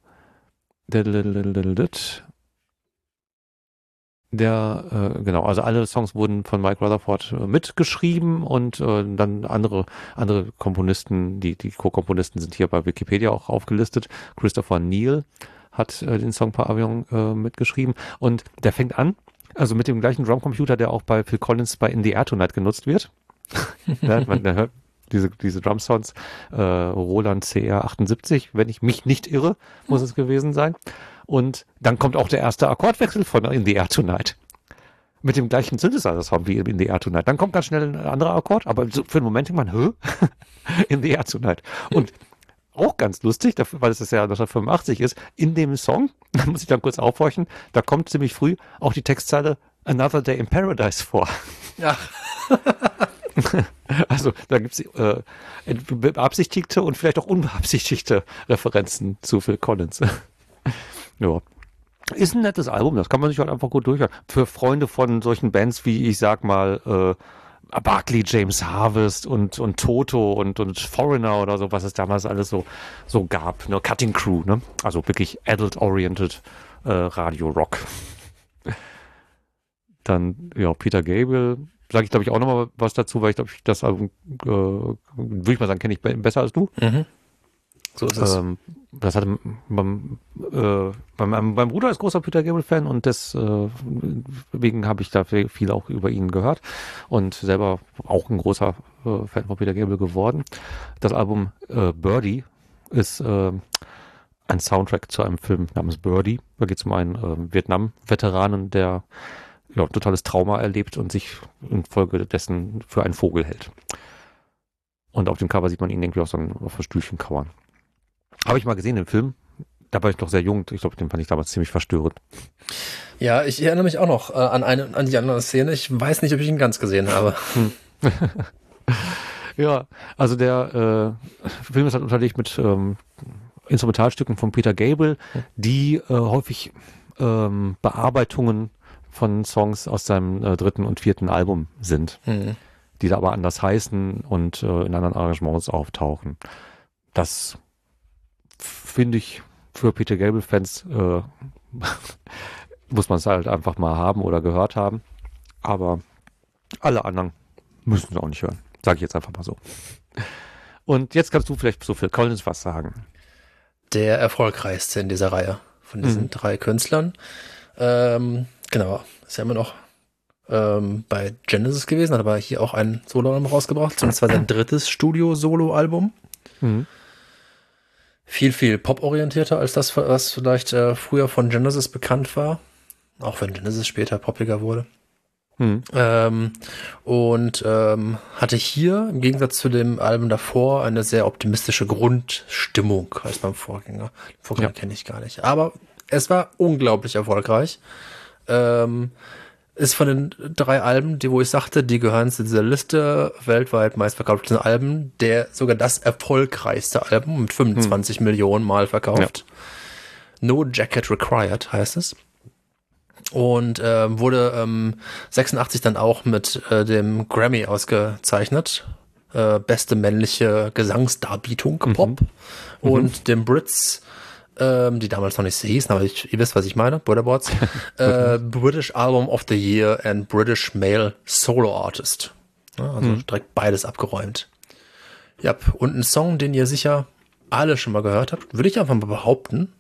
genau, also alle Songs wurden von Mike Rutherford mitgeschrieben und dann andere Komponisten, die Co-Komponisten sind hier bei Wikipedia auch aufgelistet. Christopher Neal hat den Song Par Avion mitgeschrieben und der fängt an, also mit dem gleichen Drumcomputer, der auch bei Phil Collins bei In the Air Tonight genutzt wird. Ja, man hört diese Drum-Sounds, Roland CR78, wenn ich mich nicht irre, muss es gewesen sein. Und dann kommt auch der erste Akkordwechsel von In the Air Tonight. Mit dem gleichen Synthesizer-Sound wie In the Air Tonight. Dann kommt ganz schnell ein anderer Akkord, aber so für einen Moment denkt man, In the Air Tonight. Und auch ganz lustig, weil es das ja 1985 ist, in dem Song, da muss ich dann kurz aufhorchen, da kommt ziemlich früh auch die Textzeile Another Day in Paradise vor. Ja. Also da gibt es beabsichtigte und vielleicht auch unbeabsichtigte Referenzen zu Phil Collins. Ja. Ist ein nettes Album, das kann man sich halt einfach gut durchhören. Für Freunde von solchen Bands wie, ich sag mal, Barclay James Harvest und Toto und Foreigner oder so, was es damals alles so gab, ne? Cutting Crew, ne? Also wirklich adult-oriented Radio-Rock. Dann, ja, Peter Gabriel, sage ich glaube ich auch nochmal was dazu, weil ich glaube, das Album, würde ich mal sagen, kenne ich besser als du. Mhm. So ist es. Das hatte mein Bruder ist großer Peter Gabriel-Fan und deswegen habe ich da viel auch über ihn gehört und selber auch ein großer Fan von Peter Gabriel geworden. Das Album Birdie ist ein Soundtrack zu einem Film namens Birdie. Da geht es um einen Vietnam-Veteranen, der totales Trauma erlebt und sich infolgedessen für einen Vogel hält. Und auf dem Cover sieht man ihn irgendwie auf einem Stühlchen kauern. Habe ich mal gesehen im Film. Da war ich noch sehr jung. Ich glaube, den fand ich damals ziemlich verstörend. Ja, ich erinnere mich auch noch an die andere Szene. Ich weiß nicht, ob ich ihn ganz gesehen habe. Ja, also der Film ist halt unterlegt mit Instrumentalstücken von Peter Gabriel, die häufig Bearbeitungen von Songs aus seinem 3. und 4. Album sind, die da aber anders heißen und in anderen Arrangements auftauchen. Das finde ich für Peter Gabriel-Fans muss man es halt einfach mal haben oder gehört haben. Aber alle anderen müssen es auch nicht hören. Sage ich jetzt einfach mal so. Und jetzt kannst du vielleicht so Phil Collins was sagen. Der erfolgreichste in dieser Reihe von diesen 3 Künstlern. Genau, ist ja immer noch bei Genesis gewesen, hat aber hier auch ein Soloalbum rausgebracht. Und zwar sein 3. Studio-Solo-Album. Viel pop-orientierter als das, was vielleicht früher von Genesis bekannt war. Auch wenn Genesis später poppiger wurde. Hatte hier im Gegensatz zu dem Album davor eine sehr optimistische Grundstimmung als beim Vorgänger. Den Vorgänger kenne ich gar nicht. Aber es war unglaublich erfolgreich. Ist von den 3 Alben, wo ich sagte, die gehören zu dieser Liste weltweit meistverkauften Alben, sogar das erfolgreichste Album mit 25 Millionen Mal verkauft. Ja. No Jacket Required heißt es. Und wurde 86 dann auch mit dem Grammy ausgezeichnet. Beste männliche Gesangsdarbietung, Pop. Und dem Brits, die damals noch nicht so hießen, aber ihr wisst, was ich meine, Butterboards, British Album of the Year and British Male Solo Artist. Ja, also direkt beides abgeräumt. Ja, und ein Song, den ihr sicher alle schon mal gehört habt, würde ich einfach mal behaupten,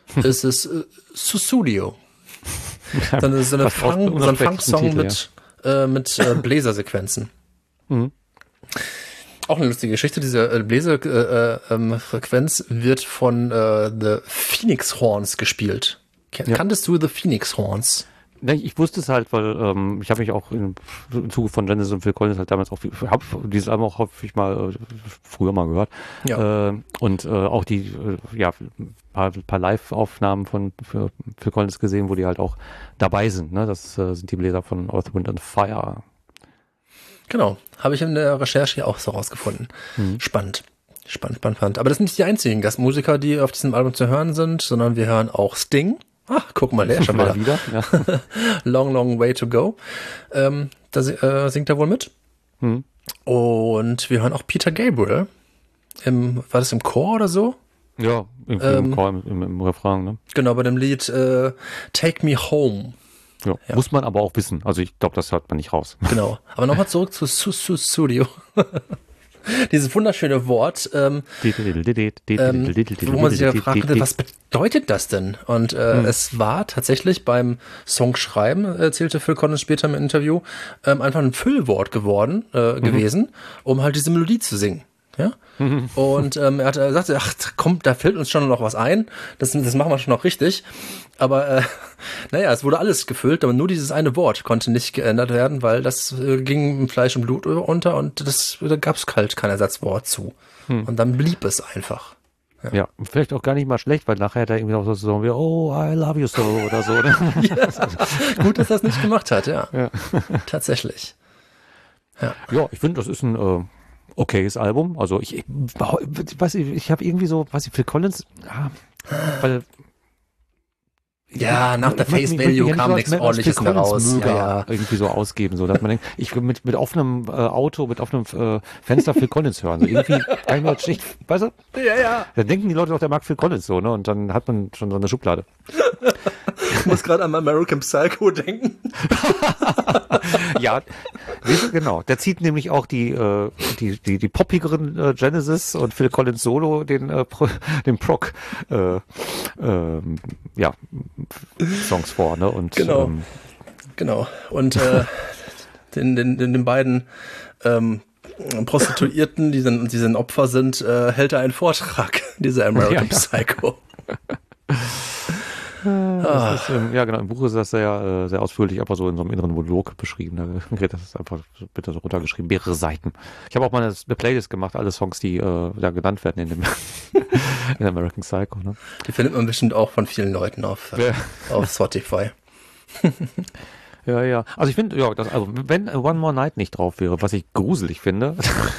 ist es Sussudio. So ein Funk-Song mit Bläsersequenzen. Mhm. Auch eine lustige Geschichte. Diese Bläserfrequenz wird von The Phoenix Horns gespielt. Kanntest du The Phoenix Horns? Ne, ich wusste es halt, weil ich habe mich auch im Zuge von Genesis und Phil Collins halt damals auch, habe dieses Album auch häufig mal früher mal gehört. Ja. Und auch die paar Live-Aufnahmen für Phil Collins gesehen, wo die halt auch dabei sind. Ne? Das sind die Bläser von Earth, Wind and Fire. Genau, habe ich in der Recherche hier auch so rausgefunden. Spannend. Aber das sind nicht die einzigen Gastmusiker, die auf diesem Album zu hören sind, sondern wir hören auch Sting. Ach, guck mal, der schon wieder. Ja. Long, long way to go. Da singt er wohl mit. Und wir hören auch Peter Gabriel. War das im Chor oder so? Ja, im Chor, im Refrain. Ne? Genau, bei dem Lied Take Me Home. Ja, muss man aber auch wissen. Also ich glaube, das hört man nicht raus. Genau. Aber nochmal zurück zu Sussudio. Dieses wunderschöne Wort, wo man sich ja fragte, was bedeutet das denn? Und es war tatsächlich beim Songschreiben, erzählte Phil Collins später im Interview, einfach ein Füllwort gewesen, um halt diese Melodie zu singen. Ja? Und er sagte, ach komm, da fällt uns schon noch was ein, das machen wir schon noch richtig. Aber es wurde alles gefüllt, aber nur dieses eine Wort konnte nicht geändert werden, weil das ging im Fleisch und Blut unter und da gab es halt kein Ersatzwort zu. Und dann blieb es einfach. Ja, vielleicht auch gar nicht mal schlecht, weil nachher da irgendwie auch so wie, oh, I love you so oder so. Ne? Gut, dass das nicht gemacht hat, ja. Tatsächlich. Ja, ich finde, das ist ein okayes Album. Also ich weiß nicht, ich habe irgendwie so, Phil Collins, weil nach der Face Value kam nichts Ordentliches mehr raus. Irgendwie so ausgeben, so dass man denkt, ich will mit offenem Auto, mit offenem Fenster Phil Collins hören. So irgendwie kann ich mir jetzt schlicht, weißt du? Ja. Dann denken die Leute doch, der mag Phil Collins so, ne? Und dann hat man schon so eine Schublade. Ich muss gerade an American Psycho denken. Ja, genau. Der zieht nämlich auch die poppigeren Genesis und Phil Collins Solo den Prog Songs vor, ne? Und genau. Und den beiden Prostituierten, die ein Opfer sind, hält er einen Vortrag, dieser American Psycho. Das ist, genau, im Buch ist das sehr, sehr ausführlich, aber so in so einem inneren Monolog beschrieben. Das ist einfach bitte so runtergeschrieben, mehrere Seiten. Ich habe auch mal eine Playlist gemacht, alle Songs, die da genannt werden in American Psycho. Ne? Die findet man bestimmt auch von vielen Leuten auf Spotify. Ja. Also ich finde, wenn One More Night nicht drauf wäre, was ich gruselig finde,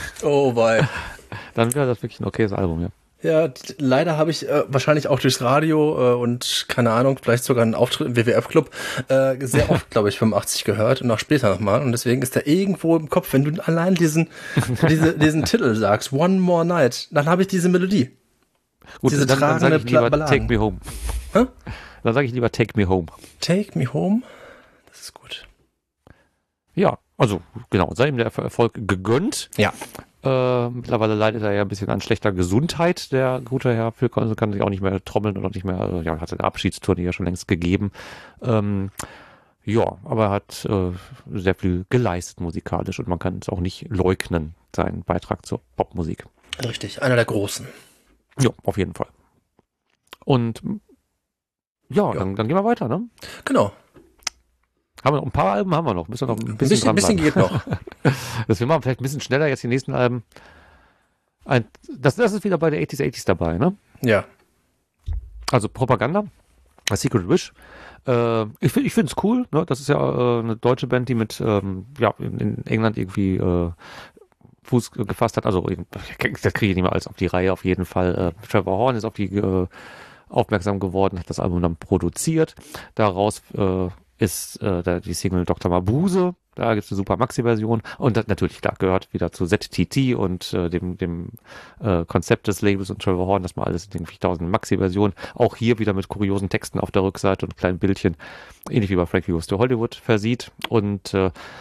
dann wäre das wirklich ein okayes Album, ja. Ja, leider habe ich wahrscheinlich auch durchs Radio und keine Ahnung, vielleicht sogar einen Auftritt im WWF-Club sehr oft, glaube ich, 85 gehört und auch später nochmal. Und deswegen ist der irgendwo im Kopf, wenn du allein diesen Titel sagst, One More Night, dann habe ich diese Melodie. Gut, diese dann sage ich lieber Take Me Home. Hä? Dann sage ich lieber Take Me Home. Take Me Home? Das ist gut. Ja, also genau, sei ihm der Erfolg gegönnt. Ja. Mittlerweile leidet er ja ein bisschen an schlechter Gesundheit, der gute Herr Phil Collins, kann sich auch nicht mehr trommeln und auch nicht mehr, hat seine Abschiedstournee ja schon längst gegeben. Aber er hat sehr viel geleistet musikalisch und man kann es auch nicht leugnen, seinen Beitrag zur Popmusik. Richtig, einer der Großen. Ja, auf jeden Fall. Und dann gehen wir weiter, ne? Genau. Haben wir noch ein paar Alben, müssen wir noch ein bisschen geht noch. Wir machen vielleicht ein bisschen schneller jetzt die nächsten Alben. Das ist wieder bei der 80s dabei, ne? Ja. Also Propaganda, A Secret Wish. Ich finde es cool, ne? Das ist ja eine deutsche Band, die mit in England irgendwie Fuß gefasst hat. Also das kriege ich nicht mehr alles auf die Reihe auf jeden Fall. Trevor Horn ist auf die aufmerksam geworden, hat das Album dann produziert. Daraus ist die Single Dr. Mabuse, da gibt es eine super Maxi-Version und das natürlich klar gehört wieder zu ZTT und dem Konzept des Labels und Trevor Horn, dass man alles in irgendwie 1000 Maxi-Versionen, auch hier wieder mit kuriosen Texten auf der Rückseite und kleinen Bildchen, ähnlich wie bei Frankie Goes to Hollywood versieht und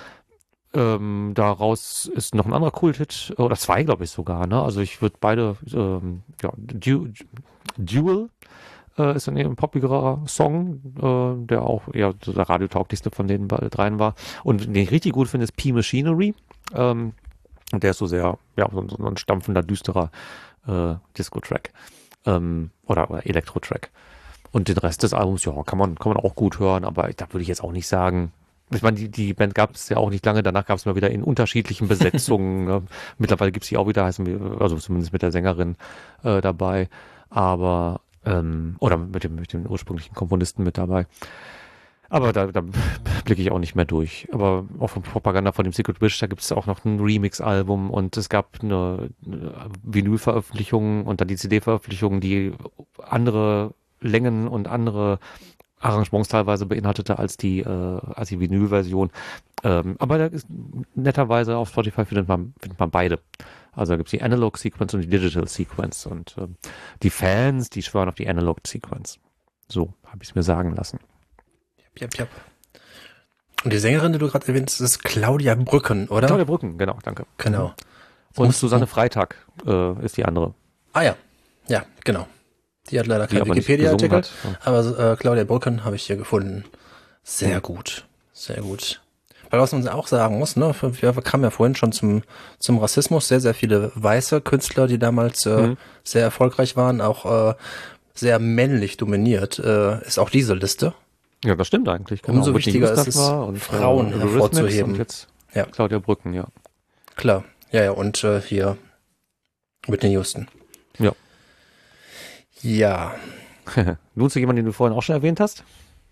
daraus ist noch ein anderer Kult-Hit, oder zwei, glaube ich sogar, ne? Also ich würde beide Duel ist ein poppigerer Song, der auch eher so der radiotauglichste von den dreien war. Und den ich richtig gut finde, ist P Machinery. Der ist so sehr, so ein stampfender, düsterer Disco-Track. Oder Elektro-Track. Und den Rest des Albums, kann man auch gut hören, aber da würde ich jetzt auch nicht sagen. Ich meine, die Band gab es ja auch nicht lange, danach gab es mal wieder in unterschiedlichen Besetzungen. Ne? Mittlerweile gibt es die auch wieder, also zumindest mit der Sängerin dabei, aber oder mit dem ursprünglichen Komponisten mit dabei. Aber da blicke ich auch nicht mehr durch. Aber auch von Propaganda von dem Secret Wish, da gibt es auch noch ein Remix-Album und es gab eine Vinyl-Veröffentlichung und dann die CD-Veröffentlichung, die andere Längen und andere Arrangements teilweise beinhaltete als die Vinyl-Version. Aber da ist netterweise auf Spotify findet man beide. Also da gibt es die Analog Sequence und die Digital Sequence und die Fans, die schwören auf die Analog Sequence. So habe ich es mir sagen lassen. Yep. Und die Sängerin, die du gerade erwähnt hast, ist Claudia Brücken, oder? Claudia Brücken, genau, danke. Genau. Und Susanne Freitag ist die andere. Ah ja, genau. Die hat leider keinen Wikipedia-Artikel, aber Claudia Brücken habe ich hier gefunden. Sehr gut. Weil was man auch sagen muss, ne, wir kamen ja vorhin schon zum Rassismus, sehr, sehr viele weiße Künstler, die damals sehr erfolgreich waren, auch sehr männlich dominiert, ist auch diese Liste. Ja, das stimmt eigentlich. Genau. Umso wichtiger ist es, Frauen hervorzuheben. Und jetzt Claudia Brücken, ja. Klar, ja, und hier Whitney Houston. Ja. Ja. Nun zu jemandem, den du vorhin auch schon erwähnt hast?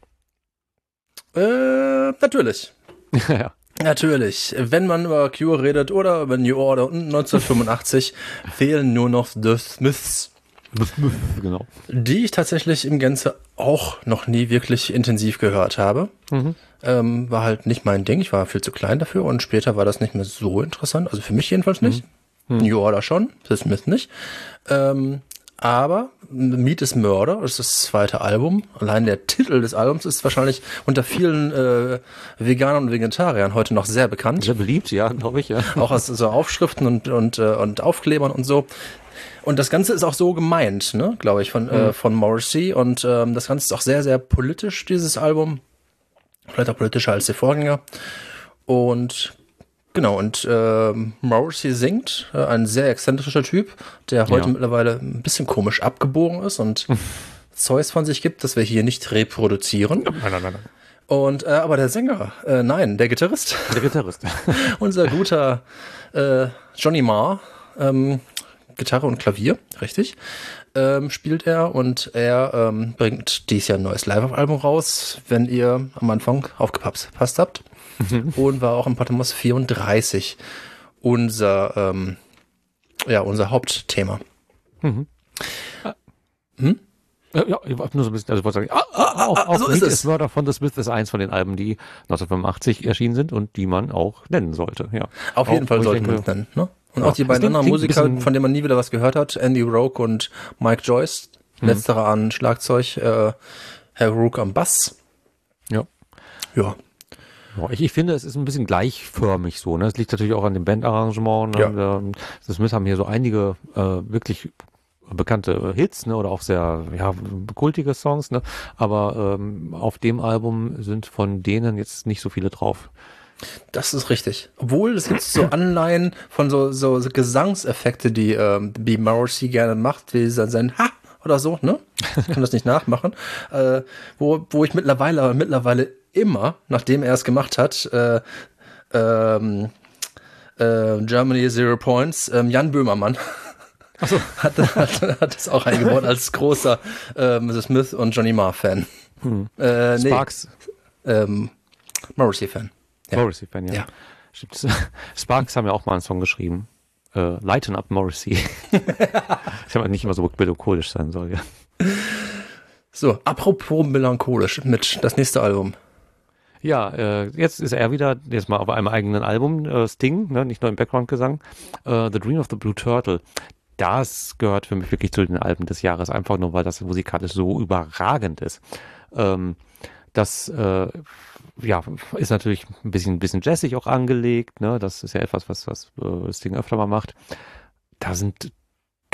Natürlich. Ja. Natürlich. Wenn man über Cure redet oder über New Order und 1985, fehlen nur noch The Smiths. Genau. Die ich tatsächlich im Gänze auch noch nie wirklich intensiv gehört habe. War halt nicht mein Ding. Ich war viel zu klein dafür und später war das nicht mehr so interessant. Also für mich jedenfalls nicht. New Order schon, The Smiths nicht. Aber Meat is Murder ist das zweite Album. Allein der Titel des Albums ist wahrscheinlich unter vielen Veganern und Vegetariern heute noch sehr bekannt. Sehr beliebt, ja, glaube ich. Ja. Auch aus so Aufschriften und Aufklebern und so. Und das Ganze ist auch so gemeint, ne, glaube ich, von Morrissey. Und das Ganze ist auch sehr, sehr politisch, dieses Album. Vielleicht auch politischer als die Vorgänger. Und genau, und Morrissey singt, ein sehr exzentrischer Typ, der heute mittlerweile ein bisschen komisch abgebogen ist und Zeugs von sich gibt, das wir hier nicht reproduzieren. Nein. Und aber der Sänger, der Gitarrist. Der Gitarrist. Unser guter Johnny Marr, Gitarre und Klavier, richtig, spielt er und er bringt dieses Jahr ein neues Live-Album raus, wenn ihr am Anfang aufgepasst habt. Und war auch im Patmos 34 unser Hauptthema. Ja, ich wollte nur so ein bisschen, also ich wollte sagen, auch so ist es. Murder von The Smiths ist eins von den Alben, die 1985 erschienen sind und die man auch nennen sollte. Ja. Auf jeden Fall sollte man es nennen. Ne? Und auch die beiden anderen Musiker, von denen man nie wieder was gehört hat, Andy Rourke und Mike Joyce, letzterer an Schlagzeug, Herr Rourke am Bass. Ja. Ich finde, es ist ein bisschen gleichförmig so. Ne? Es liegt natürlich auch an dem Bandarrangement. Ne? Ja. The Smiths haben hier so einige wirklich bekannte Hits, ne, oder auch sehr kultige Songs, ne, aber auf dem Album sind von denen jetzt nicht so viele drauf. Das ist richtig. Obwohl es gibt so Anleihen von so Gesangseffekte, die Morrissey gerne macht, wie sein Ha oder so, ne? Ich kann das nicht nachmachen. Wo ich mittlerweile immer, nachdem er es gemacht hat, Germany 0 Points, Jan Böhmermann. Also hat es auch eingebaut als großer Mrs. Smith und Johnny Marr-Fan. Sparks. Morrissey-Fan. Ja. Morrissey-Fan, ja. Sparks haben ja auch mal einen Song geschrieben. Lighten Up Morrissey. Ich habe nicht immer so melancholisch sein soll, ja. So, apropos melancholisch, mit das nächste Album. Ja, jetzt ist er wieder, jetzt mal auf einem eigenen Album, Sting, ne, nicht nur im Background-Gesang. The Dream of the Blue Turtle. Das gehört für mich wirklich zu den Alben des Jahres, einfach nur, weil das musikalisch so überragend ist. Das ist natürlich ein bisschen jazzig auch angelegt, ne? Das ist ja etwas, was Sting öfter mal macht. Da sind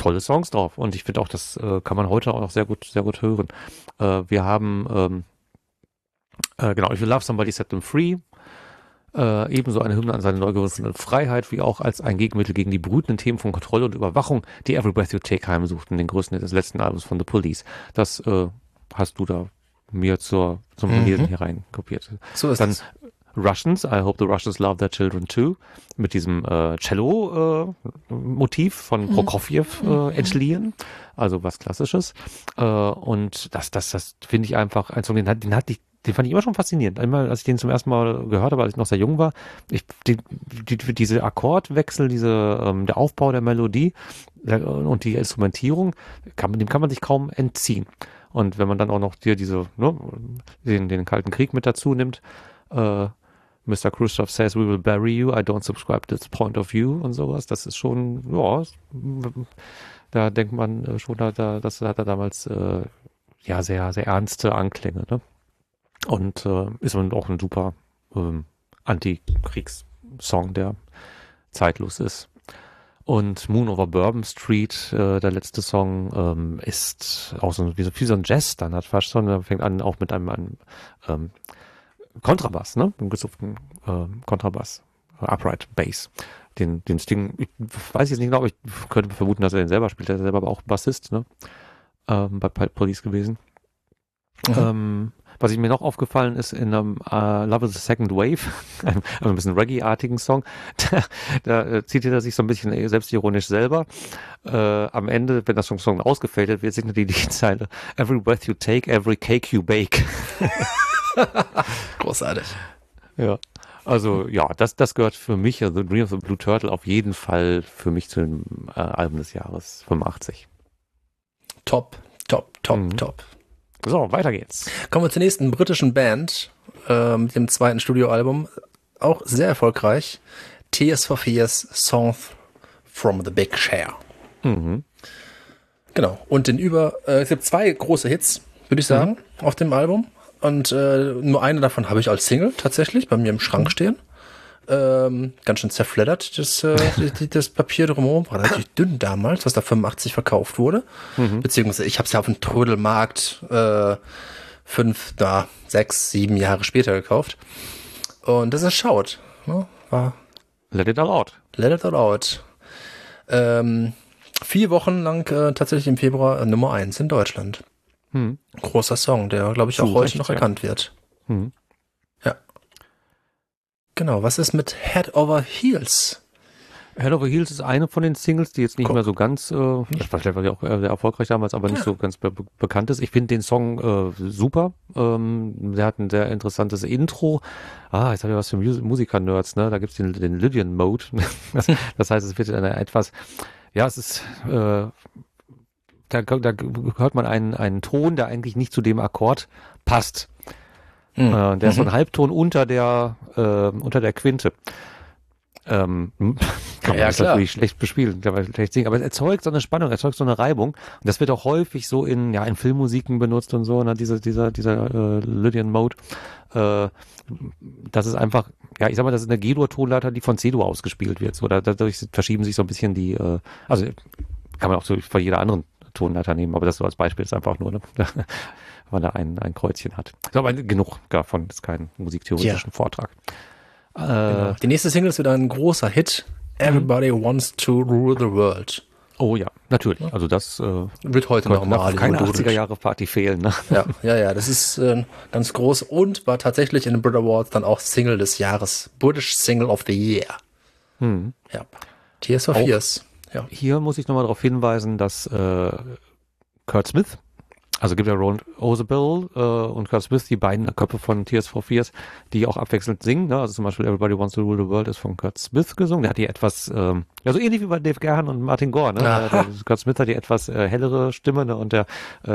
tolle Songs drauf. Und ich finde auch, das kann man heute auch noch sehr gut hören. Wir haben, genau, If You Love Somebody, Set Them Free. Ebenso eine Hymne an seine neu gewonnene Freiheit, wie auch als ein Gegenmittel gegen die brütenden Themen von Kontrolle und Überwachung, die Every Breath You Take heimsuchten, den größten des letzten Albums von The Police. Das hast du da mir zum Lesen hier rein kopiert. So ist dann es. Russians, I Hope the Russians Love Their Children Too, mit diesem Cello-Motiv von Prokofjew entliehen, also was Klassisches. Und das finde ich einfach ein Song, den fand ich immer schon faszinierend. Einmal, als ich den zum ersten Mal gehört habe, als ich noch sehr jung war, diese Akkordwechsel, der Aufbau der Melodie und die Instrumentierung, dem kann man sich kaum entziehen. Und wenn man dann auch noch den Kalten Krieg mit dazu nimmt, Mr. Khrushchev says we will bury you, I don't subscribe to this point of view und sowas, das ist schon, ja, da denkt man schon, das hat er damals sehr, sehr ernste Anklänge, ne? Und ist auch ein super Antikriegssong, der zeitlos ist. Und Moon over Bourbon Street, der letzte Song, ist auch wie so ein Jazz-Standard fast schon. Der fängt an auch mit einem Kontrabass, ne? Einem gesupften Kontrabass, Upright Bass. Den Sting, ich weiß jetzt nicht genau, aber ich könnte vermuten, dass er den selber spielt. Er ist selber aber auch Bassist, ne? Bei Police gewesen. Was mir noch aufgefallen ist, in einem Love is the Second Wave, einem ein bisschen Reggae-artigen Song, da zitiert er sich so ein bisschen selbstironisch selber. Am Ende, wenn das Song ausgefädelt wird, singt er die Zeile Every breath you take, every cake you bake. Großartig. Ja, also ja, das gehört für mich, also Dream of the Blue Turtle, auf jeden Fall für mich zu dem Album des Jahres 85. Top. So, weiter geht's. Kommen wir zur nächsten britischen Band, mit dem zweiten Studioalbum, auch sehr erfolgreich. Tears for Fears, Songs from the Big Share. Genau, und es gibt 2 große Hits, würde ich sagen, auf dem Album. Und nur eine davon habe ich als Single tatsächlich bei mir im Schrank stehen. Ganz schön zerfleddert, das Papier drumherum war relativ dünn damals, was da 85 verkauft wurde. Beziehungsweise ich habe es ja auf dem Trödelmarkt 5, 6, 7 Jahre später gekauft. Und das ist Shout. Ne? Let It All Out. Let It All Out. 4 Wochen lang tatsächlich im Februar Nummer 1 in Deutschland. Großer Song, der, glaube ich, auch heute noch erkannt wird. Ja. Genau, was ist mit Head Over Heels? Head Over Heels ist eine von den Singles, die jetzt nicht mehr so ganz, vielleicht war die auch sehr erfolgreich damals, aber nicht so ganz bekannt ist. Ich finde den Song super. Der hat ein sehr interessantes Intro. Jetzt habe ich was für Musiker-Nerds, ne? Da gibt's den Lydian Mode. Das heißt, es wird in einer etwas, ja, es ist, da hört man einen Ton, der eigentlich nicht zu dem Akkord passt. Der ist so ein Halbton unter der Quinte. Kann man das natürlich schlecht bespielen, schlecht singen, aber es erzeugt so eine Spannung, erzeugt so eine Reibung. Und das wird auch häufig so in Filmmusiken benutzt und so, ne, dieser Lydian Mode. Das ist einfach, ich sag mal, das ist eine G-Dur-Tonleiter, die von C-Dur ausgespielt wird. So, dadurch verschieben sich so ein bisschen die, also kann man auch so von jeder anderen Tonleiter nehmen, aber das so als Beispiel ist einfach nur, ne? Weil er ein Kreuzchen hat. So, aber genug davon, ist kein musiktheoretischen Vortrag. Genau. Die nächste Single ist wieder ein großer Hit. Everybody Wants to Rule the World. Oh ja, natürlich. Also das wird heute noch mal keine 80er-Jahre-Party fehlen. Ne? Ja, das ist ganz groß und war tatsächlich in den Brit Awards dann auch Single des Jahres. British Single of the Year. Ja. Tears for Fears. Ja. Hier muss ich nochmal darauf hinweisen, dass Kurt Smith, also gibt ja Ron Osobel und Kurt Smith, die beiden Köpfe von Tears for Fears, die auch abwechselnd singen. Ne? Also zum Beispiel Everybody Wants to Rule the World ist von Kurt Smith gesungen. Der hat hier etwas, so ähnlich wie bei Dave Gahan und Martin Gore. Ne? Kurt Smith hat hier etwas hellere Stimme, ne? Und der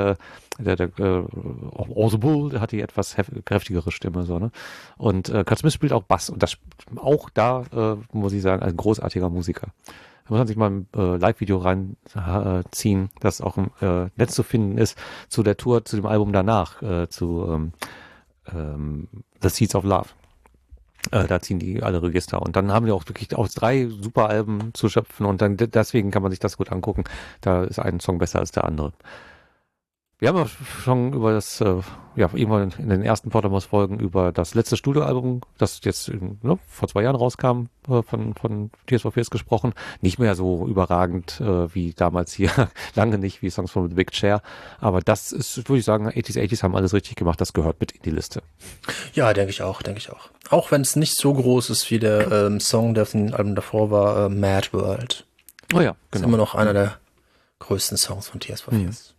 Osobel, der hat hier etwas kräftigere Stimme. So, ne? Und Kurt Smith spielt auch Bass und das auch da, muss ich sagen, ein großartiger Musiker. Da muss man sich mal ein Live-Video reinziehen, das auch im Netz zu finden ist, zu der Tour, zu dem Album danach, zu The Seeds of Love. Da ziehen die alle Register. Und dann haben die auch wirklich aus 3 super Alben zu schöpfen und dann deswegen kann man sich das gut angucken. Da ist ein Song besser als der andere. Wir haben ja schon über das, irgendwann in den ersten Pottermore-Folgen über das letzte Studioalbum, das jetzt vor 2 Jahren rauskam, von Tears for Fears gesprochen. Nicht mehr so überragend wie damals hier, lange nicht wie Songs from the Big Chair. Aber das ist, würde ich sagen, 80s haben alles richtig gemacht. Das gehört mit in die Liste. Ja, denke ich auch. Auch wenn es nicht so groß ist wie der Song, der auf dem Album davor war, Mad World. Oh ja, genau. Ist immer noch einer der größten Songs von Tears for Fears.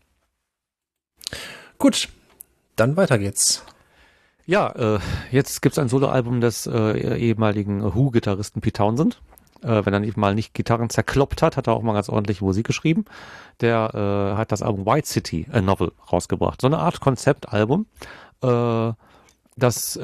Gut, dann weiter geht's. Ja, jetzt gibt's ein Soloalbum des ehemaligen Who-Gitarristen Pete Townsend. Wenn er mal nicht Gitarren zerkloppt hat er auch mal ganz ordentlich Musik geschrieben. Der hat das Album White City, a Novel, rausgebracht. So eine Art Konzeptalbum, das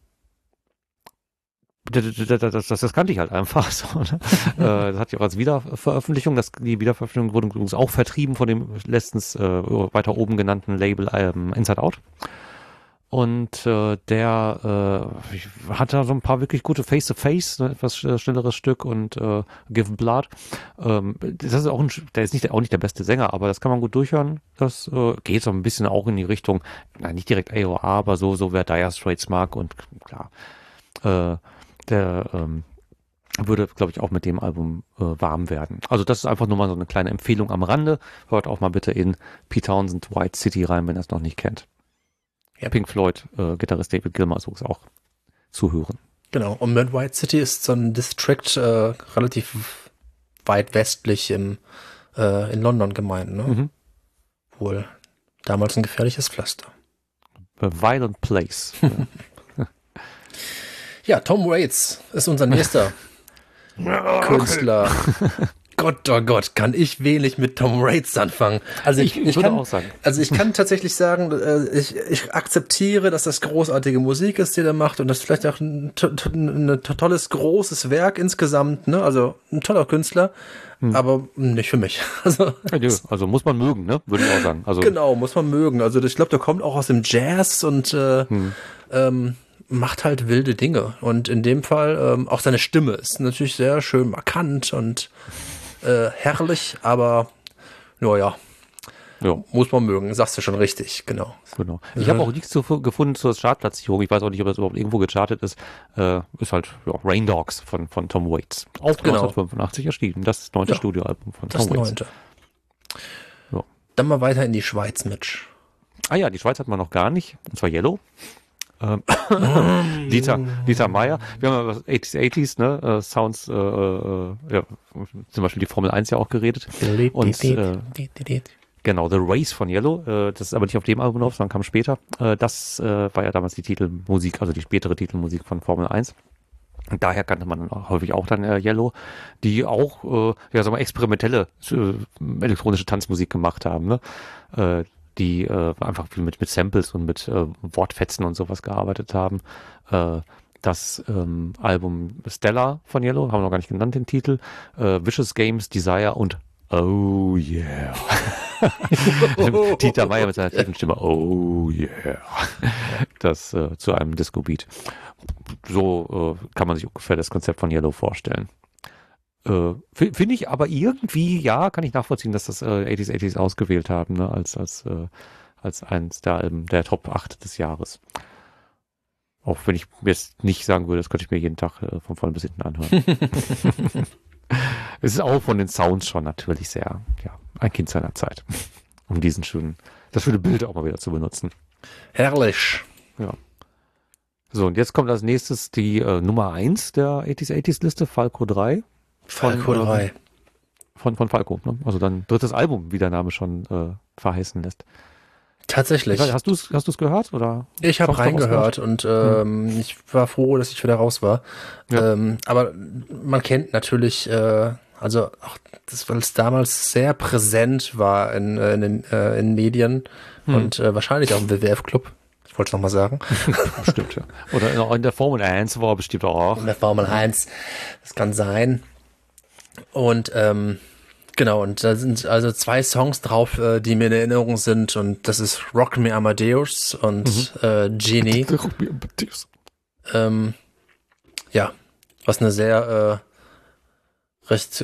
kannte ich halt einfach so. Ne? Das hatte ich auch als Wiederveröffentlichung. Die Wiederveröffentlichung wurde übrigens auch vertrieben von dem letztens weiter oben genannten Label Inside Out. Und der hat da so ein paar wirklich gute Face-to-Face, ne, etwas schnelleres Stück und Give Blood. Das ist auch der ist auch nicht der beste Sänger, aber das kann man gut durchhören. Das geht so ein bisschen auch in die Richtung, nicht direkt AOA, aber so wer Dire Straits mag und klar, der würde, glaube ich, auch mit dem Album warm werden. Also das ist einfach nur mal so eine kleine Empfehlung am Rande. Hört auch mal bitte in Pete Townsend White City rein, wenn ihr es noch nicht kennt. Ja. Pink Floyd, Gitarrist David Gilmour ist auch zu hören. Genau, und Mad White City ist so ein District relativ weit westlich in London gemeint, ne? Mhm. Wohl damals ein gefährliches Pflaster. A violent place. Ja, Tom Waits ist unser nächster Künstler. Gott, oh Gott, kann ich wenig mit Tom Waits anfangen. Also ich würde kann, auch sagen. Also ich kann tatsächlich sagen, ich akzeptiere, dass das großartige Musik ist, die er macht und das vielleicht auch ein tolles, großes Werk insgesamt, ne? Also ein toller Künstler, aber nicht für mich. Also muss man mögen, ne? Würde ich auch sagen. Also genau, muss man mögen. Also ich glaube, der kommt auch aus dem Jazz und macht halt wilde Dinge. Und in dem Fall auch seine Stimme ist natürlich sehr schön markant und herrlich, aber naja, muss man mögen, sagst du schon richtig, genau. Ich habe auch nichts gefunden zur Chartplatzierung, ich weiß auch nicht, ob das überhaupt irgendwo gechartet ist, ist halt Rain Dogs von Tom Waits, auch 1985 erschienen, das 9. Studioalbum von Tom Waits. Das 9. Ja. Dann mal weiter in die Schweiz, Mitch. Ah ja, die Schweiz hat man noch gar nicht, und zwar Yellow. Dieter Meier. Wir haben über 80s, ne, Sounds, zum Beispiel die Formel 1 ja auch geredet. Und genau, The Race von Yellow, das ist aber nicht auf dem Album drauf, sondern kam später. Das war ja damals die Titelmusik, also die spätere Titelmusik von Formel 1. Und daher kannte man häufig auch dann Yellow, die auch experimentelle elektronische Tanzmusik gemacht haben, ne? Die einfach viel mit Samples und mit Wortfetzen und sowas gearbeitet haben. Das Album Stella von Yellow, haben wir noch gar nicht genannt, den Titel. Vicious Games, Desire und Oh yeah. Dieter Meier mit seiner tiefen Stimme, oh yeah. Das zu einem Disco-Beat. So kann man sich ungefähr das Konzept von Yellow vorstellen. Finde ich aber irgendwie, ja, kann ich nachvollziehen, dass das 80s ausgewählt haben, ne, als eins der Alben der Top 8 des Jahres. Auch wenn ich jetzt nicht sagen würde, das könnte ich mir jeden Tag von vorne bis hinten anhören. Es ist auch von den Sounds schon natürlich sehr, ein Kind seiner Zeit. Um das schöne Bild auch mal wieder zu benutzen. Herrlich. Ja. So, und jetzt kommt als nächstes die Nummer 1 der 80s Liste, Falco 3. Falco 3. Von Falco, ne? Also dann drittes Album, wie der Name schon verheißen lässt. Tatsächlich. Hast du es gehört? Oder ich habe reingehört und ich war froh, dass ich wieder raus war. Ja. Aber man kennt natürlich, also auch das, weil es damals sehr präsent war in den Medien und wahrscheinlich auch im WWF-Club. Ich wollte es nochmal sagen. Bestimmt, ja. Oder in der Formel 1 war bestimmt auch. In der Formel 1, das kann sein. Und genau, und da sind also 2 Songs drauf, die mir in Erinnerung sind, und das ist Rock Me Amadeus und Genie. Ja, was eine sehr recht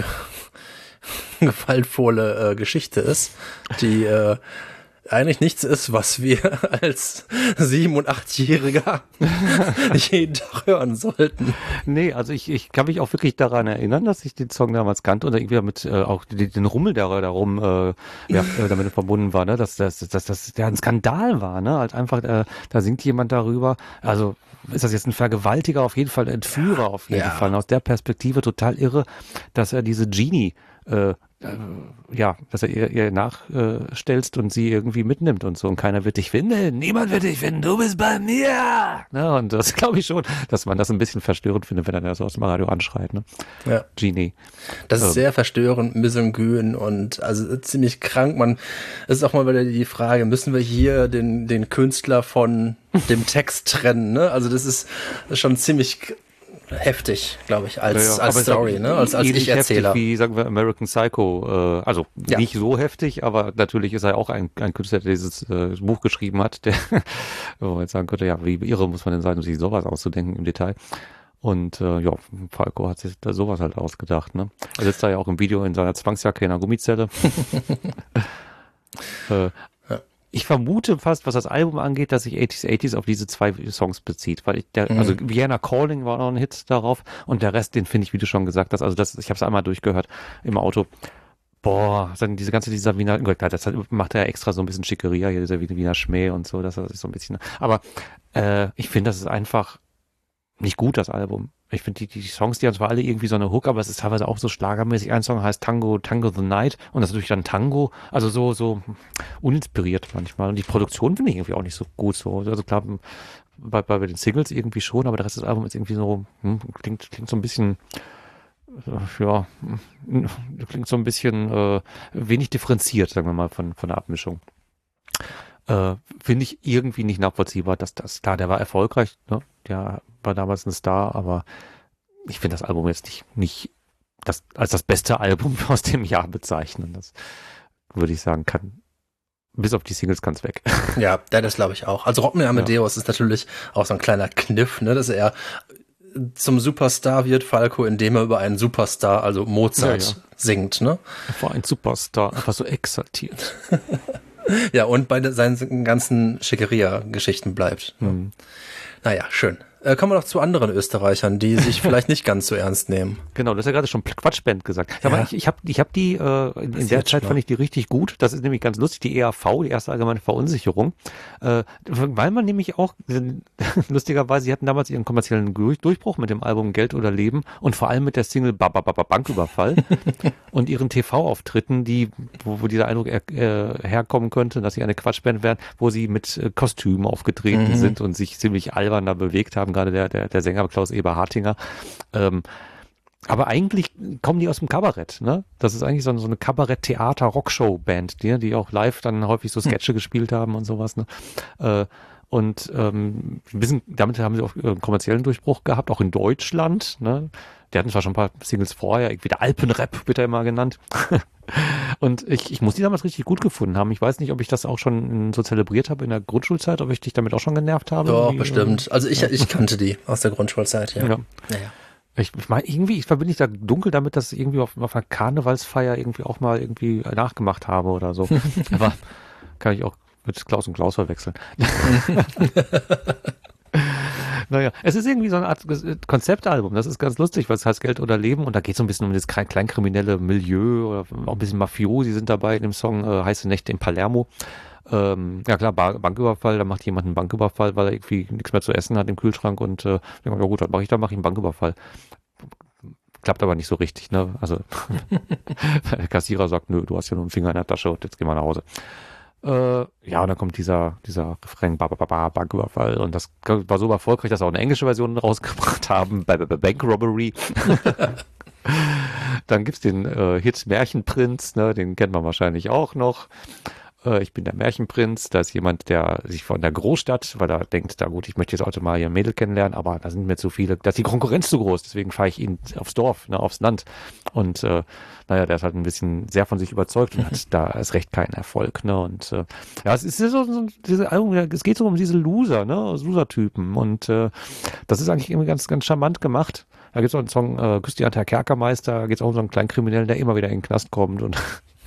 gewaltvolle Geschichte ist, die eigentlich nichts ist, was wir als 7- und 8-Jähriger jeden Tag hören sollten. Nee, also ich kann mich auch wirklich daran erinnern, dass ich den Song damals kannte und irgendwie mit auch den Rummel, der darum damit verbunden war, ne, dass der ein Skandal war, ne, halt einfach, da singt jemand darüber, also ist das jetzt ein Vergewaltiger, auf jeden Fall ein Entführer, auf jeden Fall. Und aus der Perspektive total irre, dass er diese Genie dass er ihr nachstellst und sie irgendwie mitnimmt und so und keiner wird dich finden, niemand wird dich finden, du bist bei mir. Ne? Und das glaube ich schon, dass man das ein bisschen verstörend findet, wenn er das aus dem Radio anschreit. Ne? Ja. Genie. Das ist sehr verstörend, misogyn und also ziemlich krank. Es ist auch mal wieder die Frage, müssen wir hier den Künstler von dem Text trennen? Ne? Also das ist schon ziemlich heftig, glaube ich, als Story, ne? Als Ich-Erzähler. Heftig wie, sagen wir, American Psycho. Nicht so heftig, aber natürlich ist er auch ein Künstler, der dieses Buch geschrieben hat, der, wo man jetzt sagen könnte, ja, wie irre muss man denn sein, sich sowas auszudenken im Detail. Und Falco hat sich da sowas halt ausgedacht, ne? Er sitzt da ja auch im Video in seiner Zwangsjacke in einer Gummizelle. Ich vermute fast, was das Album angeht, dass sich 80s auf diese 2 Songs bezieht, weil also Vienna Calling war noch ein Hit darauf und der Rest, den finde ich, wie du schon gesagt hast, also ich habe es einmal durchgehört im Auto. Boah, dann dieser Wiener, das macht er ja extra so ein bisschen Schickeria, hier dieser Wiener Schmäh und so, das ist so ein bisschen, aber ich finde, das ist einfach nicht gut, das Album. Ich finde, die Songs, die haben zwar alle irgendwie so eine Hook, aber es ist teilweise auch so schlagermäßig. Ein Song heißt Tango the Night und das ist natürlich dann Tango, also so uninspiriert manchmal. Und die Produktion finde ich irgendwie auch nicht so gut. So. Also klar, bei den Singles irgendwie schon, aber der Rest des Albums ist irgendwie so, klingt so ein bisschen, klingt so ein bisschen wenig differenziert, sagen wir mal, von der Abmischung. Finde ich irgendwie nicht nachvollziehbar, dass klar, der war erfolgreich, ne? Der war damals ein Star, aber ich finde das Album jetzt nicht als das beste Album aus dem Jahr bezeichnen. Das würde ich sagen, bis auf die Singles kann's weg. Ja, das glaube ich auch. Also Rock Me Amadeus ist natürlich auch so ein kleiner Kniff, ne, dass er zum Superstar wird, Falco, indem er über einen Superstar, also Mozart, singt, ne? Er war ein Superstar, einfach so exaltiert. Ja, und bei seinen ganzen Schickeria-Geschichten bleibt. Naja, schön. Kommen wir noch zu anderen Österreichern, die sich vielleicht nicht ganz so ernst nehmen. Genau, du hast ja gerade schon Quatschband gesagt. Ja. Aber ich hab die, in der Zeit fand ich die richtig gut. Das ist nämlich ganz lustig, die ERV, die erste allgemeine Verunsicherung. Weil man nämlich auch, lustigerweise, sie hatten damals ihren kommerziellen Durchbruch mit dem Album Geld oder Leben und vor allem mit der Single Banküberfall und ihren TV-Auftritten, wo dieser Eindruck herkommen könnte, dass sie eine Quatschband wären, wo sie mit Kostümen aufgetreten sind und sich ziemlich albern da bewegt haben, gerade der Sänger Klaus Eber-Hartinger. Aber eigentlich kommen die aus dem Kabarett, ne? Das ist eigentlich so eine Kabarett-Theater-Rockshow-Band, die auch live dann häufig so Sketche gespielt haben und sowas, ne? Damit haben sie auch einen kommerziellen Durchbruch gehabt, auch in Deutschland, ne? Die hatten zwar schon ein paar Singles vorher, irgendwie der Alpenrap wird er immer genannt. Und ich muss die damals richtig gut gefunden haben. Ich weiß nicht, ob ich das auch schon so zelebriert habe in der Grundschulzeit, ob ich dich damit auch schon genervt habe. Ja, bestimmt. Also ich kannte die aus der Grundschulzeit, ja. Ja. Ich meine, irgendwie, ich verbinde ich da dunkel damit, dass ich irgendwie auf einer Karnevalsfeier irgendwie auch mal irgendwie nachgemacht habe oder so. Aber kann ich auch mit Klaus und Klaus verwechseln. Naja, es ist irgendwie so eine Art Konzeptalbum. Das ist ganz lustig, weil es heißt Geld oder Leben und da geht es so ein bisschen um das kleinkriminelle Milieu oder auch ein bisschen Mafiosi sind dabei in dem Song Heiße Nächte in Palermo. Ja klar, Banküberfall, da macht jemand einen Banküberfall, weil er irgendwie nichts mehr zu essen hat im Kühlschrank und ja gut, was mache ich da? Mache ich einen Banküberfall. Klappt aber nicht so richtig, ne? Also der Kassierer sagt, nö, du hast ja nur einen Finger in der Tasche und jetzt geh mal nach Hause. Ja, und dann kommt dieser Refrain, Banküberfall und das war so erfolgreich, dass sie auch eine englische Version rausgebracht haben, Bank Robbery. Dann gibt's den Hit Märchenprinz, ne, den kennt man wahrscheinlich auch noch. ich bin der Märchenprinz, da ist jemand, der sich von der Großstadt, weil er denkt, da gut, ich möchte jetzt heute mal hier ein Mädel kennenlernen, aber da sind mir zu viele, da ist die Konkurrenz zu groß, deswegen fahre ich ihn aufs Dorf, ne, aufs Land. Und der ist halt ein bisschen sehr von sich überzeugt und hat da erst recht keinen Erfolg. Ne? Und es ist so diese Album, es geht so um diese Loser, ne, Loser-Typen. Und das ist eigentlich irgendwie ganz, ganz charmant gemacht. Da gibt es auch einen Song, Küss die Hand, Herr Kerkermeister, da geht es auch um so einen kleinen Kriminellen, der immer wieder in den Knast kommt und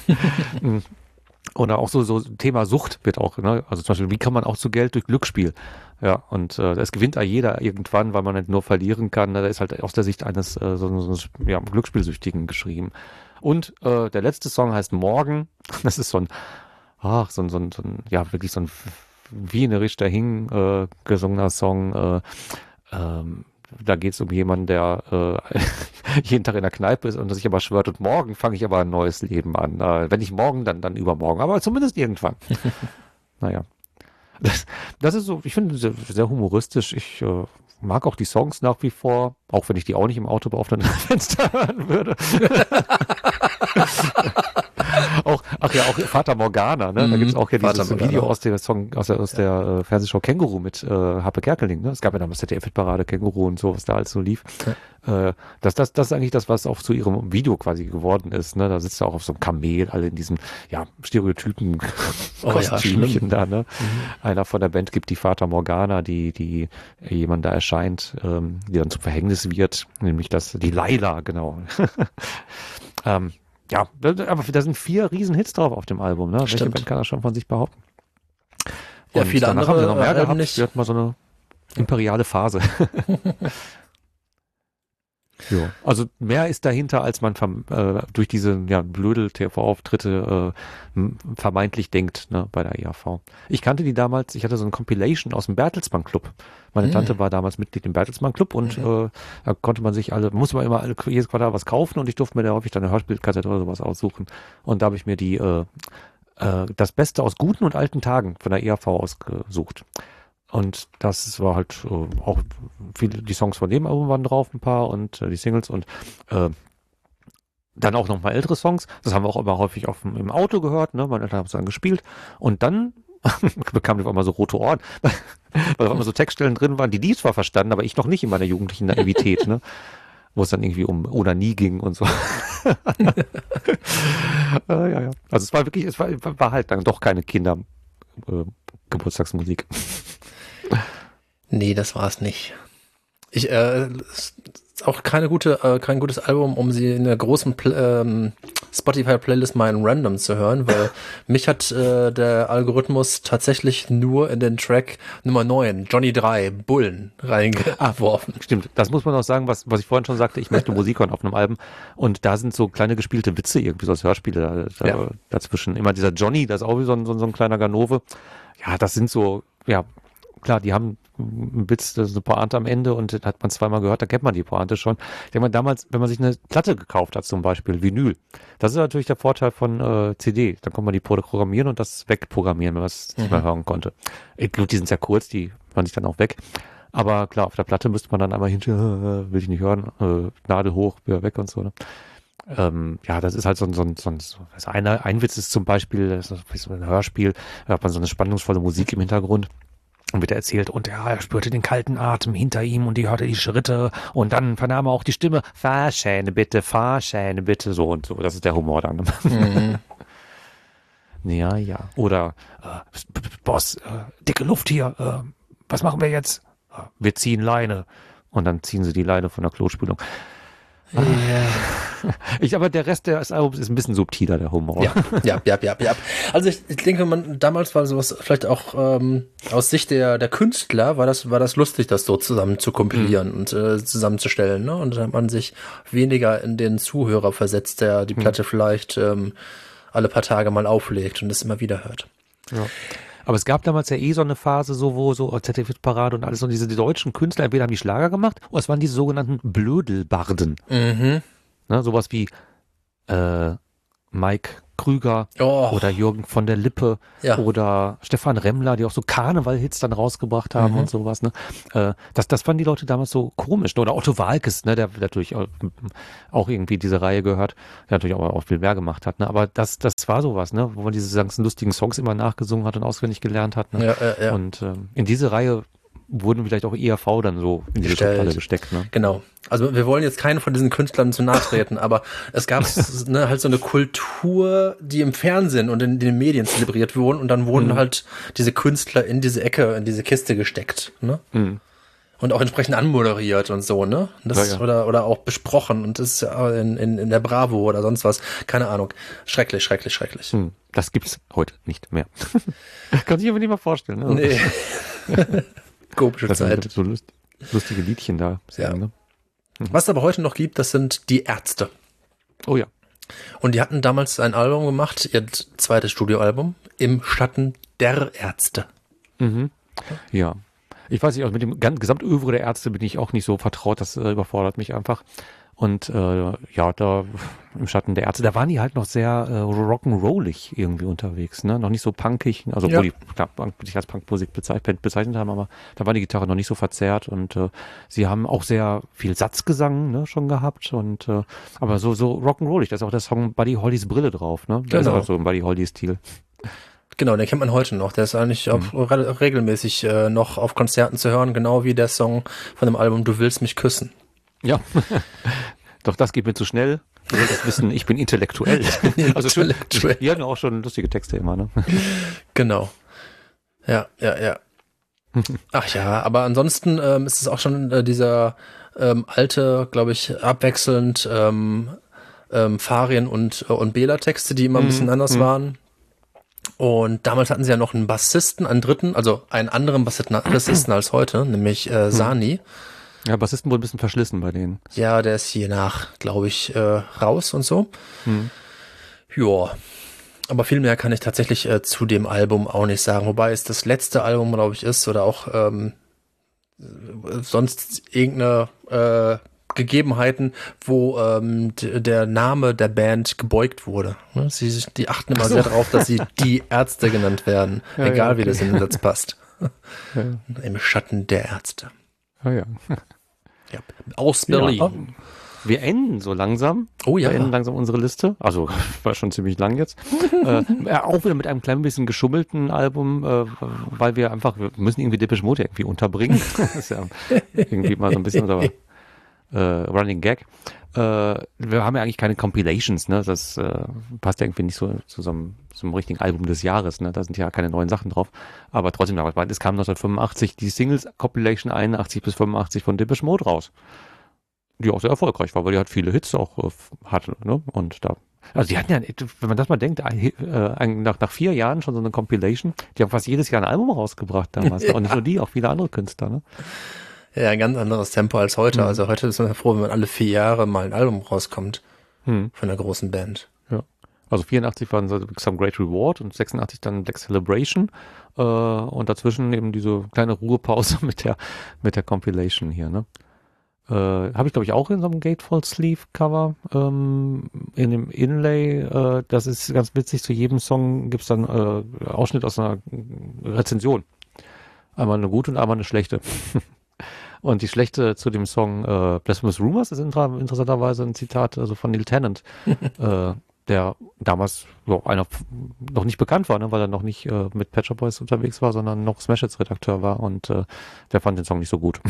oder auch so Thema Sucht wird auch, ne? Also zum Beispiel, wie kann man auch zu Geld durch Glücksspiel? Ja, und das gewinnt ja jeder irgendwann, weil man halt nur verlieren kann. Da ist halt aus der Sicht eines Glücksspielsüchtigen geschrieben. Und der letzte Song heißt Morgen. Das ist wirklich so ein wie eine Richter Hing gesungener Song. Da geht es um jemanden, der jeden Tag in der Kneipe ist und sich aber schwört, und morgen fange ich aber ein neues Leben an. Wenn nicht morgen, dann übermorgen, aber zumindest irgendwann. Naja. Das ist so, ich finde sehr, sehr humoristisch. Ich mag auch die Songs nach wie vor, auch wenn ich die auch nicht im Auto auf dem Fenster hören würde. auch Fata Morgana, ne? Da gibt's auch ja dieses Video aus der Fernsehshow Känguru mit Happe Kerkeling, ne? Es gab ja damals ZDF-Parade Känguru und so, was da alles so lief. Das ist eigentlich das, was auch zu ihrem Video quasi geworden ist, ne? Da sitzt er auch auf so einem Kamel, alle in diesem, Stereotypen Kostümchen da, ne? Einer von der Band gibt die Fata Morgana, die jemand da erscheint, die dann zum Verhängnis wird, nämlich die Laila, genau. Aber da sind 4 Riesenhits drauf auf dem Album, ne? Welche Band kann das schon von sich behaupten? Ja, viele andere haben sie noch mehr gehabt. nicht. Wir hatten mal so eine imperiale Phase. Ja, also mehr ist dahinter, als man durch diese blöde TV-Auftritte vermeintlich denkt, ne, bei der EAV. Ich kannte die damals, ich hatte so eine Compilation aus dem Bertelsmann Club. Meine Tante war damals Mitglied im Bertelsmann Club und da konnte man sich musste man immer jedes Quartal was kaufen und ich durfte mir da häufig dann eine Hörspielkassette oder sowas aussuchen. Und da habe ich mir das Beste aus guten und alten Tagen von der EAV ausgesucht. Und das war halt auch die Songs von dem Album waren drauf, ein paar, und die Singles und dann auch noch mal ältere Songs. Das haben wir auch immer häufig im Auto gehört, ne? Meine Eltern haben es dann gespielt. Und dann bekamen wir auf einmal so rote Ohren, weil auf einmal so Textstellen drin waren, die zwar verstanden, aber ich noch nicht in meiner jugendlichen Naivität, ne? Wo es dann irgendwie um oder nie ging und so. Ja. Also es war wirklich, war halt dann doch keine Geburtstagsmusik. Nee, das war es nicht. Ist auch kein gutes Album, um sie in der großen Spotify-Playlist mal in Random zu hören, weil mich hat der Algorithmus tatsächlich nur in den Track Nummer 9, Johnny 3, Bullen, reingeworfen. Stimmt, das muss man auch sagen, was ich vorhin schon sagte, ich möchte Musik hören auf einem Album, und da sind so kleine gespielte Witze, irgendwie so als Hörspiele dazwischen. Immer dieser Johnny, das ist auch wie so ein kleiner Ganove. Ja, das sind so, klar, die haben einen Witz, das ist eine Pointe am Ende, und das hat man zweimal gehört, da kennt man die Pointe schon. Ich denke mal, damals, wenn man sich eine Platte gekauft hat, zum Beispiel Vinyl, das ist natürlich der Vorteil von CD. Dann kann man die programmieren und das wegprogrammieren, wenn man es nicht mehr hören konnte. Gut, die sind sehr kurz, die waren sich dann auch weg. Aber klar, auf der Platte müsste man dann einmal will ich nicht hören, Nadel hoch, wieder weg und so, ne? Das ist halt ein Witz ist zum Beispiel, das ist so ein Hörspiel, da hat man so eine spannungsvolle Musik im Hintergrund. Und wird erzählt, und er spürte den kalten Atem hinter ihm und hörte die Schritte, und dann vernahm er auch die Stimme, Fahrschäne bitte, so und so. Das ist der Humor dann. Ja. Oder, Boss, dicke Luft hier, was machen wir jetzt? Wir ziehen Leine. Und dann ziehen sie die Leine von der Klospülung. Aber der Rest des Albums ist ein bisschen subtiler, der Humor. Ja. Also ich denke, damals war sowas vielleicht auch aus Sicht der Künstler war das lustig, das so zusammen zu kompilieren und zusammenzustellen, ne? Und da hat man sich weniger in den Zuhörer versetzt, der die Platte vielleicht alle paar Tage mal auflegt und es immer wieder hört. Ja. Aber es gab damals ja so eine Phase, wo so ZDF-Parade und alles, und die deutschen Künstler, entweder haben die Schlager gemacht, oder es waren diese sogenannten Blödelbarden. Ne, sowas wie Mike Krüger oder Jürgen von der Lippe oder Stefan Remmler, die auch so Karneval-Hits dann rausgebracht haben und sowas. Ne? Das fanden die Leute damals so komisch. Oder Otto Waalkes, ne, der natürlich auch irgendwie diese Reihe gehört, der natürlich auch viel mehr gemacht hat. Ne? Aber das war sowas, ne, wo man diese ganzen lustigen Songs immer nachgesungen hat und auswendig gelernt hat. Ne? Ja. Und in diese Reihe wurden vielleicht auch IAV dann so in diese Schublade gesteckt. Ne? Genau. Also wir wollen jetzt keinen von diesen Künstlern zu nahe treten, aber es gab halt so eine Kultur, die im Fernsehen und in den Medien zelebriert wurden und dann wurden halt diese Künstler in diese Ecke, in diese Kiste gesteckt. Ne? Und auch entsprechend anmoderiert und so, ne? Das, oder auch besprochen und das ist ja in der Bravo oder sonst was. Keine Ahnung. Schrecklich. Das gibt's heute nicht mehr. Kann sich aber nicht mal vorstellen. Ne? Nee. Komische Zeit. So lustige Liedchen da. Ne? Was es aber heute noch gibt, das sind die Ärzte. Oh ja. Und die hatten damals ein Album gemacht, ihr zweites Studioalbum, Im Schatten der Ärzte. Ja. Ich weiß nicht, also mit dem Gesamtövre der Ärzte bin ich auch nicht so vertraut, das überfordert mich einfach. Und da im Schatten der Ärzte, da waren die halt noch sehr rock'n'rollig irgendwie unterwegs, ne? Noch nicht so punkig, also wo die sich als Punkmusik bezeichnet haben, aber da war die Gitarre noch nicht so verzerrt und sie haben auch sehr viel Satzgesang, ne, schon gehabt und aber so rock'n'rollig, da ist auch der Song Buddy Hollys Brille drauf, ne? Der ist auch so im Buddy Holly-Stil. Genau, den kennt man heute noch. Der ist eigentlich auch regelmäßig noch auf Konzerten zu hören, genau wie der Song von dem Album Du willst mich küssen. Ja, doch das geht mir zu schnell. Du solltest wissen, ich bin intellektuell. Also die hatten auch schon lustige Texte immer, ne? Genau. Ja. Ach ja, aber ansonsten ist es auch schon dieser alte, glaube ich, abwechselnd Farien und Bela-Texte, die immer ein bisschen anders waren. Und damals hatten sie ja noch einen Bassisten, einen dritten, also einen anderen Bassisten als heute, nämlich Sani. Ja, Bassisten wurden ein bisschen verschlissen bei denen. Ja, der ist hier glaube ich, raus und so. Ja, aber viel mehr kann ich tatsächlich zu dem Album auch nicht sagen. Wobei es das letzte Album, glaube ich, ist oder auch sonst irgendeine Gegebenheiten, wo der Name der Band gebeugt wurde. Ne? Die achten immer sehr darauf, dass sie die Ärzte genannt werden, egal wie das in den Satz passt. Im Schatten der Ärzte. Ja. Aus Berlin. Ja, wir enden so langsam. Oh ja. Wir enden langsam unsere Liste. Also war schon ziemlich lang jetzt. Auch wieder mit einem kleinen bisschen geschummelten Album, weil wir müssen irgendwie Depeche Mode irgendwie unterbringen. Das ist ja irgendwie mal so ein bisschen unser Running Gag. Wir haben ja eigentlich keine Compilations, ne? Das passt ja irgendwie nicht so zu so einem richtigen Album des Jahres, ne? Da sind ja keine neuen Sachen drauf. Aber trotzdem, es kam 1985 die Singles-Compilation 81 bis 85 von Depeche Mode raus. Die auch sehr erfolgreich war, weil die halt viele Hits auch hatte, ne? Und also die hatten ja, wenn man das mal denkt, nach 4 Jahren schon so eine Compilation, die haben fast jedes Jahr ein Album rausgebracht damals. Ja. Und nicht nur die, auch viele andere Künstler, ne? Ja, ein ganz anderes Tempo als heute. Also heute ist man ja froh, wenn man alle 4 Jahre mal ein Album rauskommt von einer großen Band. Ja. Also 84 waren so Some Great Reward und 86 dann Black Celebration und dazwischen eben diese kleine Ruhepause mit der Compilation hier, ne? Habe ich, glaube ich, auch in so einem Gatefold Sleeve Cover in dem Inlay. Das ist ganz witzig. Zu jedem Song gibt es dann Ausschnitt aus einer Rezension. Einmal eine gute und einmal eine schlechte. Und die schlechte zu dem Song Blasphemous Rumors ist interessanterweise ein Zitat von Neil Tennant, der damals einer noch nicht bekannt war, ne, weil er noch nicht mit Pet Shop Boys unterwegs war, sondern noch Smash Hits Redakteur war und der fand den Song nicht so gut.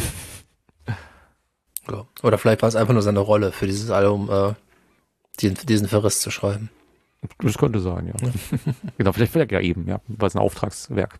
Ja. Oder vielleicht war es einfach nur seine Rolle für dieses Album, diesen Verriss zu schreiben. Das könnte sein, ja. Genau, vielleicht ja eben, ja, weil es ein Auftragswerk.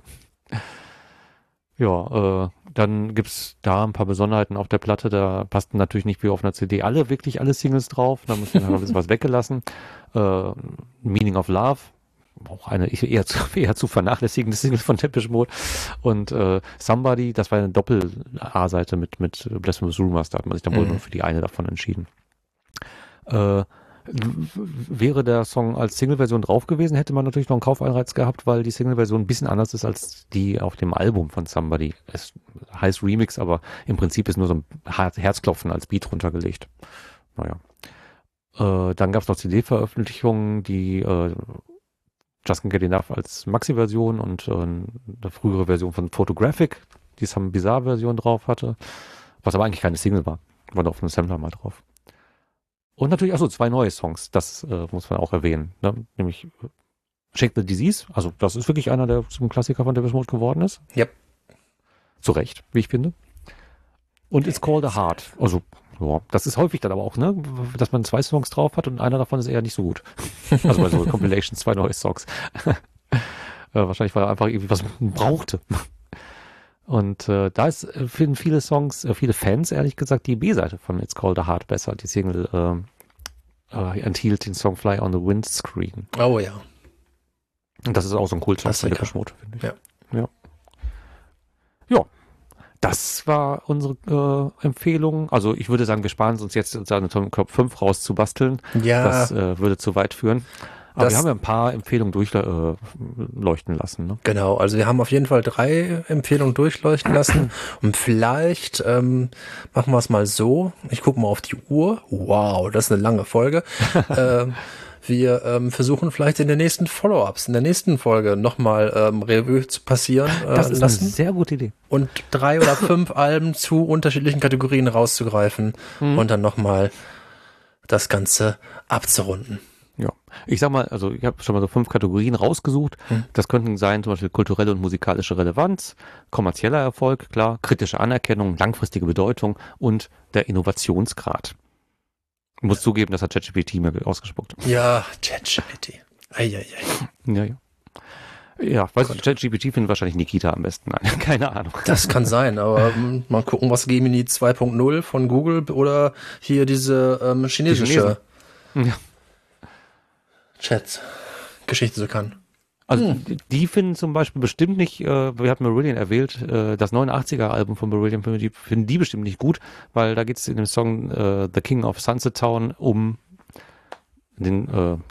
Ja, dann gibt's da ein paar Besonderheiten auf der Platte, da passten natürlich nicht wie auf einer CD wirklich alle Singles drauf, da muss man ein bisschen was weggelassen. Meaning of Love, auch eine eher zu vernachlässigende Single von Depeche Mode und Somebody, das war eine Doppel-A-Seite mit Blasphemous Rumors, da hat man sich dann wohl nur für die eine davon entschieden. Wäre der Song als Single-Version drauf gewesen, hätte man natürlich noch einen Kaufanreiz gehabt, weil die Single-Version ein bisschen anders ist als die auf dem Album von Somebody. Es heißt Remix, aber im Prinzip ist nur so ein Herzklopfen als Beat runtergelegt. Naja. Dann gab es noch CD-Veröffentlichungen, die Just Can't Get Enough als Maxi-Version und eine frühere Version von Photographic, die Some Bizarre-Version drauf hatte, was aber eigentlich keine Single war. War da auf einem Sampler mal drauf. Und natürlich, 2 neue Songs, das muss man auch erwähnen, ne? Nämlich Shake the Disease, also das ist wirklich einer, der zum Klassiker von Depeche Mode geworden ist. Yep. Zu Recht, wie ich finde. Und It's Called a Heart, also ja, das ist häufig dann aber auch, ne, dass man 2 Songs drauf hat und einer davon ist eher nicht so gut. Also bei so Compilations 2 neue Songs. Wahrscheinlich, weil er einfach irgendwie was brauchte. Und da ist finden viele Songs, viele Fans, ehrlich gesagt, die B-Seite von It's Called a Heart besser. Die Single enthielt den Song Fly on the Windscreen. Oh ja. Und das ist auch so ein Kultsong von Depeche Mode, finde ich. Ja. Ja. Das war unsere Empfehlung. Also ich würde sagen, wir sparen uns jetzt eine Top 5 rauszubasteln. Ja. Das würde zu weit führen. Aber wir haben ja ein paar Empfehlungen durchleuchten lassen. Ne? Genau, also wir haben auf jeden Fall 3 Empfehlungen durchleuchten lassen. Und vielleicht machen wir es mal so. Ich gucke mal auf die Uhr. Wow, das ist eine lange Folge. Wir versuchen vielleicht in den nächsten Follow-ups, in der nächsten Folge nochmal Revue zu passieren. Das ist lassen. Eine sehr gute Idee. Und 3 oder 5 Alben zu unterschiedlichen Kategorien rauszugreifen und dann nochmal das Ganze abzurunden. Ja, ich sag mal, also ich habe schon mal so 5 Kategorien rausgesucht. Das könnten sein zum Beispiel kulturelle und musikalische Relevanz, kommerzieller Erfolg, klar, kritische Anerkennung, langfristige Bedeutung und der Innovationsgrad. Ich muss zugeben, das hat ChatGPT mir ausgespuckt. Ja, ChatGPT. Eieiei. Ja. Ja, weiß ich, ChatGPT findet wahrscheinlich Nikita am besten. Nein, keine Ahnung. Das kann sein, aber mal gucken, was Gemini 2.0 von Google oder hier diese chinesische Chat-Geschichte so kann. Also die finden zum Beispiel bestimmt nicht, wir hatten Marillion erwähnt, das 89er-Album von Marillion finden die bestimmt nicht gut, weil da geht es in dem Song The King of Sunset Town um den,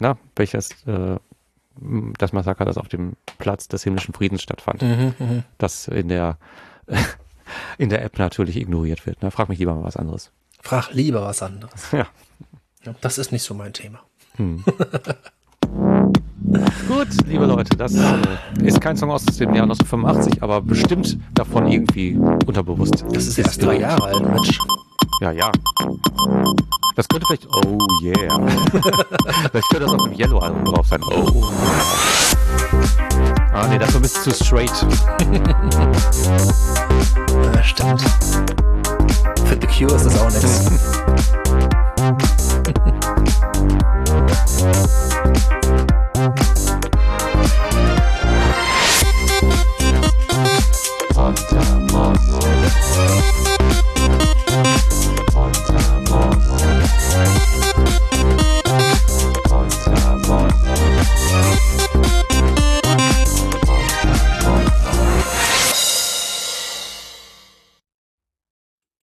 das Massaker, das auf dem Platz des himmlischen Friedens stattfand. Das in der App natürlich ignoriert wird. Ne? Frag mich lieber mal was anderes. Frag lieber was anderes. Ja. Das ist nicht so mein Thema. Gut, liebe Leute, das ist kein Song aus dem Jahr 1985, aber bestimmt davon irgendwie unterbewusst. Das ist erst 3 Jahre alt, Mensch. Ja. Das könnte vielleicht, oh yeah. Vielleicht könnte das auf dem Yellow-Album drauf sein. Oh. Ah, nee, das war ein bisschen zu straight. Ja, stimmt. Für The Cure ist das auch nichts.